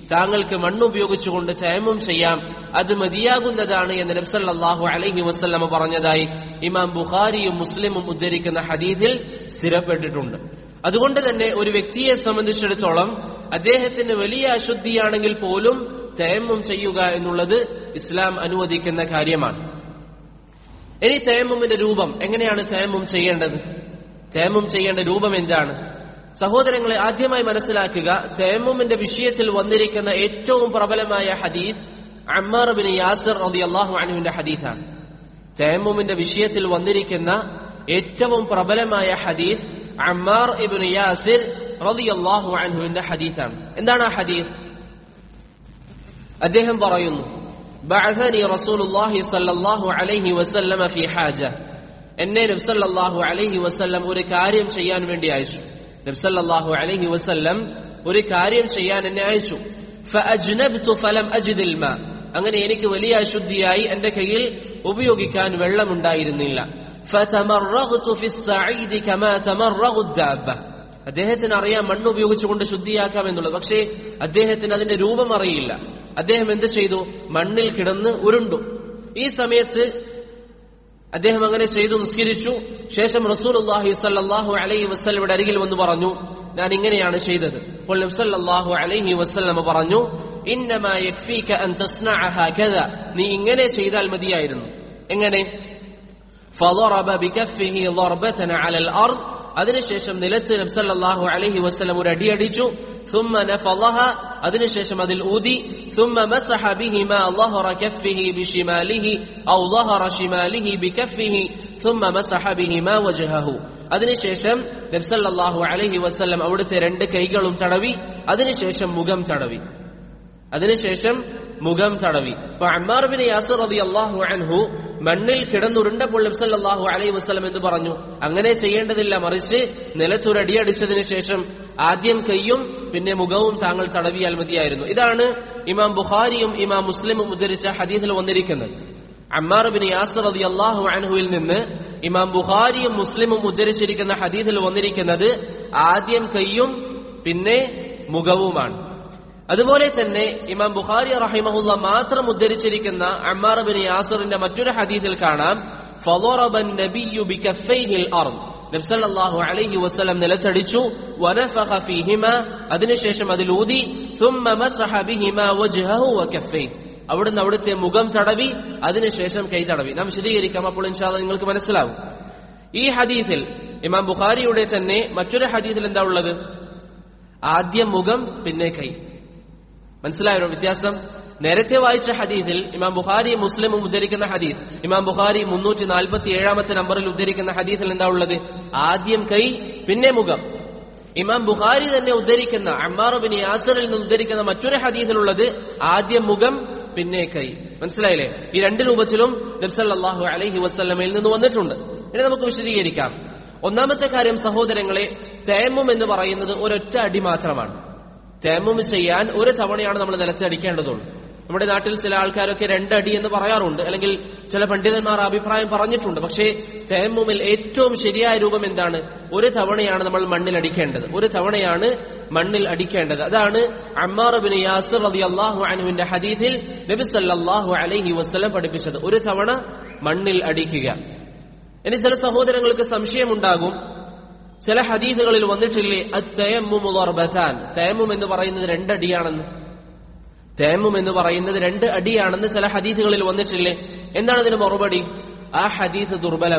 താങ്കൾക്ക് മണ്ണുപയോഗിച്ചുകൊണ്ട് തയമ്മും ചെയ്യാം, അത് മതിയാകുന്നതാണ് എന്ന് നബി സല്ലല്ലാഹു അലൈഹി വസല്ലം പറഞ്ഞതായി ഇമാം ബുഖാരിയും മുസ്ലിമും ഉദ്ധരിക്കുന്ന ഹദീസിൽ സ്ഥിരപ്പെട്ടിട്ടുണ്ട്. അതുകൊണ്ട് തന്നെ ഒരു വ്യക്തിയെ സംബന്ധിച്ചിടത്തോളം അദ്ദേഹത്തിന് വലിയ അശുദ്ധിയാണെങ്കിൽ പോലും തയമ്മും ചെയ്യുക എന്നുള്ളത് ഇസ്ലാം അനുവദിക്കുന്ന കാര്യമാണ്. ഇനി തയമ്മുമിന്റെ രൂപം, എങ്ങനെയാണ് തയമ്മും ചെയ്യേണ്ടത്? തയമ്മും ചെയ്യേണ്ട രൂപം എന്താണ്? സഹോദരങ്ങളെ, ആദ്യമായി മനസ്സിലാക്കുക, തയമ്മുമിന്റെ വിഷയത്തിൽ വന്നിരിക്കുന്ന ഏറ്റവും പ്രബലമായ ഹദീസ് അമ്മാർ ബിൻ യാസിർ റളിയല്ലാഹു അൻഹുവിന്റെ ഹദീസാണ്. തയമ്മുമിന്റെ വിഷയത്തിൽ വന്നിരിക്കുന്ന ഏറ്റവും പ്രബലമായ ഹദീസ് അമ്മാർ ഇബ്നു യാസിർ റളിയല്ലാഹു അൻഹുവിന്റെ ഹദീസാണ്. എന്താണ് ആ ഹദീസ്? അദ്ദേഹം പറയുന്നു, ബഅഥനി റസൂലുള്ളാഹി സ്വല്ലല്ലാഹു അലൈഹി വസല്ലമ ഫീ ഹാജ, എന്നെ നബി സല്ലല്ലാഹു അലൈഹി വസല്ലം ഒരു കാര്യം ചെയ്യാൻ വേണ്ടി അയച്ചു. നബി സല്ലല്ലാഹു അലൈഹി വസല്ലം ഒരു കാര്യം ചെയ്യാൻ എന്നെ അയച്ചു. ഫഅജ്നബ്തു ഫലം അജിദിൽ മാ, അങ്ങനെ എനിക്ക് വലിയ അശുദ്ധിയായി എന്റെ കയ്യിൽ ഉപയോഗിക്കാൻ വെള്ളമുണ്ടായിരുന്നില്ല. ഫതമറഗ്തു ഫിസ്സഈദി കമാ തമറഗു ദാബ്ബ, അദ്ദേഹത്തിന് അറിയാം മണ്ണ് ഉപയോഗിച്ചുകൊണ്ട് ശുദ്ധിയാക്കാം എന്നുള്ളത്, പക്ഷേ അദ്ദേഹത്തിന് അതിന്റെ രൂപം അറിയില്ല. അദ്ദേഹം എന്ത് ചെയ്തു? മണ്ണിൽ കിടന്ന് ഉരുണ്ടു. ഈ സമയത്ത് അദ്ദേഹം അങ്ങനെ ചെയ്തു, നിസ്കരിച്ചു. ശേഷം റസൂലുള്ളാഹി സ്വല്ലല്ലാഹു അലൈഹി വസല്ലമയുടെ അരികിൽ വന്ന് പറഞ്ഞു, ഞാൻ ഇങ്ങനെയാണ് ചെയ്തത്. അപ്പോൾ നബി സല്ലല്ലാഹു അലൈഹി വസല്ലമ പറഞ്ഞു, ഇന്നമാ യക്ഫീക അൻ തസ്നഅ ഹകദ, നീ ഇങ്ങനെ ചെയ്താൽ മതിയായിരുന്നു. എങ്ങനെ? ഫളറബ ബികഫിഹി ളർബതൻ അലൽ അർദ്, അതിനുശേഷം നിലത്ത് നബി സല്ലല്ലാഹു അലൈഹി വസല്ലം ഒരു അടിയടിച്ചു. ثم نفضها, അതിനുശേഷം അതിൽ ഊതി. ثم مسح بهما ظهر كفه بشماله أو ظهر شماله بكفه ثم مسح بهما وجهه, അതിനുശേഷം നബി സല്ലല്ലാഹു അലൈഹി വസല്ലം അവിടുത്തെ രണ്ട് കൈകളും തടവി, അതിനുശേഷം മുഖം തടവി. അപ്പൊ അമ്മാർ ബിൻ യാസിർ റളിയല്ലാഹു അൻഹു മണ്ണിൽ കിടന്നുരുണ്ടപ്പോൾ നബി സല്ലല്ലാഹു അലൈഹി വസല്ലം എന്ന് പറഞ്ഞു, അങ്ങനെ ചെയ്യേണ്ടതില്ല, മറിച്ച് നിലത്തൊരടിയടിച്ചതിന് ശേഷം ആദ്യം കൈയും പിന്നെ മുഖവും താങ്കൾ തടവിയാൽ മതിയായിരുന്നു. ഇതാണ് ഇമാം ബുഖാരിയും ഇമാം മുസ്ലിമും ഉദ്ധരിച്ച ഹദീസിൽ വന്നിരിക്കുന്നത്. അമ്മാർ ബിൻ യാസിർ റളിയല്ലാഹു അൻഹുവിൽ നിന്ന് ഇമാം ബുഖാരിയും മുസ്ലിമും ഉദ്ധരിച്ചിരിക്കുന്ന ഹദീസിൽ വന്നിരിക്കുന്നത് ആദ്യം കൈയും പിന്നെ മുഖവുമാണ്. അതുപോലെ തന്നെ ഇമാം ബുഖാരി റഹിമഹുല്ല മാത്രം ഉദ്ധരിച്ചിരിക്കുന്ന അമ്മാർ ബിൻ യാസിറിന്റെ മറ്റൊരു ഹദീസിൽ കാണാം, ഫളറബ നബിയ്യു ബികഫൈഹിൽ അർദ്, നബി സല്ലല്ലാഹു അലൈഹി വസല്ലം നിലത്തടിച്ചു. വനഫഖ ഫീഹിമാ, അതിനുശേഷം അതിൽ ഊതി. ثم مسح بهما وجهه وكفيه, അവിടുന്ന് അവിടുത്തെ മുഖം തടവി, അതിനുശേഷം കൈ തടവി. നാം വിശദീകരിക്കാം, അപ്പോൾ ഇൻഷാ അല്ലാഹ് നിങ്ങൾക്ക് മനസ്സിലാവും. ഈ ഹദീസിൽ ഇമാം ബുഖാരിയുടെ തന്നെ മറ്റൊരു ഹദീസിൽ എന്താ ഉള്ളത്? ആദ്യം മുഖം പിന്നെ കൈ. മനസ്സിലായോ വ്യത്യാസം? നേരത്തെ വായിച്ച ഹദീസിൽ ഇമാം ബുഖാരി മുസ്ലിമും ഉദ്ധരിക്കുന്ന ഹദീസ്, ഇമാം ബുഖാരി 347 നമ്പറിൽ ഉദ്ധരിക്കുന്ന ഹദീസിൽ എന്താ ഉള്ളത്? ആദ്യം കൈ പിന്നെ മുഖം. ഇമാം ബുഖാരി തന്നെ ഉദ്ധരിക്കുന്ന അമ്മാർ ബിൻ യാസിറിൽ നിന്ന് ഉദ്ധരിക്കുന്ന മറ്റൊരു ഹദീസിലുള്ളത് ആദ്യം മുഖം പിന്നെ കൈ. മനസ്സിലായില്ലേ? ഈ രണ്ട് രൂപത്തിലും നബി സല്ലല്ലാഹു അലൈഹി വസല്ലമയിൽ നിന്ന് വന്നിട്ടുണ്ട്. ഇനി നമുക്ക് വിശദീകരിക്കാം. ഒന്നാമത്തെ കാര്യം സഹോദരങ്ങളെ, തയമ്മും എന്ന് പറയുന്നത് ഒരൊറ്റ അടി മാത്രമാണ്. തയമ്മും ചെയ്യാൻ ഒരു തവണയാണ് നമ്മൾ നിലത്ത് അടിക്കേണ്ടതുള്ളൂ. നമ്മുടെ നാട്ടിൽ ചില ആൾക്കാരൊക്കെ 2 അടി എന്ന് പറയാറുണ്ട്, അല്ലെങ്കിൽ ചില പണ്ഡിതന്മാർ അഭിപ്രായം പറഞ്ഞിട്ടുണ്ട്. പക്ഷേ തയമ്മുമിൽ ഏറ്റവും ശരിയായ രൂപം എന്താണ്? ഒരു തവണയാണ് നമ്മൾ മണ്ണിൽ അടിക്കേണ്ടത്, ഒരു തവണയാണ് മണ്ണിൽ അടിക്കേണ്ടത്. അതാണ് അമ്മാർ ബിൻ യാസിർ റളിയല്ലാഹു അൻഹുവിന്റെ ഹദീസിൽ നബി സല്ലല്ലാഹു അലൈഹി വസല്ലം പഠിപ്പിച്ചത്, ഒരു തവണ മണ്ണിൽ അടിക്കുക. ഇനി ചില സഹോദരങ്ങൾക്ക് സംശയമുണ്ടാകും, ചില ഹദീസുകളിൽ വന്നിട്ടില്ലേ അത്തയമ്മുമു ളർബതാൻ, തയമ്മും എന്ന് പറയുന്നത് 2 അടിയാണെന്ന്. തയമ്മും എന്ന് പറയുന്നത് 2 അടിയാണെന്ന് ചില ഹദീസുകളിൽ വന്നിട്ടില്ലേ? എന്താണ് അതിന് മറുപടി? ആ ഹദീസ്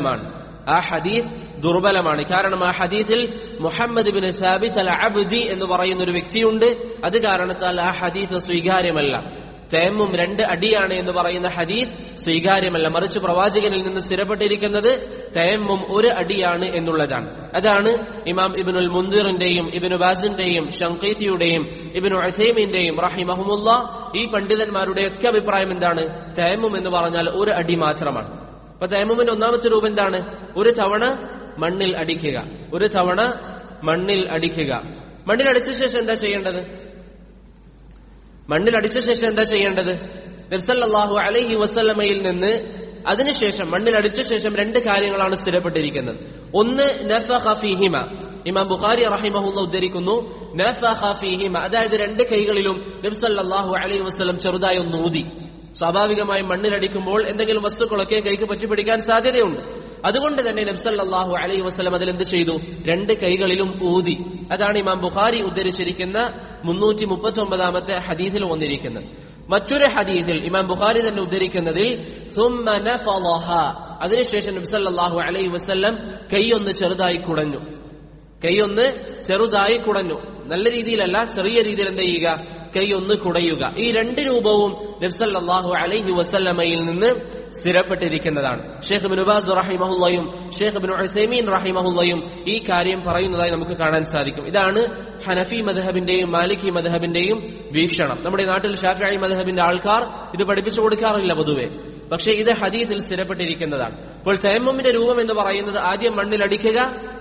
ദുർബലമാണ്. കാരണം ആ ഹദീസിൽ Muhammad bin Thabit al Abdi എന്ന് പറയുന്ന ഒരു വ്യക്തിയുണ്ട്. അത് കാരണത്താൽ ആ ഹദീസ് സ്വീകാര്യമല്ല. തയമ്മും 2 അടിയാണ് എന്ന് പറയുന്ന ഹദീസ് സ്വീകാര്യമല്ല. മറിച്ച് പ്രവാചകനിൽ നിന്ന് സ്ഥിരപ്പെട്ടിരിക്കുന്നത് തയമ്മും 1 അടിയാണ് എന്നുള്ളതാണ്. അതാണ് ഇമാം ഇബ്നുൽ മുൻദിറിന്റെയും ഇബ്നു ബാസിന്റെയും ഷൻഖീതിയുടെയും ഇബ്നു ഉസൈമീന്റെയും റഹിമഹുമുല്ലാ, ഈ പണ്ഡിതന്മാരുടെയൊക്കെ അഭിപ്രായം എന്താണ്? തയമ്മും എന്ന് പറഞ്ഞാൽ 1 അടി മാത്രമാണ്. അപ്പൊ തയമ്മുമിന്റെ ഒന്നാമത്തെ രൂപം എന്താണ്? ഒരു തവണ മണ്ണിൽ അടിക്കുക. മണ്ണിൽ അടിച്ച ശേഷം എന്താ ചെയ്യേണ്ടത്? നബി സല്ലല്ലാഹു അലൈഹി വസല്ലമയിൽ നിന്ന് അതിനുശേഷം മണ്ണിൽ അടിച്ച ശേഷം 2 കാര്യങ്ങളാണ് സ്ഥിരപ്പെട്ടിരിക്കുന്നത്. ഒന്ന്, നഫഖ ഫീഹിമ, ഇമാം ബുഖാരി റഹിമഹുള്ള ഉദ്ധരിക്കുന്നു, നഫഖ ഫീഹിമ, അതായത് രണ്ട് കൈകളിലും നബി സല്ലല്ലാഹു അലൈഹി വസല്ലം ചെറുതായി ഒന്ന് ഊതി. സ്വാഭാവികമായും മണ്ണിലടിക്കുമ്പോൾ എന്തെങ്കിലും വസ്തുക്കളൊക്കെ കൈക്ക് പറ്റിപ്പിടിക്കാൻ സാധ്യതയുണ്ട്. അതുകൊണ്ട് തന്നെ നബി സല്ലല്ലാഹു അലൈഹി വസല്ലം അതിൽ എന്ത് ചെയ്തു? രണ്ട് കൈകളിലും ഊതി. അതാണ് ഇമാം ബുഖാരി ഉദ്ധരിച്ചിരിക്കുന്ന 339 ഹദീസിൽ വന്നിരിക്കുന്നത്. മറ്റൊരു ഹദീസിൽ ഇമാം ബുഖാരി തന്നെ ഉദ്ധരിക്കുന്നതിൽ സുമ്മ നഫളഹ, അതിനുശേഷം നബി സല്ലല്ലാഹു അലൈഹി വസല്ലം കൈയൊന്ന് ചെറുതായി കുടഞ്ഞു. കൈയൊന്ന് ചെറുതായി കുടഞ്ഞു, നല്ല രീതിയിലല്ല, ചെറിയ രീതിയിൽ എന്ത് ചെയ്യുക? കൈയൊന്ന് കുടയുക. ഈ രണ്ട് രൂപവും നബി സല്ലല്ലാഹു അലൈഹി വസല്ലമയിൽ നിന്ന് സ്ഥിരപ്പെട്ടിരിക്കുന്നതാണ്. ഷെയ്ഖ് ഇബ്നു ബാസ് റഹിമഹുള്ളയും ഷെയ്ഖ് ഇബ്നു ഉസൈമീൻ റഹിമഹുള്ളയും ഈ കാര്യം പറയുന്നതായി നമുക്ക് കാണാൻ സാധിക്കും. ഇതാണ് ഹനഫി മദ്ഹബിന്റെയും മാലിക്കി മദ്ഹബിന്റെയും വീക്ഷണം. നമ്മുടെ നാട്ടിൽ ഷാഫിഈ മദ്ഹബിന്റെ ആൾക്കാർ ഇത് പഠിപ്പിച്ചു കൊടുക്കാറില്ല പൊതുവെ, പക്ഷേ ഇത് ഹദീസിൽ സ്ഥിരപ്പെട്ടിരിക്കുന്നതാണ്. അപ്പോൾ തയമ്മുമിന്റെ രൂപം എന്ന് പറയുന്നത് ആദ്യം മണ്ണിലടിക്കുക,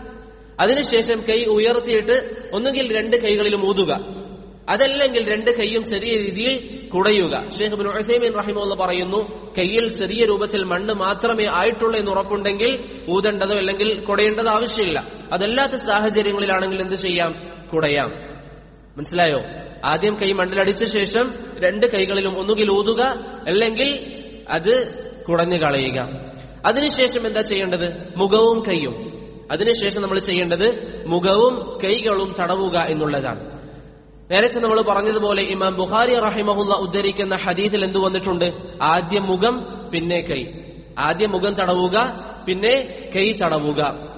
അതിനുശേഷം കൈ ഉയർത്തിയിട്ട് ഒന്നുകിൽ രണ്ട് കൈകളിലും ഊതുക, അതല്ലെങ്കിൽ രണ്ട് കൈയും ചെറിയ രീതിയിൽ കുടയുക. ഷെയ്ഖ് ഇബ്നു ഉസൈമീൻ റഹിമഹുള്ള പറയുന്നു, കൈയിൽ ചെറിയ രൂപത്തിൽ മണ്ണ് മാത്രമേ ആയിട്ടുള്ളൂ എന്ന് ഉറപ്പുണ്ടെങ്കിൽ ഊതേണ്ടതോ അല്ലെങ്കിൽ കുടയേണ്ടതോ ആവശ്യമില്ല. അതല്ലാത്ത സാഹചര്യങ്ങളിലാണെങ്കിൽ എന്ത് ചെയ്യാം? കുടയാം. മനസ്സിലായോ? ആദ്യം കൈ മണ്ണിലടിച്ച ശേഷം രണ്ട് കൈകളിലും ഒന്നുകിൽ ഊതുക, അല്ലെങ്കിൽ അത് കുടഞ്ഞു കളയുക. അതിനുശേഷം എന്താ ചെയ്യേണ്ടത്? മുഖവും കൈയും. അതിനുശേഷം നമ്മൾ ചെയ്യേണ്ടത് മുഖവും കൈകളും തടവുക എന്നുള്ളതാണ്. നേരത്തെ നമ്മൾ പറഞ്ഞതുപോലെ ഇമാം ബുഖാരി റഹിമഹുള്ള ഉദ്ധരിക്കുന്ന ഹദീസിൽ എന്തു വന്നിട്ടുണ്ട്? ആദ്യം മുഖം പിന്നെ കൈ. ആദ്യം മുഖം തടവുക, പിന്നെ കൈ തടവുക.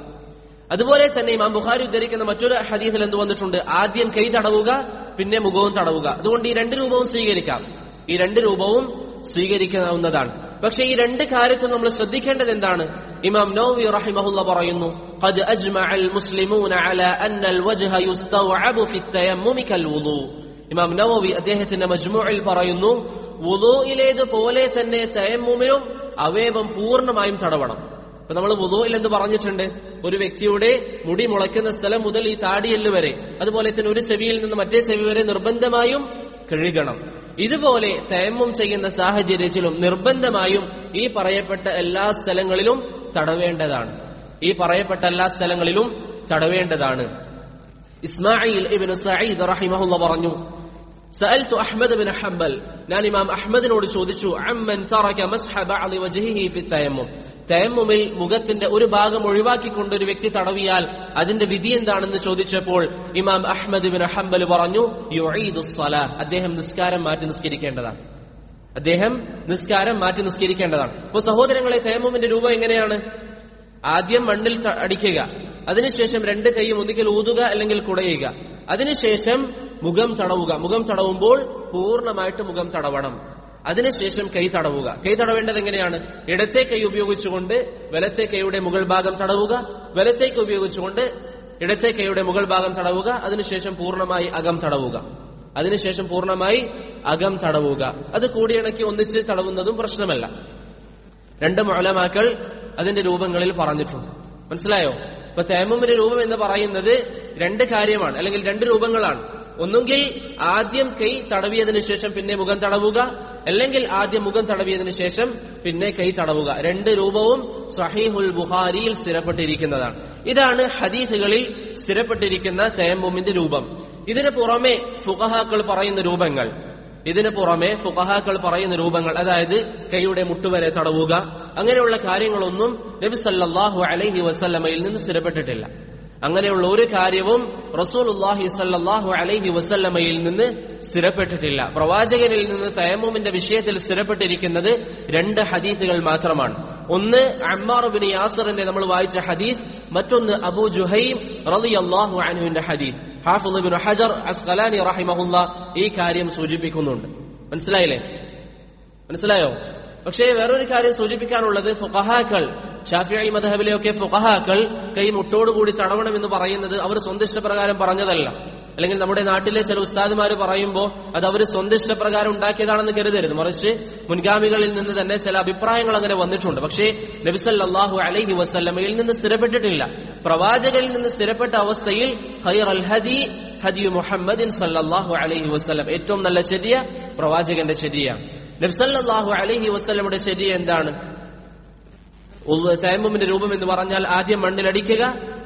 അതുപോലെ തന്നെ ഇമാം ബുഖാരി ഉദ്ധരിക്കുന്ന മറ്റൊരു ഹദീസിൽ എന്തു വന്നിട്ടുണ്ട്? ആദ്യം കൈ തടവുക, പിന്നെ മുഖവും തടവുക. അതുകൊണ്ട് ഈ രണ്ട് രൂപവും സ്വീകരിക്കാം, ഈ രണ്ട് രൂപവും സ്വീകരിക്കാവുന്നതാണ്. പക്ഷെ ഈ രണ്ട് കാര്യത്തിൽ നമ്മൾ ശ്രദ്ധിക്കേണ്ടത് എന്താണ്? ഇമാം നവവി റഹിമഹുള്ള പറയുന്നു, ഖദ് അജ്മഅൽ മുസ്ലിമൂന അലാ അന്നൽ വജ്ഹ യുസ്തവഅബു ഫി തയമ്മുമി കൽ വുളൂ. ഇമാം നവവി അദ്ദേഹത്തിന്റെ മജ്മുഇൽ പറയുന്നു, വുളൂയിലേതുപോലെ തന്നെ തയമ്മുമിലും അവയവം പൂർണ്ണമായും തടവണം. അപ്പൊ നമ്മൾ വുളൂയിൽ എന്ത് പറഞ്ഞിട്ടുണ്ട്? ഒരു വ്യക്തിയുടെ മുടി മുളയ്ക്കുന്ന സ്ഥലം മുതൽ ഈ താടിയെല്ല് വരെ, അതുപോലെ തന്നെ ഒരു ചെവിയിൽ നിന്ന് മറ്റേ ചെവി വരെ നിർബന്ധമായും കഴുകണം. ഇതുപോലെ തയമ്മും ചെയ്യുന്ന സാഹചര്യത്തിലും നിർബന്ധമായും ഈ പറയപ്പെട്ട എല്ലാ സ്ഥലങ്ങളിലും തടവേണ്ടതാണ്. ഈ പറയപ്പെട്ട എല്ലാ സ്ഥലങ്ങളിലും തടവേണ്ടതാണ്. ഇസ്മാഈൽ ഇബ്നു സഈദ് റഹിമഹുള്ള പറഞ്ഞു, സഅൽതു അഹ്മദ് ബിൻ ഹംബൽ, ഞാൻ ഇമാം അഹ്മദിനോട് ചോദിച്ചു, അമ്മൻ തറക മസ്ഹ ബഅദി വജ്ഹിഹി ഫി തയമ്മും, തയമ്മുമിൽ മുഖത്തിന്റെ ഒരു ഭാഗം ഒഴിവാക്കിക്കൊണ്ട് ഒരു വ്യക്തി തടവിയാൽ അതിന്റെ വിധി എന്താണെന്ന് ചോദിച്ചപ്പോൾ ഇമാം അഹ്മദ് ബിൻ ഹംബൽ പറഞ്ഞു, യുഈദുസ് സ്വലാഹ്, അദ്ദേഹം നിസ്കാരം മാറ്റി നിസ്കരിക്കേണ്ടതാണ്. അദ്ദേഹം നിസ്കാരം മാറ്റി നിസ്കരിക്കേണ്ടതാണ്. അപ്പോൾ സഹോദരങ്ങളെ, തയമ്മുമിന്റെ രൂപം എങ്ങനെയാണ്? ആദ്യം മണ്ണിൽ അടിക്കുക, അതിനുശേഷം രണ്ട് കൈയും ഒന്നിക്കൽ ഊതുക അല്ലെങ്കിൽ കുടയുക, അതിനുശേഷം മുഖം തടവുക. മുഖം തടവുമ്പോൾ പൂർണ്ണമായിട്ട് മുഖം തടവണം. അതിനുശേഷം കൈ തടവുക. കൈ തടവേണ്ടത് എങ്ങനെയാണ്? ഇടത്തെ കൈ ഉപയോഗിച്ചുകൊണ്ട് വലത്തെ കൈയുടെ മുകൾ ഭാഗം തടവുക, വലത്തെ കൈ ഉപയോഗിച്ചുകൊണ്ട് ഇടത്തെ കൈയുടെ മുകൾ ഭാഗം തടവുക, അതിനുശേഷം പൂർണ്ണമായി അകം തടവുക. അതിനുശേഷം പൂർണ്ണമായി അകം തടവുക. അത് കൂടിയിണക്കി ഒന്നിച്ച് തടവുന്നതും പ്രശ്നമല്ല. രണ്ട് ഉലമാക്കൾ അതിന്റെ രൂപങ്ങളിൽ പറഞ്ഞിട്ടുണ്ട്. മനസ്സിലായോ? അപ്പൊ തയമ്മുമിന്റെ രൂപം എന്ന് പറയുന്നത് രണ്ട് കാര്യമാണ്, അല്ലെങ്കിൽ രണ്ട് രൂപങ്ങളാണ്. ഒന്നുകിൽ ആദ്യം കൈ തടവിയതിനു ശേഷം പിന്നെ മുഖം തടവുക, അല്ലെങ്കിൽ ആദ്യം മുഖം തടവിയതിനു ശേഷം പിന്നെ കൈ തടവുക. രണ്ട് രൂപവും സ്വഹീഹുൽ ബുഖാരിയിൽ സ്ഥിരപ്പെട്ടിരിക്കുന്നതാണ്. ഇതാണ് ഹദീസുകളിൽ സ്ഥിരപ്പെട്ടിരിക്കുന്ന തയമ്മുമിന്റെ രൂപം. ഇതിനു പുറമെ ഫുഖഹാക്കൾ പറയുന്ന രൂപങ്ങൾ, അതായത് കൈയുടെ മുട്ടുവരെ തടവുക, അങ്ങനെയുള്ള കാര്യങ്ങളൊന്നും നബി സല്ലല്ലാഹു അലൈഹി വസല്ലമയിൽ നിന്ന് സ്ഥിരപ്പെട്ടിട്ടില്ല. അങ്ങനെയുള്ള ഒരു കാര്യവും റസൂലുള്ളാഹി സ്വല്ലല്ലാഹു അലൈഹി വസല്ലമയിൽ നിന്ന് സ്ഥിരപ്പെട്ടിട്ടില്ല. പ്രവാചകനിൽ നിന്ന് തയമ്മുമിന്റെ വിഷയത്തിൽ സ്ഥിരപ്പെട്ടിരിക്കുന്നത് രണ്ട് ഹദീസുകൾ മാത്രമാണ്. ഒന്ന് അമ്മാർ ഇബ്നു യാസിറിന്റെ നമ്മൾ വായിച്ച ഹദീസ്, മറ്റൊന്ന് അബൂ ജുഹൈം റളിയല്ലാഹു അൻഹുവിന്റെ ഹദീസ്. ഹാഫിദ് ഇബ്നു ഹജർ അസ്ഖലാനി റഹിമഹുള്ള ഈ കാര്യം സൂചിപ്പിക്കുന്നുണ്ട്. മനസ്സിലായോ? പക്ഷേ വേറൊരു കാര്യം സൂചിപ്പിക്കാനുള്ളത്, ഫുഖഹാക്കൾ, ഷാഫിഈ മദ്ഹബിലെയൊക്കെ ഫുഖഹാക്കൾ കൈ മുട്ടോടുകൂടി തടവണമെന്ന് പറയുന്നത് അവർ സ്വന്തം ഇഷ്ടപ്രകാരം പറഞ്ഞതല്ല. അല്ലെങ്കിൽ നമ്മുടെ നാട്ടിലെ ചില ഉസ്താദുമാര് പറയുമ്പോൾ അത് അവർ സ്വന്തം ഇഷ്ടപ്രകാരം ഉണ്ടാക്കിയതാണെന്ന് കരുതരുത്. മറിച്ച് മുൻഗാമികളിൽ നിന്ന് തന്നെ ചില അഭിപ്രായങ്ങൾ അങ്ങനെ വന്നിട്ടുണ്ട്. പക്ഷേ നബി സല്ലല്ലാഹു അലൈഹി വസല്ലമയിൽ നിന്ന് സ്ഥിരപ്പെട്ടിട്ടില്ല. പ്രവാചകനിൽ നിന്ന് സ്ഥിരപ്പെട്ട അവസ്ഥയിൽ ഖൈറൽ ഹദി ഹദിയു മുഹമ്മദിൻ സല്ലല്ലാഹു അലൈഹി വസല്ലം, ഏറ്റവും നല്ല ചര്യ പ്രവാചകന്റെ ചര്യയാണ്. നബി സല്ലല്ലാഹു അലൈഹി വസല്ലമയുടെ ചര്യ എന്താണ്? തയമ്മുമിന്റെ രൂപം എന്ന് പറഞ്ഞാൽ ആദ്യം മണ്ണിലടിക്കുക,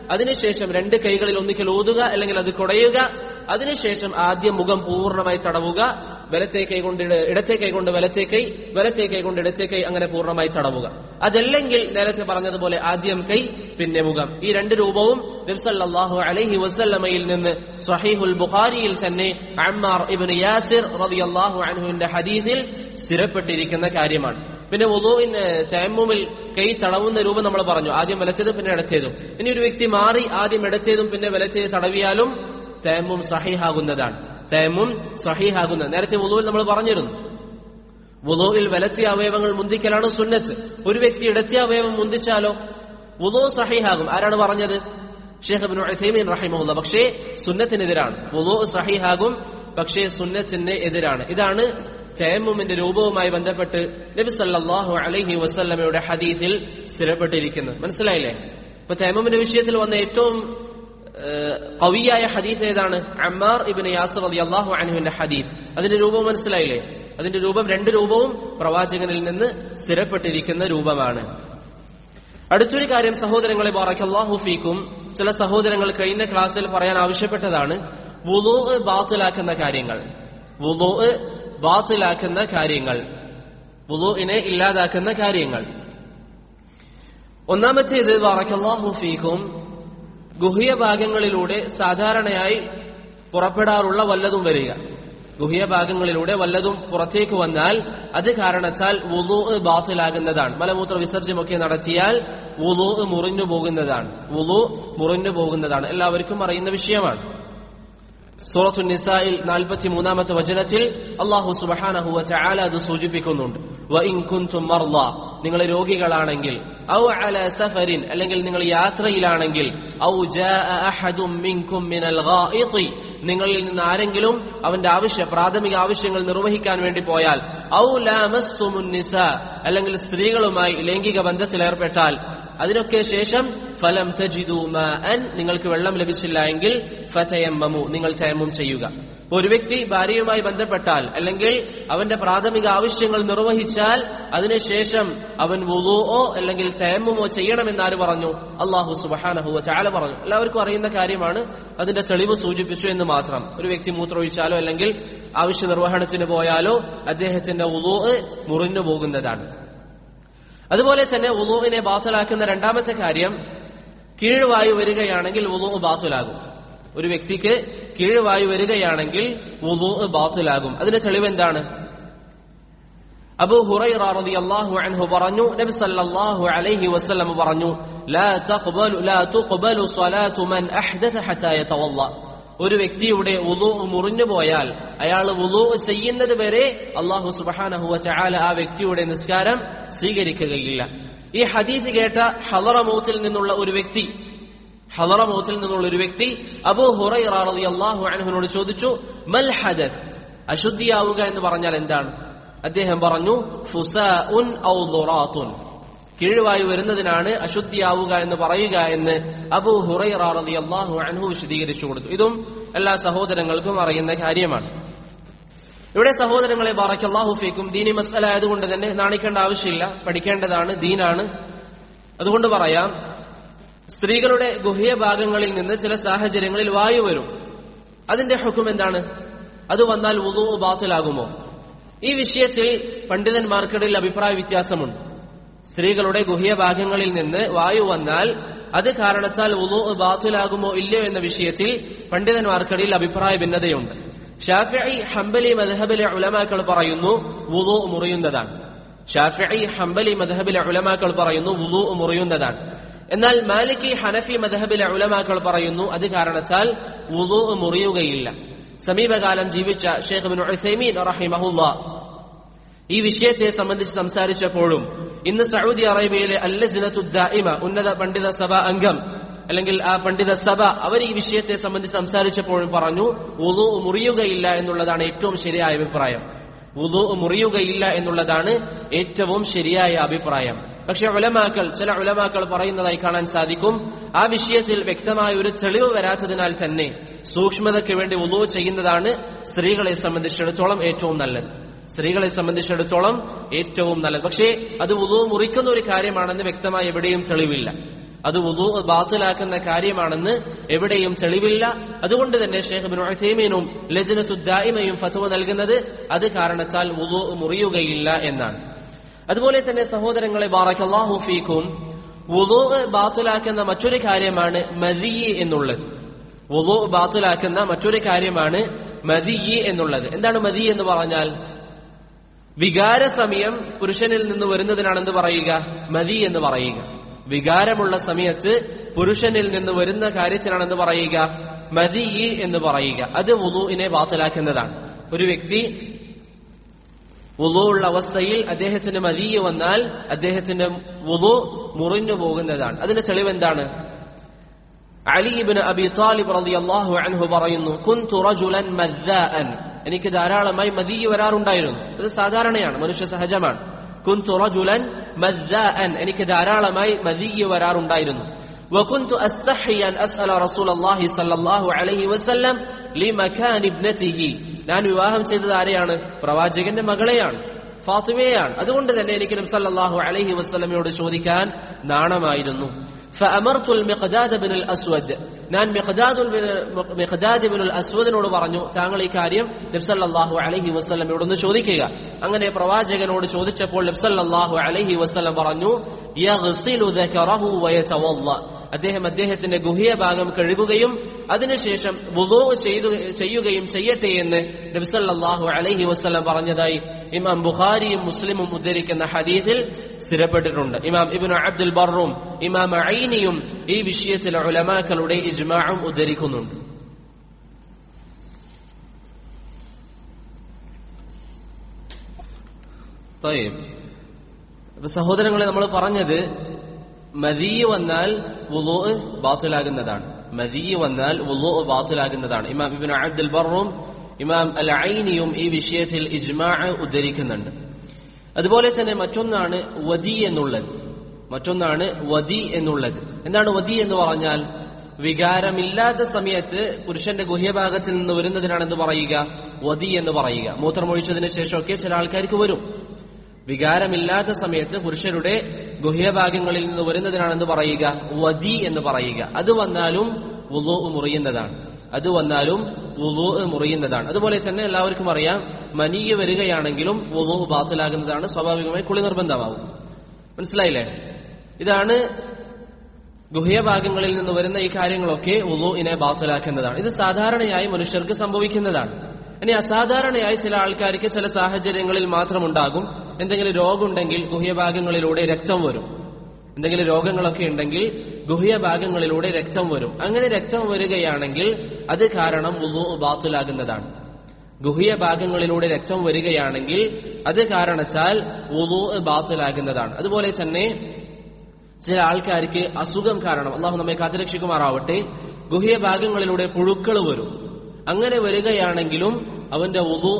അതിനുശേഷം 2 കൈകളിൽ ഒന്നിക്കൽ ഊതുക, അല്ലെങ്കിൽ അത് കുടയുക. അതിനുശേഷം ആദ്യം മുഖം പൂർണ്ണമായി തടവുക, വലത്തെ കൈ കൊണ്ട് ഇടത്തെ കൈ കൊണ്ട് വലത്തെ കൈ, വലത്തെ കൈ കൊണ്ട് ഇടത്തെ കൈ, അങ്ങനെ പൂർണ്ണമായി തടവുക. അതല്ലെങ്കിൽ നേരത്തെ പറഞ്ഞതുപോലെ ആദ്യം കൈ പിന്നെ മുഖം. ഈ 2 രൂപവും നബി സല്ലല്ലാഹു അലൈഹി വസല്ലമയിൽ നിന്ന് സ്വഹീഹുൽ ബുഖാരിയിൽ തന്നെ അമ്മാർ ഇബ്നു യാസിർ റളിയല്ലാഹു അൻഹുവിന്റെ ഹദീസിൽ സ്ഥിരപ്പെട്ടിരിക്കുന്ന കാര്യമാണ്. പിന്നെ വുളൂഇന് തയമ്മുമിൽ കൈ തടവുന്ന രൂപം നമ്മൾ പറഞ്ഞു, ആദ്യം വലത്തേതും പിന്നെ ഇടത്തേതും. ഇനി ഒരു വ്യക്തി മാറി ആദ്യം ഇടത്തേതും പിന്നെ വലത്തേത് തടവിയാലും തയമ്മും സഹീഹാകുന്നതാണ്. തയമ്മും സഹീഹാകുന്നത് നേരത്തെ വുളൂഇൽ നമ്മൾ പറഞ്ഞിരുന്നു. വുളൂഇൽ വലത്തെ അവയവങ്ങൾ മുന്തിക്കലാണ് സുന്നത്ത്. ഒരു വ്യക്തി ഇടത്തെ അവയവം മുന്തിച്ചാലോ വുളൂ സഹീഹാകും. ആരാണ് പറഞ്ഞത്? ശൈഖ് ഇബ്നു ഉസൈമീൻ റഹിമഹുല്ലാഹ്. പക്ഷേ സുന്നത്തിനെതിരാണ്. വുളൂ സഹീഹാകും, പക്ഷേ സുന്നത്തിന് എതിരാണ്. ഇതാണ് തയമ്മുമിന്റെ രൂപവുമായി ബന്ധപ്പെട്ട് നബി സല്ലല്ലാഹു അലൈഹി വസല്ലമയുടെ ഹദീസിൽ സ്ഥിരപ്പെട്ടിരിക്കുന്നത്. മനസ്സിലായില്ലേ? ഇപ്പൊ തയമ്മുമിന്റെ വിഷയത്തിൽ വന്ന ഏറ്റവും ഖവിയായ ഹദീസ് ഏതാണ്? അമ്മാർ ഇബ്നു യാസിർ റളിയല്ലാഹു അൻഹുവിന്റെ ഹദീസ്. അതിന്റെ രൂപം മനസ്സിലായില്ലേ? അതിന്റെ രൂപം 2 രൂപവും പ്രവാചകനിൽ നിന്ന് സ്ഥിരപ്പെട്ടിരിക്കുന്ന രൂപമാണ്. അടുത്തൊരു കാര്യം സഹോദരങ്ങളെ ബറക്കല്ലാഹു ഫീക്കും, ചില സഹോദരങ്ങൾ കഴിഞ്ഞ ക്ലാസ്സിൽ പറയാൻ ആവശ്യപ്പെട്ടതാണ് വുളൂ ബാത്തിലാക്കുന്ന കാര്യങ്ങൾ. വുളൂ ബാത്തിലാക്കുന്ന കാര്യങ്ങൾ, വുളൂഇനെ ഇല്ലാതാക്കുന്ന കാര്യങ്ങൾ. ഒന്നാമത്തേത് ബറക്കല്ലാഹു ഫീക്കും, ഗുഹ്യ ഭാഗങ്ങളിലൂടെ സാധാരണയായി പുറപ്പെടാറുള്ള വല്ലതും വരിക. ഗുഹ്യ ഭാഗങ്ങളിലൂടെ വല്ലതും പുറത്തേക്ക് വന്നാൽ അത് കാരണത്താൽ വുളൂ ബാത്തിലാകുന്നതാണ്. മലമൂത്ര വിസർജ്യമൊക്കെ നടത്തിയാൽ വുളൂ മുറിഞ്ഞു പോകുന്നതാണ്. വുളൂ മുറിഞ്ഞു പോകുന്നതാണ്, എല്ലാവർക്കും അറിയുന്ന വിഷയമാണ്. സൂറത്തുൻ നിസായിൽ 43-ാമത്തെ വചനത്തിൽ അല്ലാഹു സുബ്ഹാനഹു വ തആല അത് സൂചിപ്പിക്കുന്നുണ്ട്. വഇൻ കുൻതും മർളാ, നിങ്ങൾ രോഗികളാണെങ്കിൽ, ഔ അലാ സഫരിൻ, അല്ലെങ്കിൽ നിങ്ങൾ യാത്രയിലാണെങ്കിൽ, ഔ ജാഅ അഹദും മിൻകും മിനൽ ഗായിതി, നിങ്ങളിൽ നിന്ന് ആരെങ്കിലും അവന്റെ പ്രാഥമിക ആവശ്യങ്ങൾ നിർവഹിക്കാൻ വേണ്ടി പോയാൽ, ഔ ലാമസ്സുമുൻ നിസാ, അല്ലെങ്കിൽ സ്ത്രീകളുമായി ലൈംഗിക ബന്ധത്തിൽ ഏർപ്പെട്ടാൽ, അതിനൊക്കെ ശേഷം ഫലം തജിദൂ മാഅൻ, നിങ്ങൾക്ക് വെള്ളം ലഭിച്ചില്ല എങ്കിൽ ഫതയമ്മമു, നിങ്ങൾ തയമ്മും ചെയ്യുക. ഒരു വ്യക്തി ഭാര്യയുമായി ബന്ധപ്പെട്ടാൽ അല്ലെങ്കിൽ അവന്റെ പ്രാഥമിക ആവശ്യങ്ങൾ നിർവഹിച്ചാൽ അതിനുശേഷം അവൻ വുളൂഓ അല്ലെങ്കിൽ തയമ്മുമോ ചെയ്യണമെന്നാര് പറഞ്ഞു? അല്ലാഹു സുബ്ഹാനഹു വ തആല പറഞ്ഞു. എല്ലാവർക്കും അറിയുന്ന കാര്യമാണ്, അതിന്റെ തെളിവ് സൂചിപ്പിച്ചു എന്ന് മാത്രം. ഒരു വ്യക്തി മൂത്രമൊഴിച്ചാലോ അല്ലെങ്കിൽ ആവശ്യ നിർവഹണത്തിന് പോയാലോ അദ്ദേഹത്തിന്റെ വുളൂ മുറിഞ്ഞു പോകുന്നതാണ്. അതുപോലെ തന്നെ വുളൂഇനെ ബാത്തിലാക്കുന്ന രണ്ടാമത്തെ കാര്യം, കീഴ്വായു വരികയാണെങ്കിൽ വുളൂ ബാത്തിലാകും. ഒരു വ്യക്തിക്ക് കീഴ്വായു വരികയാണെങ്കിൽ വുളൂ ബാത്തിലാകും. അതിന്റെ തെളിവ് എന്താണ്? അബൂ ഹുറൈറ റളിയല്ലാഹു അൻഹു പറഞ്ഞു, നബി സല്ലല്ലാഹു അലൈഹി വസല്ലം പറഞ്ഞു, ലാ തുഖ്ബലു സ്വലാത്തു മൻ അഹ്ദഥ ഹത്താ യതവല്ല. ഒരു വ്യക്തിയുടെ വുളൂ മുറിഞ്ഞു പോയാൽ അയാൾ വുളൂ ചെയ്യുന്നത് വരെ അല്ലാഹു സുബ്ഹാനഹു വ തആല ആ വ്യക്തിയുടെ നിസ്കാരം സ്വീകരിക്കുകയില്ല. ഈ ഹദീസ് കേട്ട ഹളറമൗത്തിൽ നിന്നുള്ള ഒരു വ്യക്തി അബൂ ഹുറൈറ റളിയല്ലാഹു അൻഹുവിനോട് ചോദിച്ചു, മൽ ഹദസ്, അശുദ്ധിയാവുക എന്ന് പറഞ്ഞാൽ എന്താണ്? അദ്ദേഹം പറഞ്ഞു, ഫുസാഉൻ ഔ ദുറാത്തുൻ, കീഴ്വായു വരുന്നതിനാണ് അശുദ്ധിയാവുക എന്ന് പറയുക എന്ന് അബൂ ഹുറൈറ റളിയല്ലാഹു അൻഹു വിശദീകരിച്ചു കൊടുത്തു. ഇതും എല്ലാ സഹോദരങ്ങൾക്കും അറിയുന്ന കാര്യമാണ്. ഇവിടെ സഹോദരങ്ങളെ ബറക്കല്ലാഹു ഫീക്കും, ദീനി മസ്അല ആയതുകൊണ്ട് തന്നെ നാണിക്കേണ്ട ആവശ്യമില്ല, പഠിക്കേണ്ടതാണ്, ദീനാണ്. അതുകൊണ്ട് പറയാം, സ്ത്രീകളുടെ ഗുഹ്യ ഭാഗങ്ങളിൽ നിന്ന് ചില സാഹചര്യങ്ങളിൽ വായു വരും. അതിന്റെ ഹുക്ം എന്താണ്? അത് വന്നാൽ വുളൂ ബാത്തിലാകുമോ? ഈ വിഷയത്തിൽ പണ്ഡിതന്മാർക്കിടയിൽ അഭിപ്രായ വ്യത്യാസമുണ്ട്. സ്ത്രീകളുടെ ഗുഹ്യ ഭാഗങ്ങളിൽ നിന്ന് വായു വന്നാൽ അത് കാരണത്താൽ വുളൂ ബാത്തിലാകുമോ ഇല്ലയോ എന്ന വിഷയത്തിൽ പണ്ഡിതന്മാർക്കിടയിൽ അഭിപ്രായ ഭിന്നതയുണ്ട്. ഷാഫിഈ ഹംബലി മദ്ഹബിലെ ഉലമാക്കൾ പറയുന്നു വുളൂ മുറിയുന്നതാണ്. ഷാഫിഈ ഹംബലി മദ്ഹബിലെ ഉലമാക്കൾ പറയുന്നു വുളൂ മുറിയുന്നതാണ്. എന്നാൽ മാലിക്കി ഹനഫി മദ്ഹബിലെ ഉലമാക്കൾ പറയുന്നു അത് കാരണത്താൽ വുളൂ മുറിയുകയില്ല. സമീപകാലം ജീവിച്ച ശൈഖ് ഇബ്നു ഉസൈമീൻ റഹിമഹുല്ലാഹ് ഈ വിഷയത്തെ സംബന്ധിച്ച് സംസാരിച്ചപ്പോഴും ഇന്ന് സൗദി അറേബ്യയിലെ അൽ-ലജ്നത്തു ദാഇമ, ഉന്നത പണ്ഡിത സഭ അംഗം അല്ലെങ്കിൽ ആ പണ്ഡിത സഭ, അവർ ഈ വിഷയത്തെ സംബന്ധിച്ച് സംസാരിച്ചപ്പോഴും പറഞ്ഞു വുളൂ മുറിയുകയില്ല എന്നുള്ളതാണ് ഏറ്റവും ശരിയായ അഭിപ്രായം. വുളൂ മുറിയുകയില്ല എന്നുള്ളതാണ് ഏറ്റവും ശരിയായ അഭിപ്രായം. പക്ഷെ ചില ഉലമാക്കൾ പറയുന്നതായി കാണാൻ സാധിക്കും, ആ വിഷയത്തിൽ വ്യക്തമായ ഒരു തെളിവ് വരാത്തതിനാൽ തന്നെ സൂക്ഷ്മതയ്ക്ക് വേണ്ടി വുളൂ ചെയ്യുന്നതാണ് സ്ത്രീകളെ സംബന്ധിച്ചിടത്തോളം ഏറ്റവും നല്ലത്. പക്ഷേ അത് വുളൂ മുറിക്കുന്ന ഒരു കാര്യമാണെന്ന് വ്യക്തമായി എവിടെയും തെളിവില്ല. അത് വുളൂ ബാത്തിലാക്കുന്ന കാര്യമാണെന്ന് എവിടെയും തെളിവില്ല. അതുകൊണ്ട് തന്നെ ശൈഖ് ഇബ്നു ഉസൈമീനും ലജ്നത്തു ദായിമയും ഫത്വ നൽകുന്നത് അത് കാരണത്താൽ വുളൂ മുറിയുകയില്ല എന്നാണ്. അതുപോലെ തന്നെ സഹോദരങ്ങളെ ബാറക്കല്ലാഹു ഫീക്കും, വുളൂ ബാത്തിലാക്കുന്ന മറ്റൊരു കാര്യമാണ് മദീ എന്നുള്ളത്. വുളൂ ബാത്തിലാക്കുന്ന മറ്റൊരു കാര്യമാണ് മദീ എന്നുള്ളത്. എന്താണ് മദീ എന്ന് പറഞ്ഞാൽ? വികാര സമയം പുരുഷനിൽ നിന്ന് വരുന്നതിനാണെന്ന് പറയുക മദീ എന്ന് പറയുക. വികാരമുള്ള സമയത്ത് പുരുഷനിൽ നിന്ന് വരുന്ന കാര്യത്തിനാണെന്ന് പറയുക മദീ എന്ന് പറയുക. അത് വുളൂഇനെ ബാത്തിലാക്കുന്നതാണ്. ഒരു വ്യക്തി വുളൂ ഉള്ള അവസ്ഥയിൽ അദ്ദേഹത്തിന് മദീ വന്നാൽ അദ്ദേഹത്തിന്റെ വുളൂ മുറിഞ്ഞു പോകുന്നതാണ്. അതിന്റെ തെളിവ് എന്താണ്? അലി ഇബ്നു അബി ത്വാലിബ് റളിയല്ലാഹു അൻഹു പറയുന്നു, കുൻതു റജുലൻ മദ്ദാഅൻ, എനിക്ക് ധാരാളമായി മദീ വരാറുണ്ടായിരുന്നു. ഇത് സാധാരണയാണ്, മനുഷ്യ സഹജമാണ്. കുൻതു റജുലൻ മദ്ദാഅൻ, എനിക്ക് ധാരാളമായി മദീ വരാറുണ്ടായിരുന്നു. وكنت استحي ان اسال رسول الله صلى الله عليه وسلم لمكان ابنته, ഞാൻ വിവാഹം ചെയ്തത് ആരെയാണ്? പ്രവാചകന്റെ മകളെയാണ്, ഫാത്തിമയെയാണ്. അതുകൊണ്ട് തന്നെ എനിക്ക് നബി സല്ലല്ലാഹു അലൈഹി വസല്ലമയോട് ചോദിക്കാൻ നാണമായിരുന്നു. فأمرت المقداد بن الأسود, ഞാൻ മിഖ്ദാദ് ഇബ്നുൽ അസ്വദിനോട് പറഞ്ഞു, താങ്കൾ ഈ കാര്യം നബി സല്ലല്ലാഹു അലൈഹി വസല്ലമയോട് ഒന്ന് ചോദിക്കുക. അങ്ങനെ പ്രവാചകനോട് ചോദിച്ചപ്പോൾ നബി സല്ലല്ലാഹു അലൈഹി വസല്ലം പറഞ്ഞു, യഗ്സിലു ദകറഹു വയതവല്ല, അദ്ദേഹത്തിന്റെ ഗുഹ്യ ഭാഗം കഴുകുകയും അതിനുശേഷം വുളൂ ചെയ്യുകയും ചെയ്യട്ടെ എന്ന് നബി സല്ലല്ലാഹു അലൈഹി വസല്ലം പറഞ്ഞതായി ഇമാം ബുഖാരിയും മുസ്ലിമും ഉദ്ധരിക്കുന്ന ഹദീസിൽ സ്ഥിരപ്പെട്ടിട്ടുണ്ട്. ഇമാം ഇബ്നു അബ്ദുൽ ബർറും ഇമാം ഐനിയും ഈ വിഷയത്തിൽ ഉലമാക്കളുടെ ഇജ്മാഉം ഉദ്ധരിക്കുന്നുണ്ട്. സഹോദരങ്ങളെ, നമ്മൾ പറഞ്ഞത് മദീ വന്നാൽ വുളൂ ബാത്തിലാകുന്നതാണ്. മദീ വന്നാൽ വുളൂ ബാത്തിലാകുന്നതാണ്. ഇമാം ഇബ്നു അബ്ദുൽ ബർറും ഇമാം അൽ ഐനിയും ഈ വിഷയത്തിൽ ഇജ്മാഅ് ഉദ്ധരിക്കുന്നുണ്ട്. അതുപോലെ തന്നെ മറ്റൊന്നാണ് വദി എന്നുള്ളത്. എന്താണ് വദി എന്ന് പറഞ്ഞാൽ? വികാരമില്ലാത്ത സമയത്ത് പുരുഷന്റെ ഗുഹ്യഭാഗത്തിൽ നിന്ന് വരുന്നതിനാണെന്ന് പറയുക വദി എന്ന് പറയുക. മൂത്രമൊഴിച്ചതിന് ശേഷമൊക്കെ ചില ആൾക്കാർക്ക് വരും. വികാരമില്ലാത്ത സമയത്ത് പുരുഷരുടെ ഗുഹ്യഭാഗങ്ങളിൽ നിന്ന് വരുന്നതിനാണെന്ന് പറയുക വദി എന്ന് പറയുക. അത് വന്നാലും വുളൂ മുറിയുന്നതാണ്. അതുപോലെ തന്നെ എല്ലാവർക്കും അറിയാം, മനീയ് വരികയാണെങ്കിലും വുളൂ ബാത്തിലാകുന്നതാണ്. സ്വാഭാവികമായി കുളി നിർബന്ധമാവും. മനസ്സിലായില്ലേ? ഇതാണ് ഗുഹ്യഭാഗങ്ങളിൽ നിന്ന് വരുന്ന ഈ കാര്യങ്ങളൊക്കെ വുളൂഇനെ ബാത്തിലാക്കുന്നതാണ്. ഇത് സാധാരണയായി മനുഷ്യർക്ക് സംഭവിക്കുന്നതാണ്. ഇനി അസാധാരണയായി ചില ആൾക്കാർക്ക് ചില സാഹചര്യങ്ങളിൽ മാത്രമുണ്ടാകും. എന്തെങ്കിലും രോഗമുണ്ടെങ്കിൽ ഗുഹ്യഭാഗങ്ങളിലൂടെ രക്തം വരും. എന്തെങ്കിലും രോഗങ്ങളൊക്കെ ഉണ്ടെങ്കിൽ ഗുഹ്യഭാഗങ്ങളിലൂടെ രക്തം വരും. അങ്ങനെ രക്തം വരികയാണെങ്കിൽ അത് കാരണം വുളൂ ബാത്തിലാകുന്നതാണ്. ഗുഹ്യഭാഗങ്ങളിലൂടെ രക്തം വരികയാണെങ്കിൽ അത് കാരണത്താൽ വുളൂ ബാത്തിലാകുന്നതാണ്. അതുപോലെ തന്നെ ചില ആൾക്കാർക്ക് അസുഖം കാരണം, അള്ളാഹു നമ്മെ കാത്തുരക്ഷിക്കുമാറാവട്ടെ, ഗുഹ്യഭാഗങ്ങളിലൂടെ പുഴുക്കൾ വരും. അങ്ങനെ വരികയാണെങ്കിലും അവന്റെ വുളൂ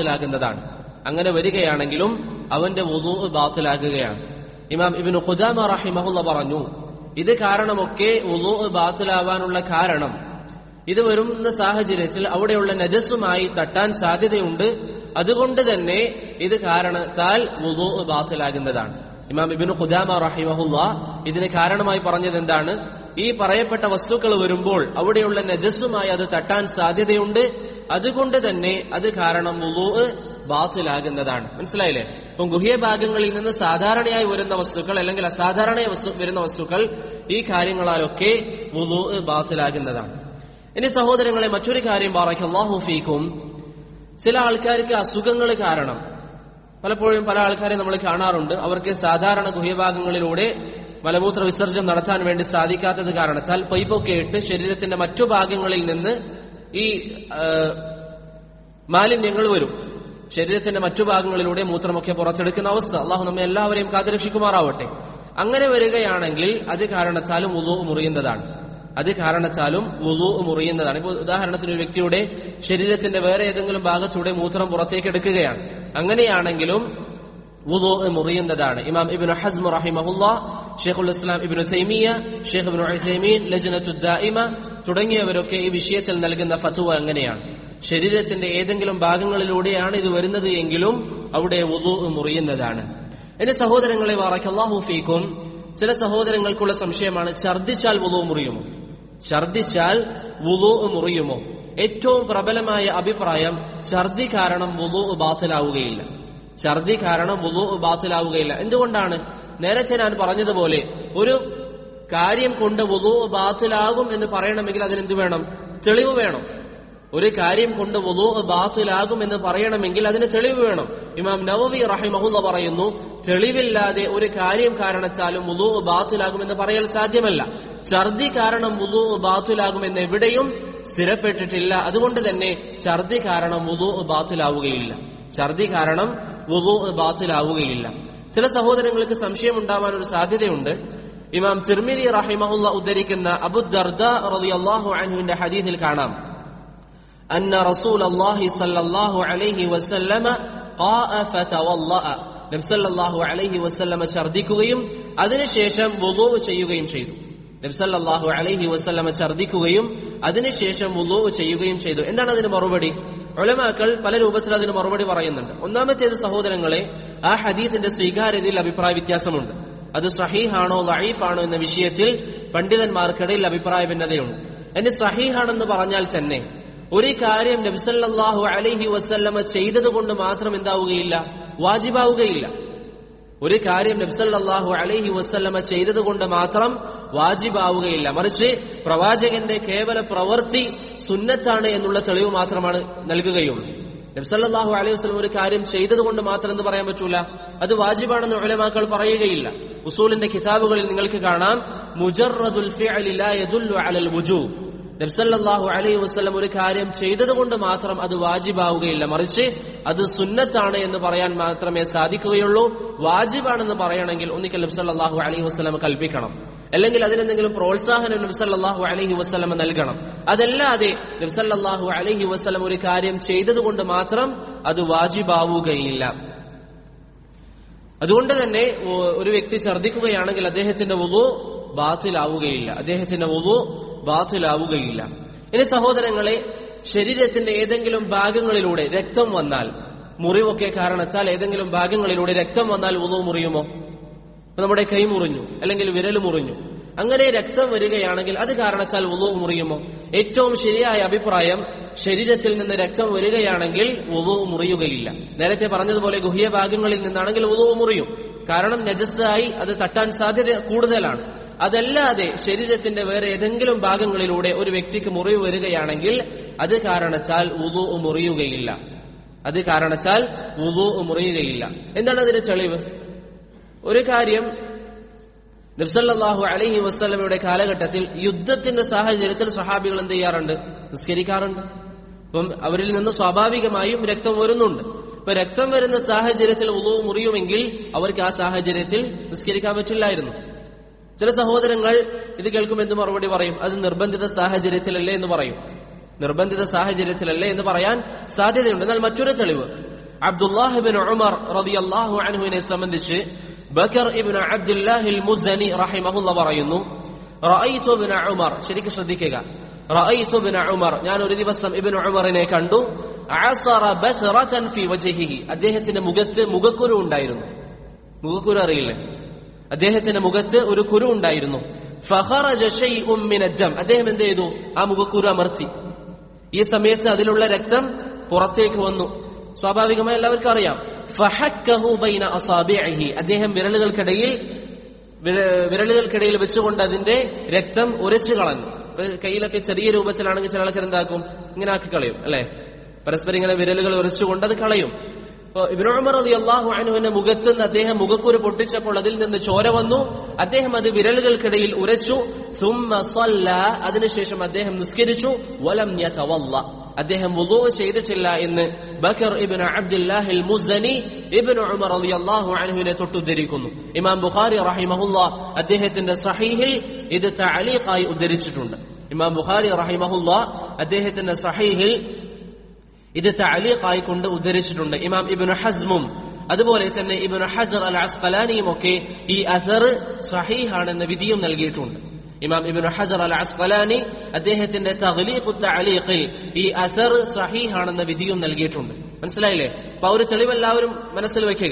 ബാത്തിലാകുകയാണ്. ഇമാം ഇബ്നു ഖുദാമ റഹിമഹുല്ലാഹ് പറഞ്ഞു, ഇത് കാരണമൊക്കെ വുളൂ ബാത്തിലാവാനുള്ള കാരണം, ഇത് വരുന്ന സാഹചര്യത്തിൽ അവിടെയുള്ള നജസുമായി തട്ടാൻ സാധ്യതയുണ്ട്. അതുകൊണ്ട് തന്നെ ഇത് കാരണത്താൽ വുളൂ ബാത്തിലാകുന്നതാണ്. ഇമാം ഇബ്നു ഖുദാമ റഹിമഹുല്ലാഹ് ഇതിന് കാരണമായി പറഞ്ഞത് എന്താണ്? ഈ പറയപ്പെട്ട വസ്തുക്കൾ വരുമ്പോൾ അവിടെയുള്ള നജസുമായി അത് തട്ടാൻ സാധ്യതയുണ്ട്. അതുകൊണ്ട് തന്നെ അത് കാരണം വുളൂ ബാത്തിലാകുന്നതാണ്. മനസ്സിലായില്ലേ? അപ്പം ഗുഹ്യഭാഗങ്ങളിൽ നിന്ന് സാധാരണയായി വരുന്ന വസ്തുക്കൾ അല്ലെങ്കിൽ അസാധാരണയായി വരുന്ന വസ്തുക്കൾ, ഈ കാര്യങ്ങളാലൊക്കെ വുളൂ ബാത്തിലാകുന്നതാണ്. ഇനി സഹോദരങ്ങളെ, മറ്റൊരു കാര്യം ബറക്കല്ലാഹു ഫീക്കും, ചില ആൾക്കാർക്ക് അസുഖങ്ങൾ കാരണം, പലപ്പോഴും പല ആൾക്കാരെ നമ്മൾ കാണാറുണ്ട്, അവർക്ക് സാധാരണ ഗുഹ്യഭാഗങ്ങളിലൂടെ മലമൂത്ര വിസർജനം നടത്താൻ വേണ്ടി സാധിക്കാത്തത് കാരണത്താൽ പൈപ്പൊക്കെ ഇട്ട് ശരീരത്തിന്റെ മറ്റു ഭാഗങ്ങളിൽ നിന്ന് ഈ മാലിന്യങ്ങൾ വരും. ശരീരത്തിന്റെ മറ്റു ഭാഗങ്ങളിലൂടെ മൂത്രമൊക്കെ പുറത്തെടുക്കുന്ന അവസ്ഥ. അള്ളാഹു നമ്മെ എല്ലാവരെയും കാത്തുരക്ഷിക്കുമാറാവട്ടെ. അങ്ങനെ വരികയാണെങ്കിൽ അത് കാരണത്താലും വുളൂ മുറിയുന്നതാണ്. ഇപ്പോൾ ഉദാഹരണത്തിന് ഒരു വ്യക്തിയുടെ ശരീരത്തിന്റെ വേറെ ഏതെങ്കിലും ഭാഗത്തൂടെ മൂത്രം പുറത്തേക്ക് എടുക്കുകയാണ്. അങ്ങനെയാണെങ്കിലും വുളൂ മുറിയുന്നതാണ്. ഇമാം ഇബ്നു ഹസ്ം റഹിമഹുല്ലാഹ്, ശൈഖുൽ ഇസ്ലാം ഇബ്നു തൈമിയ, ശൈഖ് ഇബ്നു ഉസൈമീൻ, ലജ്നത്തു ദായിമ തുടങ്ങിയവരൊക്കെ ഈ വിഷയത്തിൽ നൽകുന്ന ഫത്വ അങ്ങനെയാണ്. ശരീരത്തിന്റെ ഏതെങ്കിലും ഭാഗങ്ങളിലൂടെയാണ് ഇത് വരുന്നത് എങ്കിലും അവിടെ വുളൂ മുറിയുന്നതാണ്. എന്റെ സഹോദരങ്ങളെ, ബറക്കല്ലാഹു ഫീക്കും, ചില സഹോദരങ്ങൾക്കുള്ള സംശയമാണ്, ഛർദിച്ചാൽ വുളൂ മുറിയുമോ? ഛർദിച്ചാൽ വുളൂ മുറിയുമോ? ഏറ്റവും പ്രബലമായ അഭിപ്രായം, ഛർദി കാരണം വുളൂ ബാത്തിലാവുകയില്ല. ഛർദി കാരണം വുളൂ ബാത്തിലാവുകയില്ല. എന്തുകൊണ്ടാണ്? നേരത്തെ ഞാൻ പറഞ്ഞതുപോലെ ഒരു കാര്യം കൊണ്ട് വുളൂ ബാത്തിലാകും എന്ന് പറയണമെങ്കിൽ അതിനെന്ത് വേണം? തെളിവ് വേണം. ഒരു കാര്യം കൊണ്ട് വുളൂ ബാത്തിലാകും എന്ന് പറയണമെങ്കിൽ അതിന് തെളിവ് വേണം. ഇമാം നവവി റഹിമഹുല്ലാഹ് പറയുന്നു, തെളിവില്ലാതെ ഒരു കാര്യം കാരണത്താലും വുളൂ ബാത്തിലാകും എന്ന് പറയൽ സാധ്യമല്ല. ഛർദി കാരണം വുളൂ ബാത്തിലാകും എന്ന് എവിടെയും സ്ഥിരപ്പെട്ടിട്ടില്ല. അതുകൊണ്ട് തന്നെ ഛർദി കാരണം വുളൂ ബാത്തിലാവുകയില്ല. ഛർദി കാരണം വുളൂ ബാത്തിലാവുകയില്ല. ചില സഹോദരങ്ങൾക്ക് സംശയം ഉണ്ടാവാൻ ഒരു സാധ്യതയുണ്ട്. ഇമാം തിർമിദി റഹിമഹുല്ലാഹ് ഉദ്ധരിക്കുന്ന അബൂ ദർദാ റളിയല്ലാഹു അൻഹുവിന്റെ ഹദീസിൽ കാണാം, അന്ന റസൂലല്ലാഹി സ്വല്ലല്ലാഹു അലൈഹി വസല്ലമ ഖാഅ ഫതവല്ലഅ, നബി സല്ലല്ലാഹു അലൈഹി വസല്ലമ ഛർദിക്കുകയും അതിനുശേഷം വുളൂ ചെയ്യുകയും ചെയ്തു. നബി സല്ലല്ലാഹു അലൈഹി വസല്ലമ ഛർദിക്കുകയും അതിനുശേഷം വുളൂ ചെയ്യുകയും ചെയ്തു. എന്താണ് അതിന് മറുപടി? ഉലമാക്കൾ പല രൂപത്തിൽ അതിന് മറുപടി പറയുന്നുണ്ട്. ഒന്നാമത്തേത് സഹോദരങ്ങളെ, ആ ഹദീസിന്റെ സ്വീകാര്യതയിൽ അഭിപ്രായ വ്യത്യാസമുണ്ട്. അത് സഹീഹാണോ ദഈഫാണോ എന്ന വിഷയത്തിൽ പണ്ഡിതന്മാർക്കിടയിൽ അഭിപ്രായ ഭിന്നതയുണ്ട്. ഇനി സഹീഹാണെന്ന് പറഞ്ഞാൽ തന്നെ ഒരു കാര്യം നബി സല്ലല്ലാഹു അലൈഹി വസല്ലമ ചെയ്തതുകൊണ്ട് മാത്രം എന്താവുകയില്ല? വാജിബാവുകയില്ല. ഒരു കാര്യം നബി സല്ലല്ലാഹു അലൈഹി വസല്ലമ ചെയ്തതുകൊണ്ട് മാത്രം വാജിബാവുകയില്ല. മറിച്ച് പ്രവാചകന്റെ കേവല പ്രവൃത്തി സുന്നത്താണ് എന്നുള്ള തെളിവ് മാത്രമാണ് നൽകുകയുള്ളൂ. നബി സല്ലല്ലാഹു അലൈഹി വസല്ലം ഒരു കാര്യം ചെയ്തതുകൊണ്ട് മാത്രം എന്ന് പറയാൻ പറ്റൂല, അത് വാജിബാണെന്ന് ഉലമാക്കൾ പറയുകയില്ല. ഉസൂലിന്റെ കിതാബുകളിൽ നിങ്ങൾക്ക് കാണാം, മുജറദുൽ ഫിഅലി ലാ യദുല്ലു അലൽ വുജൂബ്. നബി സല്ലല്ലാഹു അലൈഹി വസല്ലം ഒരു കാര്യം ചെയ്തതുകൊണ്ട് മാത്രം അത് വാജിബാവുകയില്ല, മറിച്ച് അത് സുന്നത്താണ് എന്ന് പറയാൻ മാത്രമേ സാധിക്കുകയുള്ളൂ. വാജിബാണെന്ന് പറയണമെങ്കിൽ ഒന്നിക്കൽ നബി സല്ലല്ലാഹു അലൈഹി വസല്ലം കൽപ്പിക്കണം, അല്ലെങ്കിൽ അതിനെന്തെങ്കിലും പ്രോത്സാഹനം നബി സല്ലല്ലാഹു അലൈഹി വസല്ലം നൽകണം. അതല്ലാതെ നബി സല്ലല്ലാഹു അലൈഹി വസല്ലം ഒരു കാര്യം ചെയ്തതുകൊണ്ട് മാത്രം അത് വാജിബാവുകയില്ല. അതുകൊണ്ട് തന്നെ ഒരു വ്യക്തി ഛർദിക്കുകയാണെങ്കിൽ അദ്ദേഹത്തിന്റെ വുളൂ ബാത്തിലാവുകയില്ല. ഇനി സഹോദരങ്ങളെ, ശരീരത്തിന്റെ ഏതെങ്കിലും ഭാഗങ്ങളിലൂടെ രക്തം വന്നാൽ, മുറിവൊക്കെ കാരണത്താൽ ഏതെങ്കിലും ഭാഗങ്ങളിലൂടെ രക്തം വന്നാൽ വുളൂ മുറിയുമോ? നമ്മുടെ കൈ മുറിഞ്ഞു, അല്ലെങ്കിൽ വിരൽ മുറിഞ്ഞു, അങ്ങനെ രക്തം വരികയാണെങ്കിൽ അത് കാരണത്താൽ വുളൂ മുറിയുമോ? ഏറ്റവും ശരിയായ അഭിപ്രായം, ശരീരത്തിൽ നിന്ന് രക്തം വരികയാണെങ്കിൽ വുളൂ മുറിയുകയില്ല. നേരത്തെ പറഞ്ഞതുപോലെ ഗുഹ്യ ഭാഗങ്ങളിൽ നിന്നാണെങ്കിൽ വുളൂ മുറിയും. കാരണം നജസ്സായി അത് തട്ടാൻ സാധ്യത കൂടുതലാണ്. അതല്ലാതെ ശരീരത്തിന്റെ വേറെ ഏതെങ്കിലും ഭാഗങ്ങളിലൂടെ ഒരു വ്യക്തിക്ക് മുറിവ് വരികയാണെങ്കിൽ അത് കാരണത്താൽ വുളൂ മുറിയുകയില്ല. എന്താണ് അതിന്റെ തെളിവ്? ഒരു കാര്യം, നബി സല്ലല്ലാഹു അലൈഹി വസല്ലമയുടെ കാലഘട്ടത്തിൽ യുദ്ധത്തിന്റെ സാഹചര്യത്തിൽ സ്വഹാബികൾ എന്ത് ചെയ്യാറുണ്ട്? നിസ്കരിക്കാറുണ്ട്. അപ്പം അവരിൽ നിന്ന് സ്വാഭാവികമായും രക്തം വരുന്നുണ്ട്. ഇപ്പൊ രക്തം വരുന്ന സാഹചര്യത്തിൽ വുളൂ മുറിയുമെങ്കിൽ അവർക്ക് ആ സാഹചര്യത്തിൽ നിസ്കരിക്കാൻ പറ്റില്ലായിരുന്നു. ചില സഹോദരങ്ങൾ ഇത് കേൾക്കുമ്പോൾ എന്ത് മറുപടി പറയും? അത് നിർബന്ധിത സാഹചര്യത്തിലല്ലേ എന്ന് പറയും. നിർബന്ധിത സാഹചര്യത്തിലല്ലേ എന്ന് പറയാൻ സാധ്യതയുണ്ട്. എന്നാൽ മറ്റൊരു തെളിവ്, അബ്ദുല്ലാഹ് ഇബ്നു ഉമർ റളിയല്ലാഹു അൻഹുവിനെ സംബന്ധിച്ച് ബക്കർ ഇബ്നു അബ്ദുല്ലാഹിൽ മുസനി റഹിമഹുല്ലാഹ് പറയുന്നു, റഅയ്തു ഇബ്നു ഉമർ, ശരിക്കും ശ്രദ്ധിക്കുക, റഅയ്തു ഇബ്നു ഉമർ, ഞാൻ ഒരു ദിവസം ഇബ്നു ഉമറിനെ കണ്ടു, അസറ ബസ്റതൻ ഫി വജ്ഹിഹി, അദ്ദേഹത്തിന്റെ മുഖത്ത് മുഖക്കുരു ഉണ്ടായിരുന്നു. മുഖക്കുരു അറിയില്ലേ? അദ്ദേഹത്തിന്റെ മുഖത്ത് ഒരു കുരു ഉണ്ടായിരുന്നു. ഫഖറജ ശൈഉം മിനദ്ദം, അദ്ദേഹം എന്ത് ചെയ്തു? ആ മുഖക്കുരു അമർത്തി. ഈ സമയത്ത് അതിലുള്ള രക്തം പുറത്തേക്ക് വന്നു. സ്വാഭാവികമായി എല്ലാവർക്കും അറിയാം. ഫഹക്കഹു ബൈന അസാബിഇഹി, അദ്ദേഹം വിരലുകൾക്കിടയിൽ വെച്ചുകൊണ്ട് അതിന്റെ രക്തം ഉരച്ചു കളഞ്ഞു. കയ്യിലൊക്കെ ചെറിയ രൂപത്തിലാണെങ്കിൽ ചില ആൾക്കാർ എന്താക്കും? ഇങ്ങനെ ആക്കി കളയും, അല്ലെ? പരസ്പരം ഇങ്ങനെ വിരലുകൾ ഉരച്ചുകൊണ്ട് അത് കളയും. ഇബ്നു ഉമർ റളിയല്ലാഹു അൻഹുവിന്റെ മുഖത്ത് നിന്ന് അദ്ദേഹം മുഖക്കുരു പൊട്ടിച്ചപ്പോൾ അതിൽ നിന്ന് ചോര വന്നു. അദ്ദേഹം അത് വിരലുകൾക്കിടയിൽ ഉരച്ചു. സുമ്മ സല്ല, അതിനുശേഷം അദ്ദേഹം നിസ്കരിച്ചു. വലം യതവല്ല, അദ്ദേഹം വുളൂ ചെയ്തിട്ടില്ല എന്ന് ബക്കർ ഇബ്നു അബ്ദുല്ലാഹിൽ മുസനി ഇബ്നു ഉമർ റളിയല്ലാഹു അൻഹുവിനെ തൊട്ടുദ്ധരിക്കുന്നു. ഇമാം ബുഖാരി റഹിമഹുല്ലാഹ് അദ്ദേഹത്തിന്റെ സഹീഹിൽ ഇത് തഅലീഖായി ഉദ്ധരിച്ചിട്ടുണ്ട്. ഇമാം ബുഖാരി റഹിമഹുല്ലാഹ് അദ്ദേഹത്തിന്റെ സഹീഹിൽ ഇത് തഅലീഖായി കൊണ്ട് ഉദ്ധരിച്ചിട്ടുണ്ട്. ഇമാം ഇബ്നു ഹസ്മും അതുപോലെ തന്നെ ഇബ്നു ഹജർ അൽ അസ്ഖലാനിയും ഒക്കെ ഈ അസർ സഹീഹാണെന്ന വിധിയും നൽകിയിട്ടുണ്ട്. ഇമാം ഇബ്നു ഹജർ അൽ അസ്ഖലാനി അദ്ദേഹത്തിന്റെ തഗ്ലീഖു തഅലീഖിൽ ഈ അസർ സഹീഹാണെന്ന വിധിയും നൽകിയിട്ടുണ്ട്. മനസ്സിലായില്ലേ? അപ്പൊ ഒരു തെളിവെല്ലാവരും മനസ്സിൽ വെക്കുക.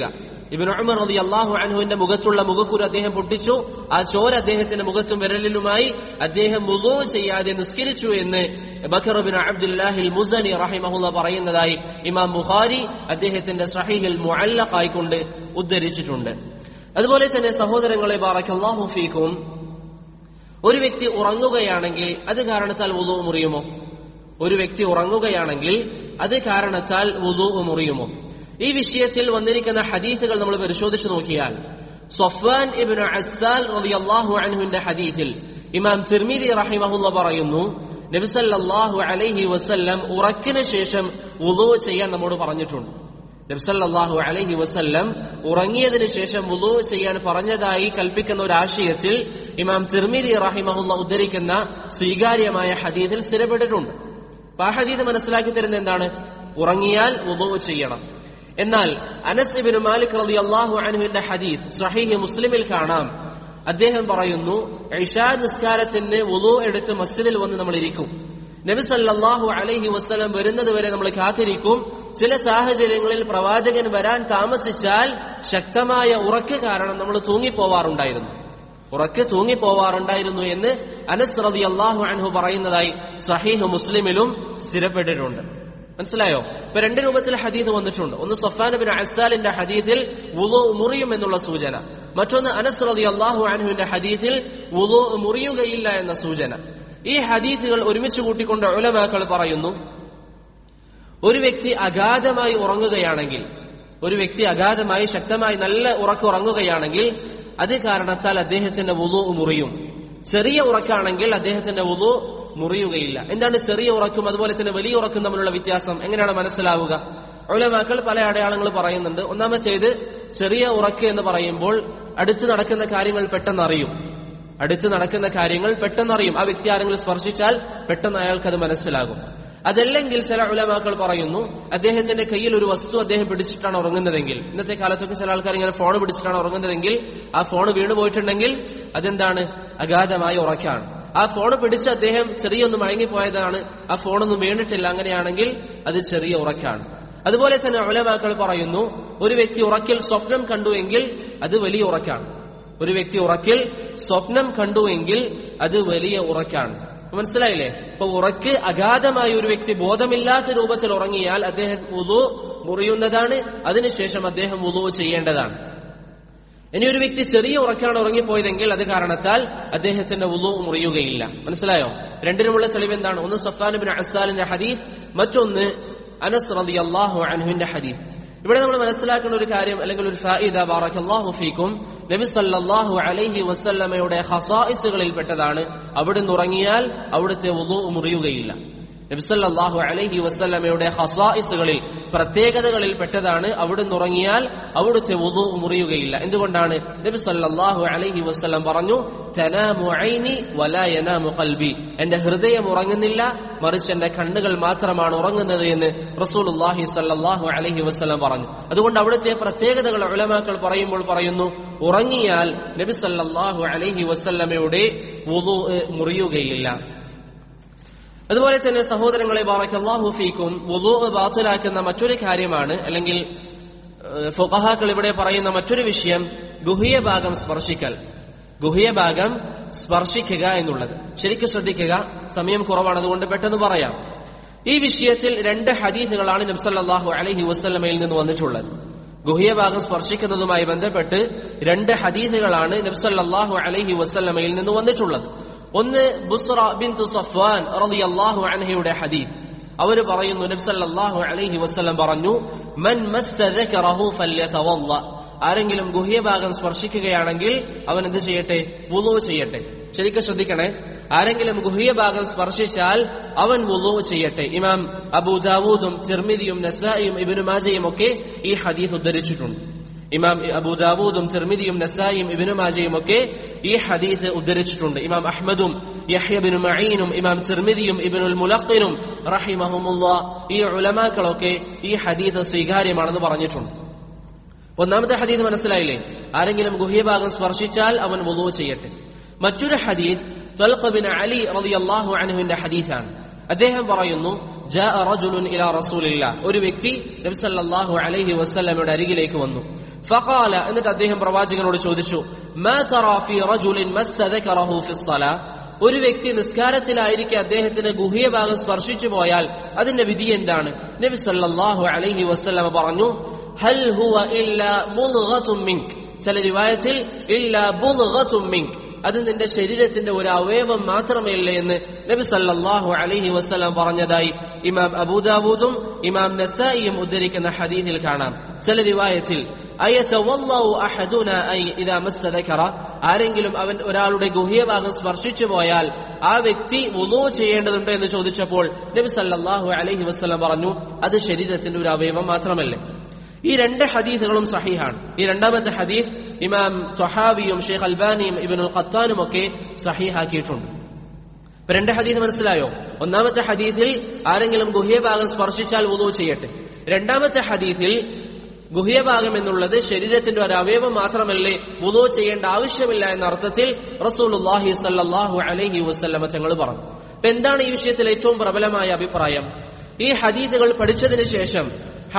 ഇബ്നു ഉമർ റളിയല്ലാഹു അൻഹുവിന്റെ മുഖത്തുള്ള മുഖക്കുരു അദ്ദേഹം പൊട്ടിച്ചു. ആ ചോര അദ്ദേഹത്തിന്റെ മുഖത്തും വിരലിലുമായി അദ്ദേഹം വുളൂ ചെയ്യാതെ നിസ്കരിച്ചു എന്ന് ബക്കർ ഇബ്നു അബ്ദുല്ലാഹിൽ മുസനി റഹിമഹുല്ലാഹ് പറയുന്നതായി ഇമാം ബുഖാരി അദ്ദേഹത്തിന്റെ സ്വഹീഹിൽ മുഅല്ലഖായി കൊണ്ട് ഉദ്ധരിച്ചിട്ടുണ്ട്. അതുപോലെ തന്നെ സഹോദരങ്ങളെ ബാറക്കല്ലാഹു ഫീക്കും, ഒരു വ്യക്തി ഉറങ്ങുകയാണെങ്കിൽ അത് കാരണത്താൽ വുളൂ മുറിയുമോ? ഒരു വ്യക്തി ഉറങ്ങുകയാണെങ്കിൽ അത് കാരണത്താൽ വുളൂ മുറിയുമോ? ഈ വിഷയത്തിൽ വന്നിരിക്കുന്ന ഹദീസുകൾ നമ്മൾ പരിശോധിച്ചു നോക്കിയാൽ സഫ്വാൻ ഇബ്നു അസ്സാൽ റളിയല്ലാഹു അൻഹുവിന്റെ ഹദീസിൽ ഇമാം തിർമിദി റഹിമഹുല്ലാഹ് പറയുന്നു, നബി സല്ലല്ലാഹു അലൈഹി വസല്ലം ഉറക്കിന് ശേഷം വുളൂ ചെയ്യാൻ നമ്മോട് പറഞ്ഞിട്ടുണ്ട്. നബി സല്ലല്ലാഹു അലൈഹി വസല്ലം ഉറങ്ങിയതിനു ശേഷം വുളൂ ചെയ്യാൻ പറഞ്ഞതായി കൽപ്പിക്കുന്ന ഒരു ആശയത്തിൽ ഇമാം തിർമിദി റഹിമഹുല്ലാഹ് ഉദ്ധരിക്കുന്ന സ്വീകാര്യമായ ഹദീസിൽ സ്ഥിരപ്പെട്ടിട്ടുണ്ട്. ആ ഹദീസ് മനസ്സിലാക്കി തരുന്ന എന്താണ്? ഉറങ്ങിയാൽ വുളൂ ചെയ്യണം. എന്നാൽ അനസ് ഇബ്നു മാലിക് റളിയല്ലാഹു അൻഹുവിന്റെ ഹദീസ് സ്വഹീഹ് മുസ്ലിമിൽ കാണാം. അദ്ദേഹം പറയുന്നു, ഇശാ നിസ്കാരത്തിന് വുളൂ എടുത്ത് മസ്ജിദിൽ വന്ന് നമ്മൾ ഇരിക്കും. നബി സല്ലല്ലാഹു അലൈഹി വസല്ലം വരുന്നത് വരെ നമ്മൾ കാത്തിരിക്കും. ചില സാഹചര്യങ്ങളിൽ പ്രവാചകൻ വരാൻ താമസിച്ചാൽ ശക്തമായ ഉറക്ക് കാരണം നമ്മൾ തൂങ്ങിപ്പോവാറുണ്ടായിരുന്നു എന്ന് അനസ് റളിയല്ലാഹു അൻഹു പറയുന്നതായി സ്വഹീഹ് മുസ്ലിമിലും സ്ഥിരപ്പെട്ടിട്ടുണ്ട്. മനസ്സിലായോ? ഇപ്പൊ രണ്ട് രൂപത്തിൽ ഹദീസ് വന്നിട്ടുണ്ട്. ഒന്ന് സഫ്വാൻ ഇബ്നു അസ്സാലിന്റെ ഹദീസിൽ വുളൂ മുറിയും എന്നുള്ള സൂചന, മറ്റൊന്ന് അനസ് റളിയല്ലാഹു അൻഹുവിന്റെ ഹദീസിൽ വുളൂ മുറിയുകയില്ല എന്ന സൂചന. ഈ ഹദീസുകൾ ഒരുമിച്ച് കൂട്ടിക്കൊണ്ട് ഉലമാക്കൾ പറയുന്നു, ഒരു വ്യക്തി അഗാധമായി ഉറങ്ങുകയാണെങ്കിൽ, ഒരു വ്യക്തി അഗാധമായി ശക്തമായി നല്ല ഉറങ്ങുകയാണെങ്കിൽ അത് കാരണത്താൽ അദ്ദേഹത്തിന്റെ വുളൂ മുറിയും. ചെറിയ ഉറക്കാണെങ്കിൽ അദ്ദേഹത്തിന്റെ വുളൂ മുറിയുകയില്ല. എന്താണ് ചെറിയ ഉറക്കും അതുപോലെ തന്നെ വലിയ ഉറക്കും തമ്മിലുള്ള വ്യത്യാസം എങ്ങനെയാണ് മനസ്സിലാവുക? ഉലമാക്കൾ പല അടയാളങ്ങൾ പറയുന്നുണ്ട്. ഒന്നാമത്തേത്, ചെറിയ ഉറക്ക് എന്ന് പറയുമ്പോൾ അടുത്ത് നടക്കുന്ന കാര്യങ്ങൾ പെട്ടെന്നറിയും. ആ വ്യക്തി ആരെങ്കിലും സ്പർശിച്ചാൽ പെട്ടെന്ന് അയാൾക്കത് മനസ്സിലാകും. അതല്ലെങ്കിൽ ചില ഉലമാക്കൾ പറയുന്നു, അദ്ദേഹത്തിന്റെ കയ്യിൽ ഒരു വസ്തു അദ്ദേഹം പിടിച്ചിട്ടാണ് ഉറങ്ങുന്നതെങ്കിൽ, ഇന്നത്തെ കാലത്തൊക്കെ ചില ആൾക്കാർ ഇങ്ങനെ ഫോൺ പിടിച്ചിട്ടാണ് ഉറങ്ങുന്നതെങ്കിൽ ആ ഫോൺ വീണു പോയിട്ടുണ്ടെങ്കിൽ അതെന്താണ്? അഗാധമായ ഉറക്കാണ്. ആ ഫോൺ പിടിച്ച് അദ്ദേഹം ചെറിയൊന്ന് മയങ്ങിപ്പോയതാണ്, ആ ഫോണൊന്നും വീണിട്ടില്ല, അങ്ങനെയാണെങ്കിൽ അത് ചെറിയ ഉറക്കാണ്. അതുപോലെ തന്നെ ഉലമാക്കൾ പറയുന്നു, ഒരു വ്യക്തി ഉറക്കിൽ സ്വപ്നം കണ്ടുവെങ്കിൽ അത് വലിയ ഉറക്കാണ്. അത് വലിയ ഉറക്കാണ്. മനസ്സിലായില്ലേ? ഇപ്പൊ ഉറക്ക് അഗാധമായ ഒരു വ്യക്തി ബോധമില്ലാത്ത രൂപത്തിൽ ഉറങ്ങിയാൽ അദ്ദേഹം വുളൂ മുറിയുന്നതാണ്. അതിനുശേഷം അദ്ദേഹം വുളൂ ചെയ്യേണ്ടതാണ്. ഇനി ഒരു വ്യക്തി ചെറിയ ഉറക്കാണ് ഉറങ്ങിപ്പോയതെങ്കിൽ അത് കാരണത്താൽ അദ്ദേഹത്തിന്റെ വുളൂ മുറിയുകയില്ല. മനസ്സിലായോ? രണ്ടിനുമുള്ള തെളിവ് എന്താണ്? ഒന്ന് സഫ്വാൻ ഇബ്നു അസ്സാലിന്റെ ഹദീസ്, മറ്റൊന്ന് അനസ് റളിയല്ലാഹു അൻഹുവിന്റെ ഹദീസ്. ഇവിടെ നമ്മൾ മനസ്സിലാക്കുന്ന ഒരു കാര്യം അല്ലെങ്കിൽ ഒരു ഫായിദ, ബാറക്കല്ലാഹു ഫീക്കും, നബി സല്ലല്ലാഹു അലൈഹി വസല്ലമയുടെ ഖസായിസുകളിൽ പെട്ടതാണ് അവിടുന്ന് ഉറങ്ങിയാൽ അവിടുത്തെ വുളൂ മുറിയുകയില്ല. നബി സല്ലല്ലാഹു അലൈഹി വസല്ലമയുടെ ഖസായിസുകളിൽ, പ്രത്യേകതകളിൽ പെട്ടതാണ് അവിടുന്ന് ഉറങ്ങിയാൽ അവിടുത്തെ വുളൂ മുറിയുകയില്ല. എന്തുകൊണ്ടാണ്? നബി സല്ലല്ലാഹു അലൈഹി വസല്ലം പറഞ്ഞു, തനാമു ഐനി വലാ യനാമു ഖൽബി, എന്റെ ഹൃദയം ഉറങ്ങുന്നില്ല, മറിച്ച് എന്റെ കണ്ണുകൾ മാത്രമാണ് ഉറങ്ങുന്നത് എന്ന് റസൂലുള്ളാഹി സ്വല്ലല്ലാഹു അലൈഹി വസല്ലം പറഞ്ഞു. അതുകൊണ്ട് അവിടുത്തെ പ്രത്യേകതകൾ ഉലമാക്കൾ പറയുമ്പോൾ പറയുന്നു, ഉറങ്ങിയാൽ നബി സല്ലല്ലാഹു അലൈഹി വസല്ലമയുടെ വുളൂ മുറിയുകയില്ല. അതുപോലെ തന്നെ സഹോദരങ്ങളെ ബാറക്കല്ലാഹു ഫീക്കും, വുളൂ ബാത്തിലാക്കുന്ന മറ്റൊരു കാര്യമാണ്, അല്ലെങ്കിൽ ഫുഖഹാക്കൾ ഇവിടെ പറയുന്ന മറ്റൊരു വിഷയം, ഗുഹ്യഭാഗം സ്പർശിക്കുക എന്നുള്ളത്. ശരിക്കും ശ്രദ്ധിക്കുക, സമയം കുറവാണ്, അതുകൊണ്ട് പെട്ടെന്ന് പറയാം. ഈ വിഷയത്തിൽ രണ്ട് ഹദീസുകളാണ് നബി സല്ലല്ലാഹു അലൈഹി വസല്ലമയിൽ നിന്ന് വന്നിട്ടുള്ളത്. ഗുഹ്യഭാഗം സ്പർശിക്കുന്നതുമായി ബന്ധപ്പെട്ട് രണ്ട് ഹദീസുകളാണ് നബി സല്ലല്ലാഹു അലൈഹി വസല്ലമയിൽ നിന്ന് വന്നിട്ടുള്ളത്. ഒന്ന് ബുസ്റ ബിൻതു സഫ്വാൻ റളിയല്ലാഹു അൻഹയുടെ ഹദീസ്. അവർ പറയുന്നു, നബി സല്ലല്ലാഹു അലൈഹി വസല്ലം പറഞ്ഞു, മൻ മസ്സ ദകറഹു ഫല്യതവല്ല, ആരെങ്കിലും ഗുഹ്യഭാഗം സ്പർശിക്കുകയാണെങ്കിൽ അവൻ എന്ത് ചെയ്യട്ടെ? വുളൂ ചെയ്യട്ടെ. ശരിക്കും ശ്രദ്ധിക്കണേ, ആരെങ്കിലും ഗുഹ്യഭാഗം സ്പർശിച്ചാൽ അവൻ വുളൂ ചെയ്യട്ടെ. ഇമാം അബൂദാവൂദും തിർമിദിയും നസായിയും ഇബ്നു മാജയും ഒക്കെ ഈ ഹദീസ് ഉദ്ധരിച്ചിട്ടുണ്ട്. ഇമാം അബൂദാവൂദും തിർമിദിയും നസായിയും ഇബ്നു മാജയും ഒക്കെ ഈ ഹദീസ് ഉദ്ധരിച്ചിട്ടുണ്ട്. ഇമാം അഹ്മദും യഹ്യ ഇബ്നു മഈനും ഇമാം തിർമിദിയും ഇബ്നുൽ മുലഖ്ഖിനും റഹിമഹുമുല്ലാഹ്, ഈ ഉലമാക്കളൊക്കെ ഈ ഹദീസ് സ്വീകാര്യമാണെന്ന് പറഞ്ഞിട്ടുണ്ട്. ഒന്നാമത്തെ ഹദീസ് മനസ്സിലായില്ലേ? ആരെങ്കിലും ഗുഹ്യഭാഗം സ്പർശിച്ചാൽ അവൻ വുളൂ ചെയ്യട്ടെ. മറ്റൊരു ഹദീസ് തൽഖ് ബിൻ അലി റളിയല്ലാഹു അൻഹുവിന്റെ ഹദീസാണ്. അദ്ദേഹം പറയുന്നു, ജാഅ റജുലുൻ ഇലാ റസൂലില്ലാഹ്, ഒരു വ്യക്തി നബി സല്ലല്ലാഹു അലൈഹി വസല്ലമയുടെ അരികിലേക്ക് വന്നു. ഫഖാല, എന്നിട്ട് അദ്ദേഹം പ്രവാചകനോട് ചോദിച്ചു, മാ തറാ ഫീ റജുലിൻ മസ്സ ദകറഹു ഫിസ്സലാ, ഒരു വ്യക്തി നിസ്കാരത്തിലായിരിക്കെ അദ്ദേഹത്തിന് ഗുഹ്യഭാഗം സ്പർശിച്ചു പോയാൽ അതിന്റെ വിധി എന്താണ്? നബി സല്ലല്ലാഹു അലൈഹി വസല്ലമ പറഞ്ഞു, ഹൽ ഹുവ ഇല്ലാ ബുൽഗതും മിൻക്, ചില റിവായത്തിൽ ഇല്ലാ ബുൽഗതും മിൻക്, അത് നിന്റെ ശരീരത്തിന്റെ ഒരു അവയവം മാത്രമേ എന്ന് നബി സല്ലല്ലാഹു അലൈഹി വസല്ലം പറഞ്ഞതായി ഇമാം അബൂദാവൂദും ഇമാം നസായിയും ഉദ്ധരിക്കുന്ന ഹദീസിൽ കാണാം. ചില റിവായത്തിൽ അയതവല്ലഉ അഹദുന ഇദാ മസ്സ ദകറ, ആരെങ്കിലും അവൻ ഒരാളുടെ ഗുഹ്യഭാഗം സ്പർശിച്ചു പോയാൽ ആ വ്യക്തി വുളൂ ചെയ്യേണ്ടതുണ്ട് എന്ന് ചോദിച്ചപ്പോൾ നബി സല്ലല്ലാഹു അലൈഹി വസല്ലം പറഞ്ഞു, അത് ശരീരത്തിന്റെ ഒരു അവയവം മാത്രമല്ലേ. ഈ രണ്ട് ഹദീസുകളും സഹീഹാണ്. ഈ രണ്ടാമത്തെ ഹദീസ് ഇമാം ത്വഹാവിയും ഷെയ്ഖ് അൽബാനിയും ഇബ്നുൽ ഖത്താനും ഒക്കെ സഹീഹാക്കിയിട്ടുണ്ട്. ഇപ്പൊ രണ്ട് ഹദീസ് മനസ്സിലായോ? ഒന്നാമത്തെ ഹദീസിൽ ആരെങ്കിലും ഗുഹ്യഭാഗം സ്പർശിച്ചാൽ വുളൂ ചെയ്യട്ടെ. രണ്ടാമത്തെ ഹദീസിൽ ഗുഹ്യഭാഗം എന്നുള്ളത് ശരീരത്തിന്റെ ഒരു അവയവം മാത്രമല്ലേ, വുളൂ ചെയ്യേണ്ട ആവശ്യമില്ല എന്ന അർത്ഥത്തിൽ റസൂലുള്ളാഹി സ്വല്ലല്ലാഹു അലൈഹി വസല്ലമ തങ്ങൾ പറഞ്ഞു. ഇപ്പൊ എന്താണ് ഈ വിഷയത്തിൽ ഏറ്റവും പ്രബലമായ അഭിപ്രായം? ഈ ഹദീസുകൾ പഠിച്ചതിന് ശേഷം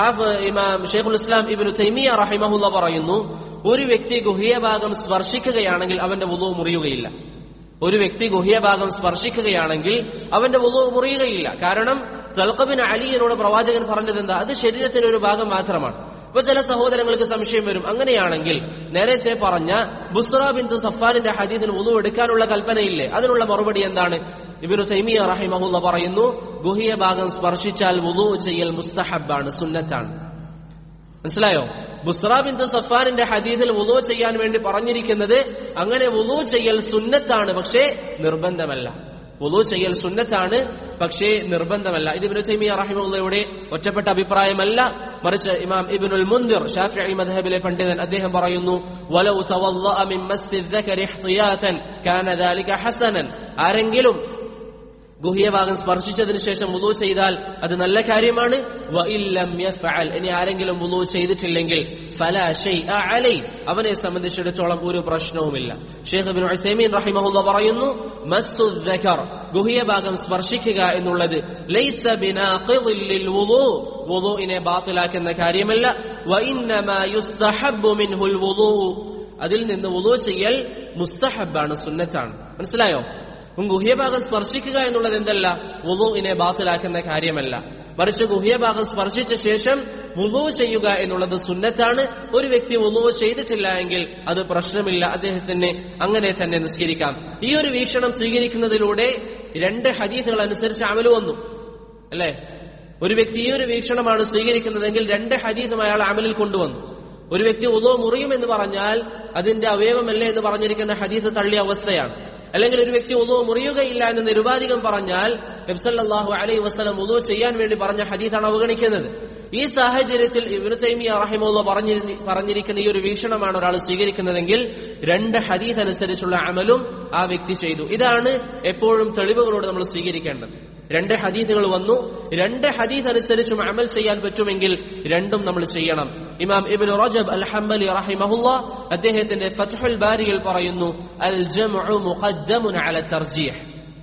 ഇമാം ഷെയ്ഖുൽ ഇസ്ലാം ഇബ്നു തൈമിയ റഹിമഹുല്ലാഹ് പറയുന്നു, ഒരു വ്യക്തി ഗുഹ്യഭാഗം സ്പർശിക്കുകയാണെങ്കിൽ അവന്റെ വുളൂ മുറിയുകയില്ല. ഒരു വ്യക്തി ഗുഹ്യഭാഗം സ്പർശിക്കുകയാണെങ്കിൽ അവന്റെ വുളൂ മുറിയുകയില്ല. കാരണം തൽഖ ബിൻ അലിയോട് പ്രവാചകൻ പറഞ്ഞത് എന്താ? അത് ശരീരത്തിന്റെ ഒരു ഭാഗം മാത്രമാണ്. ഇപ്പൊ ചില സഹോദരങ്ങൾക്ക് സംശയം വരും, അങ്ങനെയാണെങ്കിൽ നേരത്തെ പറഞ്ഞ ബുസ്റ ബിൻത് സഫാനിന്റെ ഹദീസിൽ വുളൂ എടുക്കാനുള്ള കൽപ്പനയില്ലേ? അതിനുള്ള മറുപടി എന്താണ്? ഇബ്നു തൈമിയ റഹിമഹുല്ലാഹ് പറയുന്നു, ഗുഹ്യഭാഗം സ്പർശിച്ചാൽ വുളൂ ചെയ്യൽ മുസ്തഹബാണ്, സുന്നത്താണ്. മനസ്സിലായോ? ബുസ്റ ബിൻത് സഫാനിന്റെ ഹദീസിൽ വുളൂ ചെയ്യാൻ വേണ്ടി പറഞ്ഞിരിക്കുന്നത് അങ്ങനെ വുളൂ ചെയ്യൽ സുന്നത്താണ്, പക്ഷേ നിർബന്ധമല്ല. വുളൂ ചെയ്യൽ സുന്നത്താണ്, പക്ഷേ നിർബന്ധമല്ല. ഇത് ഇബ്നു തൈമിയ റഹിമഹുള്ളയുടെ ഒറ്റപ്പെട്ട അഭിപ്രായമല്ല, മറിച്ച് ഇമാം ഇബ്നുൽ മുൻദിർ ശാഫിഈ മദ്ഹബിലെ പണ്ഡിതൻ അദ്ദേഹം പറയുന്നു, വലൗ തവല്ലഅ മിൻ മസ്സി ദകരി ഇഹ്തിയാതൻ കാന ദാലിക ഹസനൻ, ആരെങ്കിലും ഗുഹ്യഭാഗം സ്പർശിച്ചതിന് ശേഷം വുളൂ ചെയ്താൽ അത് നല്ല കാര്യമാണ്. വഇല്ലം യഫഅൽ, ഇനി ആരെങ്കിലും വുളൂ ചെയ്തിട്ടില്ലെങ്കിൽ ഫലാ ശൈഅ അലൈഹി, അവനെ സംബന്ധിച്ചിടത്തോളം ഒരു പ്രശ്നവുമില്ല. ഷെയ്ഖ് ഇബ്നു ഉസൈമീൻ റഹിമഹുല്ലാഹ് പറയുന്നു, മസ്സു ദകർ, ഗുഹ്യഭാഗം സ്പർശിക്കുക എന്നുള്ളത് ലൈസ ബിനാഖിദിൽ ലിൽ വുളൂ, വുളൂഇനെ ബാത്തിലാക്കുന്ന കാര്യമല്ല. വഇന്നമാ യുസ്തഹബ്ബു മിൻഹുൽ വുളൂ, അതിൽ നിന്ന് വുളൂ ചെയ്യൽ മുസ്തഹബാണ്, സുന്നത്താണ്. മനസ്സിലായോ? ഗുഹ്യഭാഗം സ്പർശിക്കുക എന്നുള്ളത് എന്തല്ല? വുളൂഇനെ ബാത്തിലാക്കുന്ന കാര്യമല്ല, മറിച്ച് ഗുഹ്യഭാഗം സ്പർശിച്ച ശേഷം വുളൂ ചെയ്യുക എന്നുള്ളത് സുന്നത്താണ്. ഒരു വ്യക്തി വുളൂ ചെയ്തിട്ടില്ല എങ്കിൽ അത് പ്രശ്നമില്ല, അദ്ദേഹത്തിന് അങ്ങനെ തന്നെ നിസ്കരിക്കാം. ഈ ഒരു വീക്ഷണം സ്വീകരിക്കുന്നതിലൂടെ രണ്ട് ഹദീസുകൾ അനുസരിച്ച് അമല് വന്നു, അല്ലെ? ഒരു വ്യക്തി ഈ ഒരു വീക്ഷണമാണ് സ്വീകരിക്കുന്നതെങ്കിൽ രണ്ട് ഹദീസും അയാൾ അമലിൽ കൊണ്ടുവന്നു. ഒരു വ്യക്തി വുളൂ മുറിയുമെന്ന് പറഞ്ഞാൽ അതിന്റെ അവയവമല്ലേ എന്ന് പറഞ്ഞിരിക്കുന്ന ഹദീസ് തള്ളിയ അവസ്ഥയാണ്. അല്ലെങ്കിൽ ഒരു വ്യക്തി വുളൂ മുറിയുകയില്ല എന്ന് നിരുപാധികം പറഞ്ഞാൽ നബി സല്ലല്ലാഹു അലൈഹി വസല്ലം വുളൂ ചെയ്യാൻ വേണ്ടി പറഞ്ഞ ഹദീസാണ് അവഗണിക്കുന്നത്. ഈ സാഹചര്യത്തിൽ ഇബ്നു തൈമിയ റഹിമഹുല്ലാഹ് പറഞ്ഞിരിക്കുന്ന ഈ ഒരു വീക്ഷണമാണ് ഒരാൾ സ്വീകരിക്കുന്നതെങ്കിൽ രണ്ട് ഹദീസ് അനുസരിച്ചുള്ള അമലും ആ വ്യക്തി ചെയ്തു. ഇതാണ് എപ്പോഴും തെളിവുകളോട് നമ്മൾ സ്വീകരിക്കേണ്ടത്. രണ്ട് ഹദീസുകൾ വന്നു, രണ്ട് ഹദീസ് അനുസരിച്ചും അമൽ ചെയ്യാൻ പറ്റുമെങ്കിൽ രണ്ടും നമ്മൾ ചെയ്യണം. ഇമാം ഇബ്നു റജബ് അൽ ഹംബലി റഹിമഹുല്ലാഹ് അദ്ദേഹത്തിന്റെ ഫത്ഹുൽ ബാരിയിൽ പറയുന്നു, അൽ ജംഉ മുഖദ്ദമുൻ അല തർജീഹ്.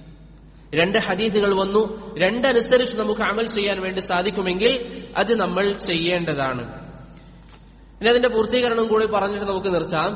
രണ്ട് ഹദീസുകൾ വന്നു, രണ്ടനുസരിച്ച് നമുക്ക് അമൽ ചെയ്യാൻ വേണ്ടി സാധിക്കുമെങ്കിൽ അത് നമ്മൾ ചെയ്യേണ്ടതാണ്. ഇനി അതിന്റെ പൂർത്തീകരണം കൂടി പറഞ്ഞിട്ട് നമുക്ക് നിർത്താം.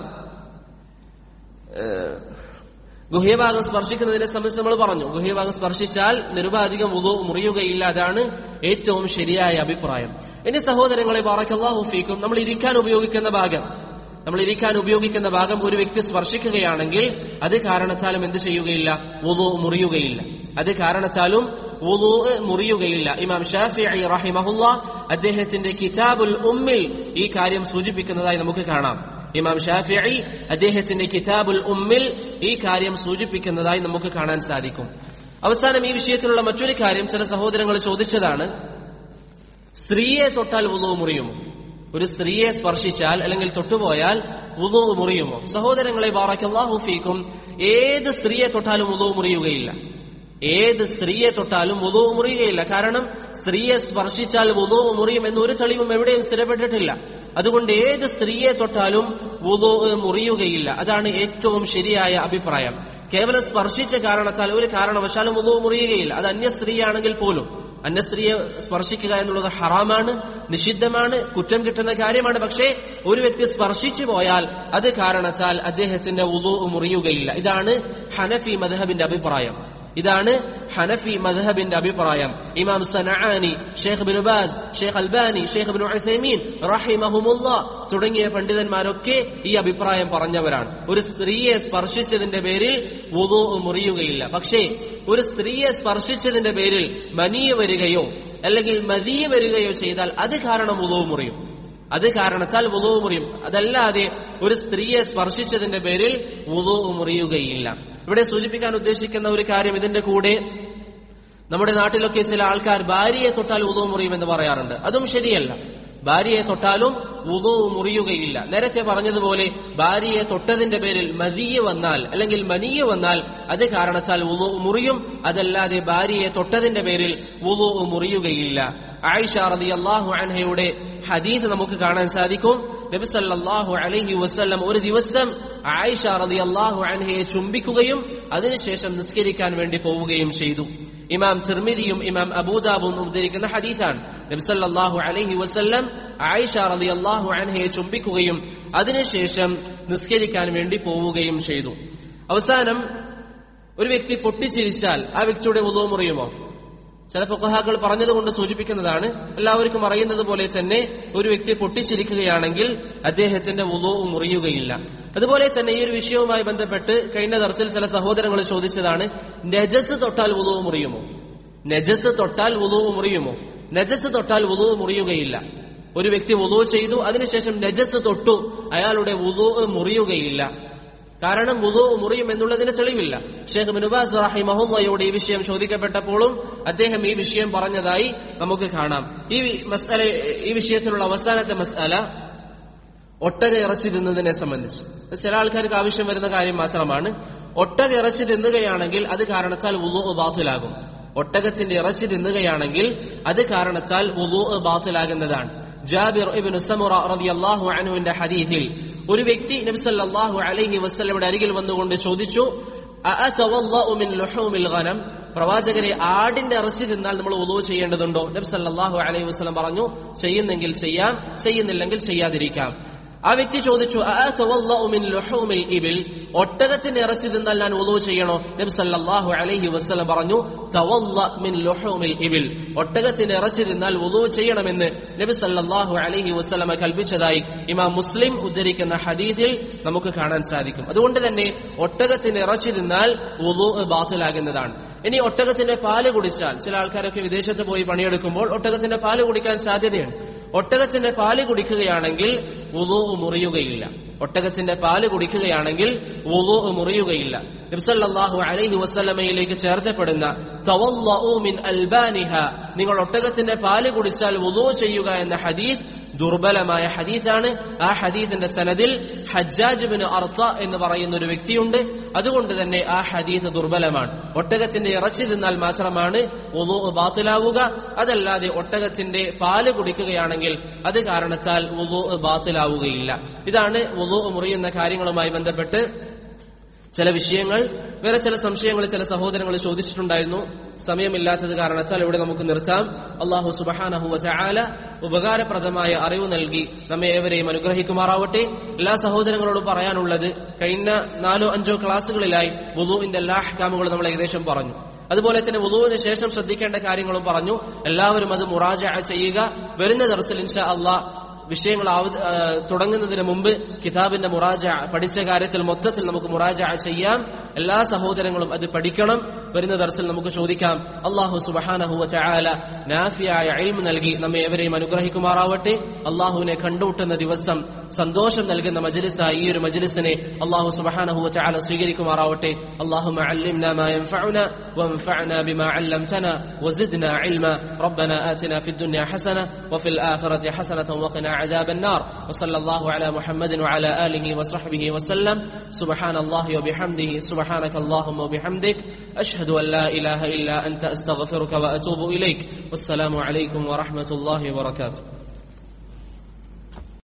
ഗുഹ്യഭാഗം സ്പർശിക്കുന്നതിനെ സംബന്ധിച്ച് നമ്മൾ പറഞ്ഞു, ഗുഹ്യഭാഗം സ്പർശിച്ചാൽ നിരുപാധികം വുളൂ മുറിയുകയില്ല, അതാണ് ഏറ്റവും ശരിയായ അഭിപ്രായം. ഇനി സഹോദരങ്ങളെ ബറക്കല്ലാഹു ഫീക്കും, നമ്മൾ ഇരിക്കാൻ ഉപയോഗിക്കുന്ന ഭാഗം ഒരു വ്യക്തി സ്പർശിക്കുകയാണെങ്കിൽ അത് കാരണത്താലും എന്ത് ചെയ്യുകയില്ല? വുളൂ മുറിയുകയില്ല. അത് കാരണത്താലും വുളൂ മുറിയുകയില്ല. ഇമാം ഷാഫിഈ റഹിമഹുല്ലാഹ് അദ്ദേഹത്തിന്റെ കിതാബുൽ ഉമ്മിൽ ഈ കാര്യം സൂചിപ്പിക്കുന്നതായി നമുക്ക് കാണാം. ഇമാം ഷാഫിഈ അദ്ദേഹത്തിന്റെ കിതാബുൽ ഉമ്മിൽ ഈ കാര്യം സൂചിപ്പിക്കുന്നതായി നമുക്ക് കാണാൻ സാധിക്കും. അവസാനം ഈ വിഷയത്തിലുള്ള മറ്റൊരു കാര്യം ചില സഹോദരങ്ങൾ ചോദിച്ചതാണ്, സ്ത്രീയെ തൊട്ടാൽ വുളൂ മുറിയുമോ? ഒരു സ്ത്രീയെ സ്പർശിച്ചാൽ അല്ലെങ്കിൽ തൊട്ടുപോയാൽ വുളൂ മുറിയുമോ? സഹോദരങ്ങളെ ബറക്കല്ലാഹു ഫീക്കും, ഏത് സ്ത്രീയെ തൊട്ടാലും വുളൂ മുറിയുകയില്ല. ഏത് സ്ത്രീയെ തൊട്ടാലും വുളൂ മുറിയുകയില്ല. കാരണം സ്ത്രീയെ സ്പർശിച്ചാൽ വുളൂ മുറിയും എന്നൊരു തെളിവും എവിടെയും സ്ഥിരപ്പെട്ടിട്ടില്ല. അതുകൊണ്ട് ഏത് സ്ത്രീയെ തൊട്ടാലും വുളൂ മുറിയുകയില്ല. അതാണ് ഏറ്റവും ശരിയായ അഭിപ്രായം. കേവലം സ്പർശിച്ച കാരണത്താൽ ഒരു കാരണവശാലും വുളൂ മുറിയുകയില്ല. അത് അന്യ സ്ത്രീയാണെങ്കിൽ പോലും. അന്യ സ്ത്രീയെ സ്പർശിക്കുക എന്നുള്ളത് ഹറാമാണ്, നിഷിദ്ധമാണ്, കുറ്റം കിട്ടുന്ന കാര്യമാണ്. പക്ഷേ ഒരു വ്യക്തി സ്പർശിച്ചു പോയാൽ അത് കാരണത്താൽ അദ്ദേഹത്തിന്റെ വുളൂ മുറിയുകയില്ല. ഇതാണ് ഹനഫി മദ്ഹബിന്റെ അഭിപ്രായം. ഇതാണ് ഹനഫി മദ്ഹബിന്റെ അഭിപ്രായം. ഇമാം സനആനി, ഷെയ്ഖ് ഇബ്നു ബാസ്, ഷെയ്ഖ് അൽബാനി, ഷെയ്ഖ് ഇബ്നു ഉസൈമീൻ റഹിമഹുമുല്ലാഹ് തുടങ്ങിയ പണ്ഡിതന്മാരൊക്കെ ഈ അഭിപ്രായം പറഞ്ഞവരാണ്. ഒരു സ്ത്രീയെ സ്പർശിച്ചതിന്റെ പേരിൽ വുളൂ മുറിയുകയില്ല. പക്ഷേ ഒരു സ്ത്രീയെ സ്പർശിച്ചതിന്റെ പേരിൽ മനിയ വരികയോ അല്ലെങ്കിൽ മദിയ വരികയോ ചെയ്താൽ അത് കാരണം വുളൂ മുറിയും. അത് കാരണത്താൽ വുളൂ മുറിയും. അതല്ലാതെ ഒരു സ്ത്രീയെ സ്പർശിച്ചതിന്റെ പേരിൽ വുളൂ മുറിയുകയില്ല. ഇവിടെ സൂചിപ്പിക്കാൻ ഉദ്ദേശിക്കുന്ന ഒരു കാര്യം, ഇതിന്റെ കൂടെ നമ്മുടെ നാട്ടിലൊക്കെ ചില ആൾക്കാർ ഭാര്യയെ തൊട്ടാൽ വുളൂ മുറിയുമെന്ന് പറയാറുണ്ട്. അതും ശരിയല്ല. ഭാര്യയെ തൊട്ടാലും വുളൂ മുറിയുകയില്ല. നേരത്തെ പറഞ്ഞതുപോലെ ഭാര്യയെ തൊട്ടതിന്റെ പേരിൽ മദിയ വന്നാൽ അല്ലെങ്കിൽ മനിയ വന്നാൽ അത് കാരണത്താൽ വുളൂ മുറിയും. അതല്ലാതെ ഭാര്യയെ തൊട്ടതിന്റെ പേരിൽ വുളൂ മുറിയുകയില്ല. ആയിഷ റളിയല്ലാഹു അൻഹയുടെ ഹദീസ് നമുക്ക് കാണാൻ സാധിക്കും. നബി സല്ലല്ലാഹു അലൈഹി വസല്ലം ഒരു ദിവസം ആയിഷ റളിയല്ലാഹു അൻഹയെ ചുംബിക്കുകയും അതിനുശേഷം നിസ്കരിക്കാൻ വേണ്ടി പോവുകയും ചെയ്തു. ഇമാം തിർമിദിയും ഇമാം അബൂദാബുവും ഉദ്ധരിക്കുന്ന ഹദീസാണ്. നബി സല്ലല്ലാഹു അലൈഹി വസല്ലം ആയിഷ റളിയല്ലാഹു അൻഹയെ ചുംബിക്കുകയും അതിനുശേഷം നിസ്കരിക്കാൻ വേണ്ടി പോവുകയും ചെയ്തു. അവസാനം ഒരു വ്യക്തി പൊട്ടിച്ചിരിച്ചാൽ ആ വ്യക്തിയുടെ വുളൂ മുറിയുമോ? ചില ഫുഖഹാക്കൾ പറഞ്ഞതുകൊണ്ട് സൂചിപ്പിക്കുന്നതാണ്. എല്ലാവർക്കും അറിയുന്നത് പോലെ തന്നെ ഒരു വ്യക്തി പൊട്ടിച്ചിരിക്കുകയാണെങ്കിൽ അദ്ദേഹത്തിന്റെ വുളൂ മുറിയുകയില്ല. അതുപോലെ തന്നെ ഈ ഒരു വിഷയവുമായി ബന്ധപ്പെട്ട് കഴിഞ്ഞ ദർസിൽ ചില സഹോദരങ്ങൾ ചോദിച്ചതാണ്, നജസ് തൊട്ടാൽ വുളൂ മുറിയുമോ? നജസ് തൊട്ടാൽ വുളൂ മുറിയുമോ? നജസ് തൊട്ടാൽ വുളൂ മുറിയുകയില്ല. ഒരു വ്യക്തി വുളൂ ചെയ്തു, അതിനുശേഷം നജസ് തൊട്ടു, അയാളുടെ വുളൂ മുറിയുകയില്ല. കാരണം വുളൂ മുറിയും എന്നുള്ളതിന് തെളിവില്ല. ഷെയ്ഖ് ഇബ്നു ബാസ് റഹിമഹുല്ലാഹയോട് ഈ വിഷയം ചോദിക്കപ്പെട്ടപ്പോഴും അദ്ദേഹം ഈ വിഷയം പറഞ്ഞതായി നമുക്ക് കാണാം. ഈ വിഷയത്തിലുള്ള അവസാനത്തെ മസ്അല ഒട്ടക ഇറച്ചി തിന്നതിനെ സംബന്ധിച്ച് ചില ആൾക്കാർക്ക് ആവശ്യം വരുന്ന കാര്യം മാത്രമാണ്. ഒട്ടക ഇറച്ചി തിന്നുകയാണെങ്കിൽ അത് കാരണത്താൽ വുളൂ ബാത്തിലാകും. ഒട്ടകത്തിന്റെ ഇറച്ചി തിന്നുകയാണെങ്കിൽ അത് കാരണത്താൽ വുളൂ ബാത്തിലാകുന്നതാണ്. ജാബിർ ഇബ്നു സമുറ റളിയല്ലാഹു അൻഹുവിന്റെ ഹദീസിൽ ഒരു വ്യക്തി നബി സല്ലല്ലാഹു അലൈഹി വസല്ലമയുടെ അരികിൽ വന്നുകൊണ്ട് ചോദിച്ചു, അഅതവല്ലഉ മിൻ ലുഹൂമിൽ ഗനം, പ്രവാചകരെ ആടിന്റെ ഇറച്ചി തിന്നാൽ നമ്മൾ വുളൂ ചെയ്യേണ്ടതുണ്ടോ? നബി സല്ലല്ലാഹു അലൈഹി വസല്ലം പറഞ്ഞു, ചെയ്യുന്നെങ്കിൽ ചെയ്യാം, ചെയ്യുന്നില്ലെങ്കിൽ ചെയ്യാതിരിക്കാം. ആ വ്യക്തി ചോദിച്ചു, അഅതവല്ലഉ മിൻ ലുഹൂമിൽ ഇബിൽ, ഒട്ടകത്തിന്റെ ഇറച്ചി തിന്നാൽ ഞാൻ വുളൂ ചെയ്യണോ? നബി സല്ലല്ലാഹു അലൈഹി വസല്ലം പറഞ്ഞു, തവല്ല മിൻ ലുഹൂമിൽ ഇബിൽ, ഒട്ടകത്തിന്റെ ഇറച്ചി തിന്നാൽ വുളൂ ചെയ്യണമെന്ന് നബി സല്ലല്ലാഹു അലൈഹി വസല്ലം കൽപ്പിച്ചതായി ഇമാം മുസ്ലിം ഉദ്ധരിക്കുന്ന ഹദീസിൽ നമുക്ക് കാണാൻ സാധിക്കും. അതുകൊണ്ട് തന്നെ ഒട്ടകത്തിന്റെ ഇറച്ചി തിന്നാൽ വുളൂ ബാത്തിലാകുന്നതാണ്. ഇനി ഒട്ടകത്തിന്റെ പാല് കുടിച്ചാൽ, ചില ആൾക്കാരൊക്കെ വിദേശത്ത് പോയി പണിയെടുക്കുമ്പോൾ ഒട്ടകത്തിന്റെ പാല് കുടിക്കാൻ സാധ്യതയാണ്. ഒട്ടകത്തിന്റെ പാല് കുടിക്കുകയാണെങ്കിൽ വുളൂ മുറിയുകയില്ല. ഒട്ടകത്തിന്റെ പാല് കുടിക്കുകയാണെങ്കിൽ വുളൂ മുറിയുകയില്ല. നബി സല്ലല്ലാഹു അലൈഹി വസല്ലമയിലേക്ക് ചേർത്തപ്പെടുന്ന തവല്ലഉ മിൻ അൽബാനിഹ, നിങ്ങൾ ഒട്ടകത്തിന്റെ പാല് കുടിച്ചാൽ വുളൂ ചെയ്യുക എന്ന ഹദീസ് ദുർബലമായ ഹദീസാണ്. ആ ഹദീസിന്റെ സനദിൽ ഹജ്ജാജ് ഇബ്നു അർത്ത എന്ന് പറയുന്ന ഒരു വ്യക്തിയുണ്ട്. അതുകൊണ്ട് തന്നെ ആ ഹദീസ് ദുർബലമാണ്. ഒട്ടകത്തിന്റെ ഇറച്ചി തിന്നാൽ മാത്രമാണ് വുളൂ ബാത്തിലാവുക. അതല്ലാതെ ഒട്ടകത്തിന്റെ പാല് കുടിക്കുകയാണെങ്കിൽ അത് കാരണത്താൽ വുളൂ ബാത്തിലാവുകയില്ല. ഇതാണ് വുളൂ മുറിയുന്ന കാര്യങ്ങളുമായി ബന്ധപ്പെട്ട് ചില വിഷയങ്ങൾ. വേറെ ചില സംശയങ്ങൾ ചില സഹോദരങ്ങൾ ചോദിച്ചിട്ടുണ്ടായിരുന്നു. സമയമില്ലാത്തത് കാരണത്താൽ ഇവിടെ നമുക്ക് നിർത്താം. അല്ലാഹു സുബ്ഹാനഹു വ തആല ഉപകാരപ്രദമായ അറിവ് നൽകി നമ്മെ ഏവരെയും അനുഗ്രഹിക്കുമാറാവട്ടെ. എല്ലാ സഹോദരങ്ങളോടും പറയാനുള്ളത്, കഴിഞ്ഞ 4-5 ക്ലാസുകളിലായി വുളൂഇന്റെ എല്ലാ അഹ്കാമുകളും നമ്മൾ ഏകദേശം പറഞ്ഞു. അതുപോലെ തന്നെ വുളൂഇന് ശേഷം ശ്രദ്ധിക്കേണ്ട കാര്യങ്ങളും പറഞ്ഞു. എല്ലാവരും അത് മുറാജഅ ചെയ്യുക. വരുന്ന ദർസിൽ ഇൻഷാ അല്ലാഹ് വിഷയങ്ങൾ തുടങ്ങുന്നതിന് മുമ്പ് കിതാബിന്റെ മുറാജഅ പഠിച്ച കാര്യത്തിൽ മൊത്തത്തിൽ നമുക്ക് മുറാജഅ ചെയ്യാം. എല്ലാ സഹോദരങ്ങളും അത് പഠിക്കണം. വരുന്ന ദർസിൽ നമുക്ക് ചോദിക്കാം. അല്ലാഹു സുബ്ഹാനഹു വ തആല നാഫിയായ ഇൽമ് നൽകി നമ്മെ ഏവരെയും അനുഗ്രഹിക്കുമാറാവട്ടെ. അല്ലാഹുവിനെ കണ്ടുമുട്ടുന്ന ദിവസം സന്തോഷം നൽകുന്ന മജ്ലിസായി ഈ ഒരു മജ്ലിസിനെ അല്ലാഹു സുബ്ഹാനഹു വ തആല സ്വീകരിക്കുമാറാവട്ടെ. അല്ലാഹുമ്മ അല്ലിംനാ മാ യൻഫഉനാ വൻഫഅനാ ബിമാ അല്ലംതനാ വസിദ്നാ ഇൽമാ. റബ്ബനാ ആതിനാ ഫിദ് ദുനിയാ ഹസന വഫിൽ ആഖിറതി ഹസനതൻ വഖിനാ عذاب النار. وصلى الله على محمد وعلى آله وصحبه وسلم. سبحان الله وبحمده سبحانك اللهم وبحمدك أشهد أن لا إله إلا أنت أستغفرك وأتوب إليك. والسلام عليكم ورحمة الله وبركاته.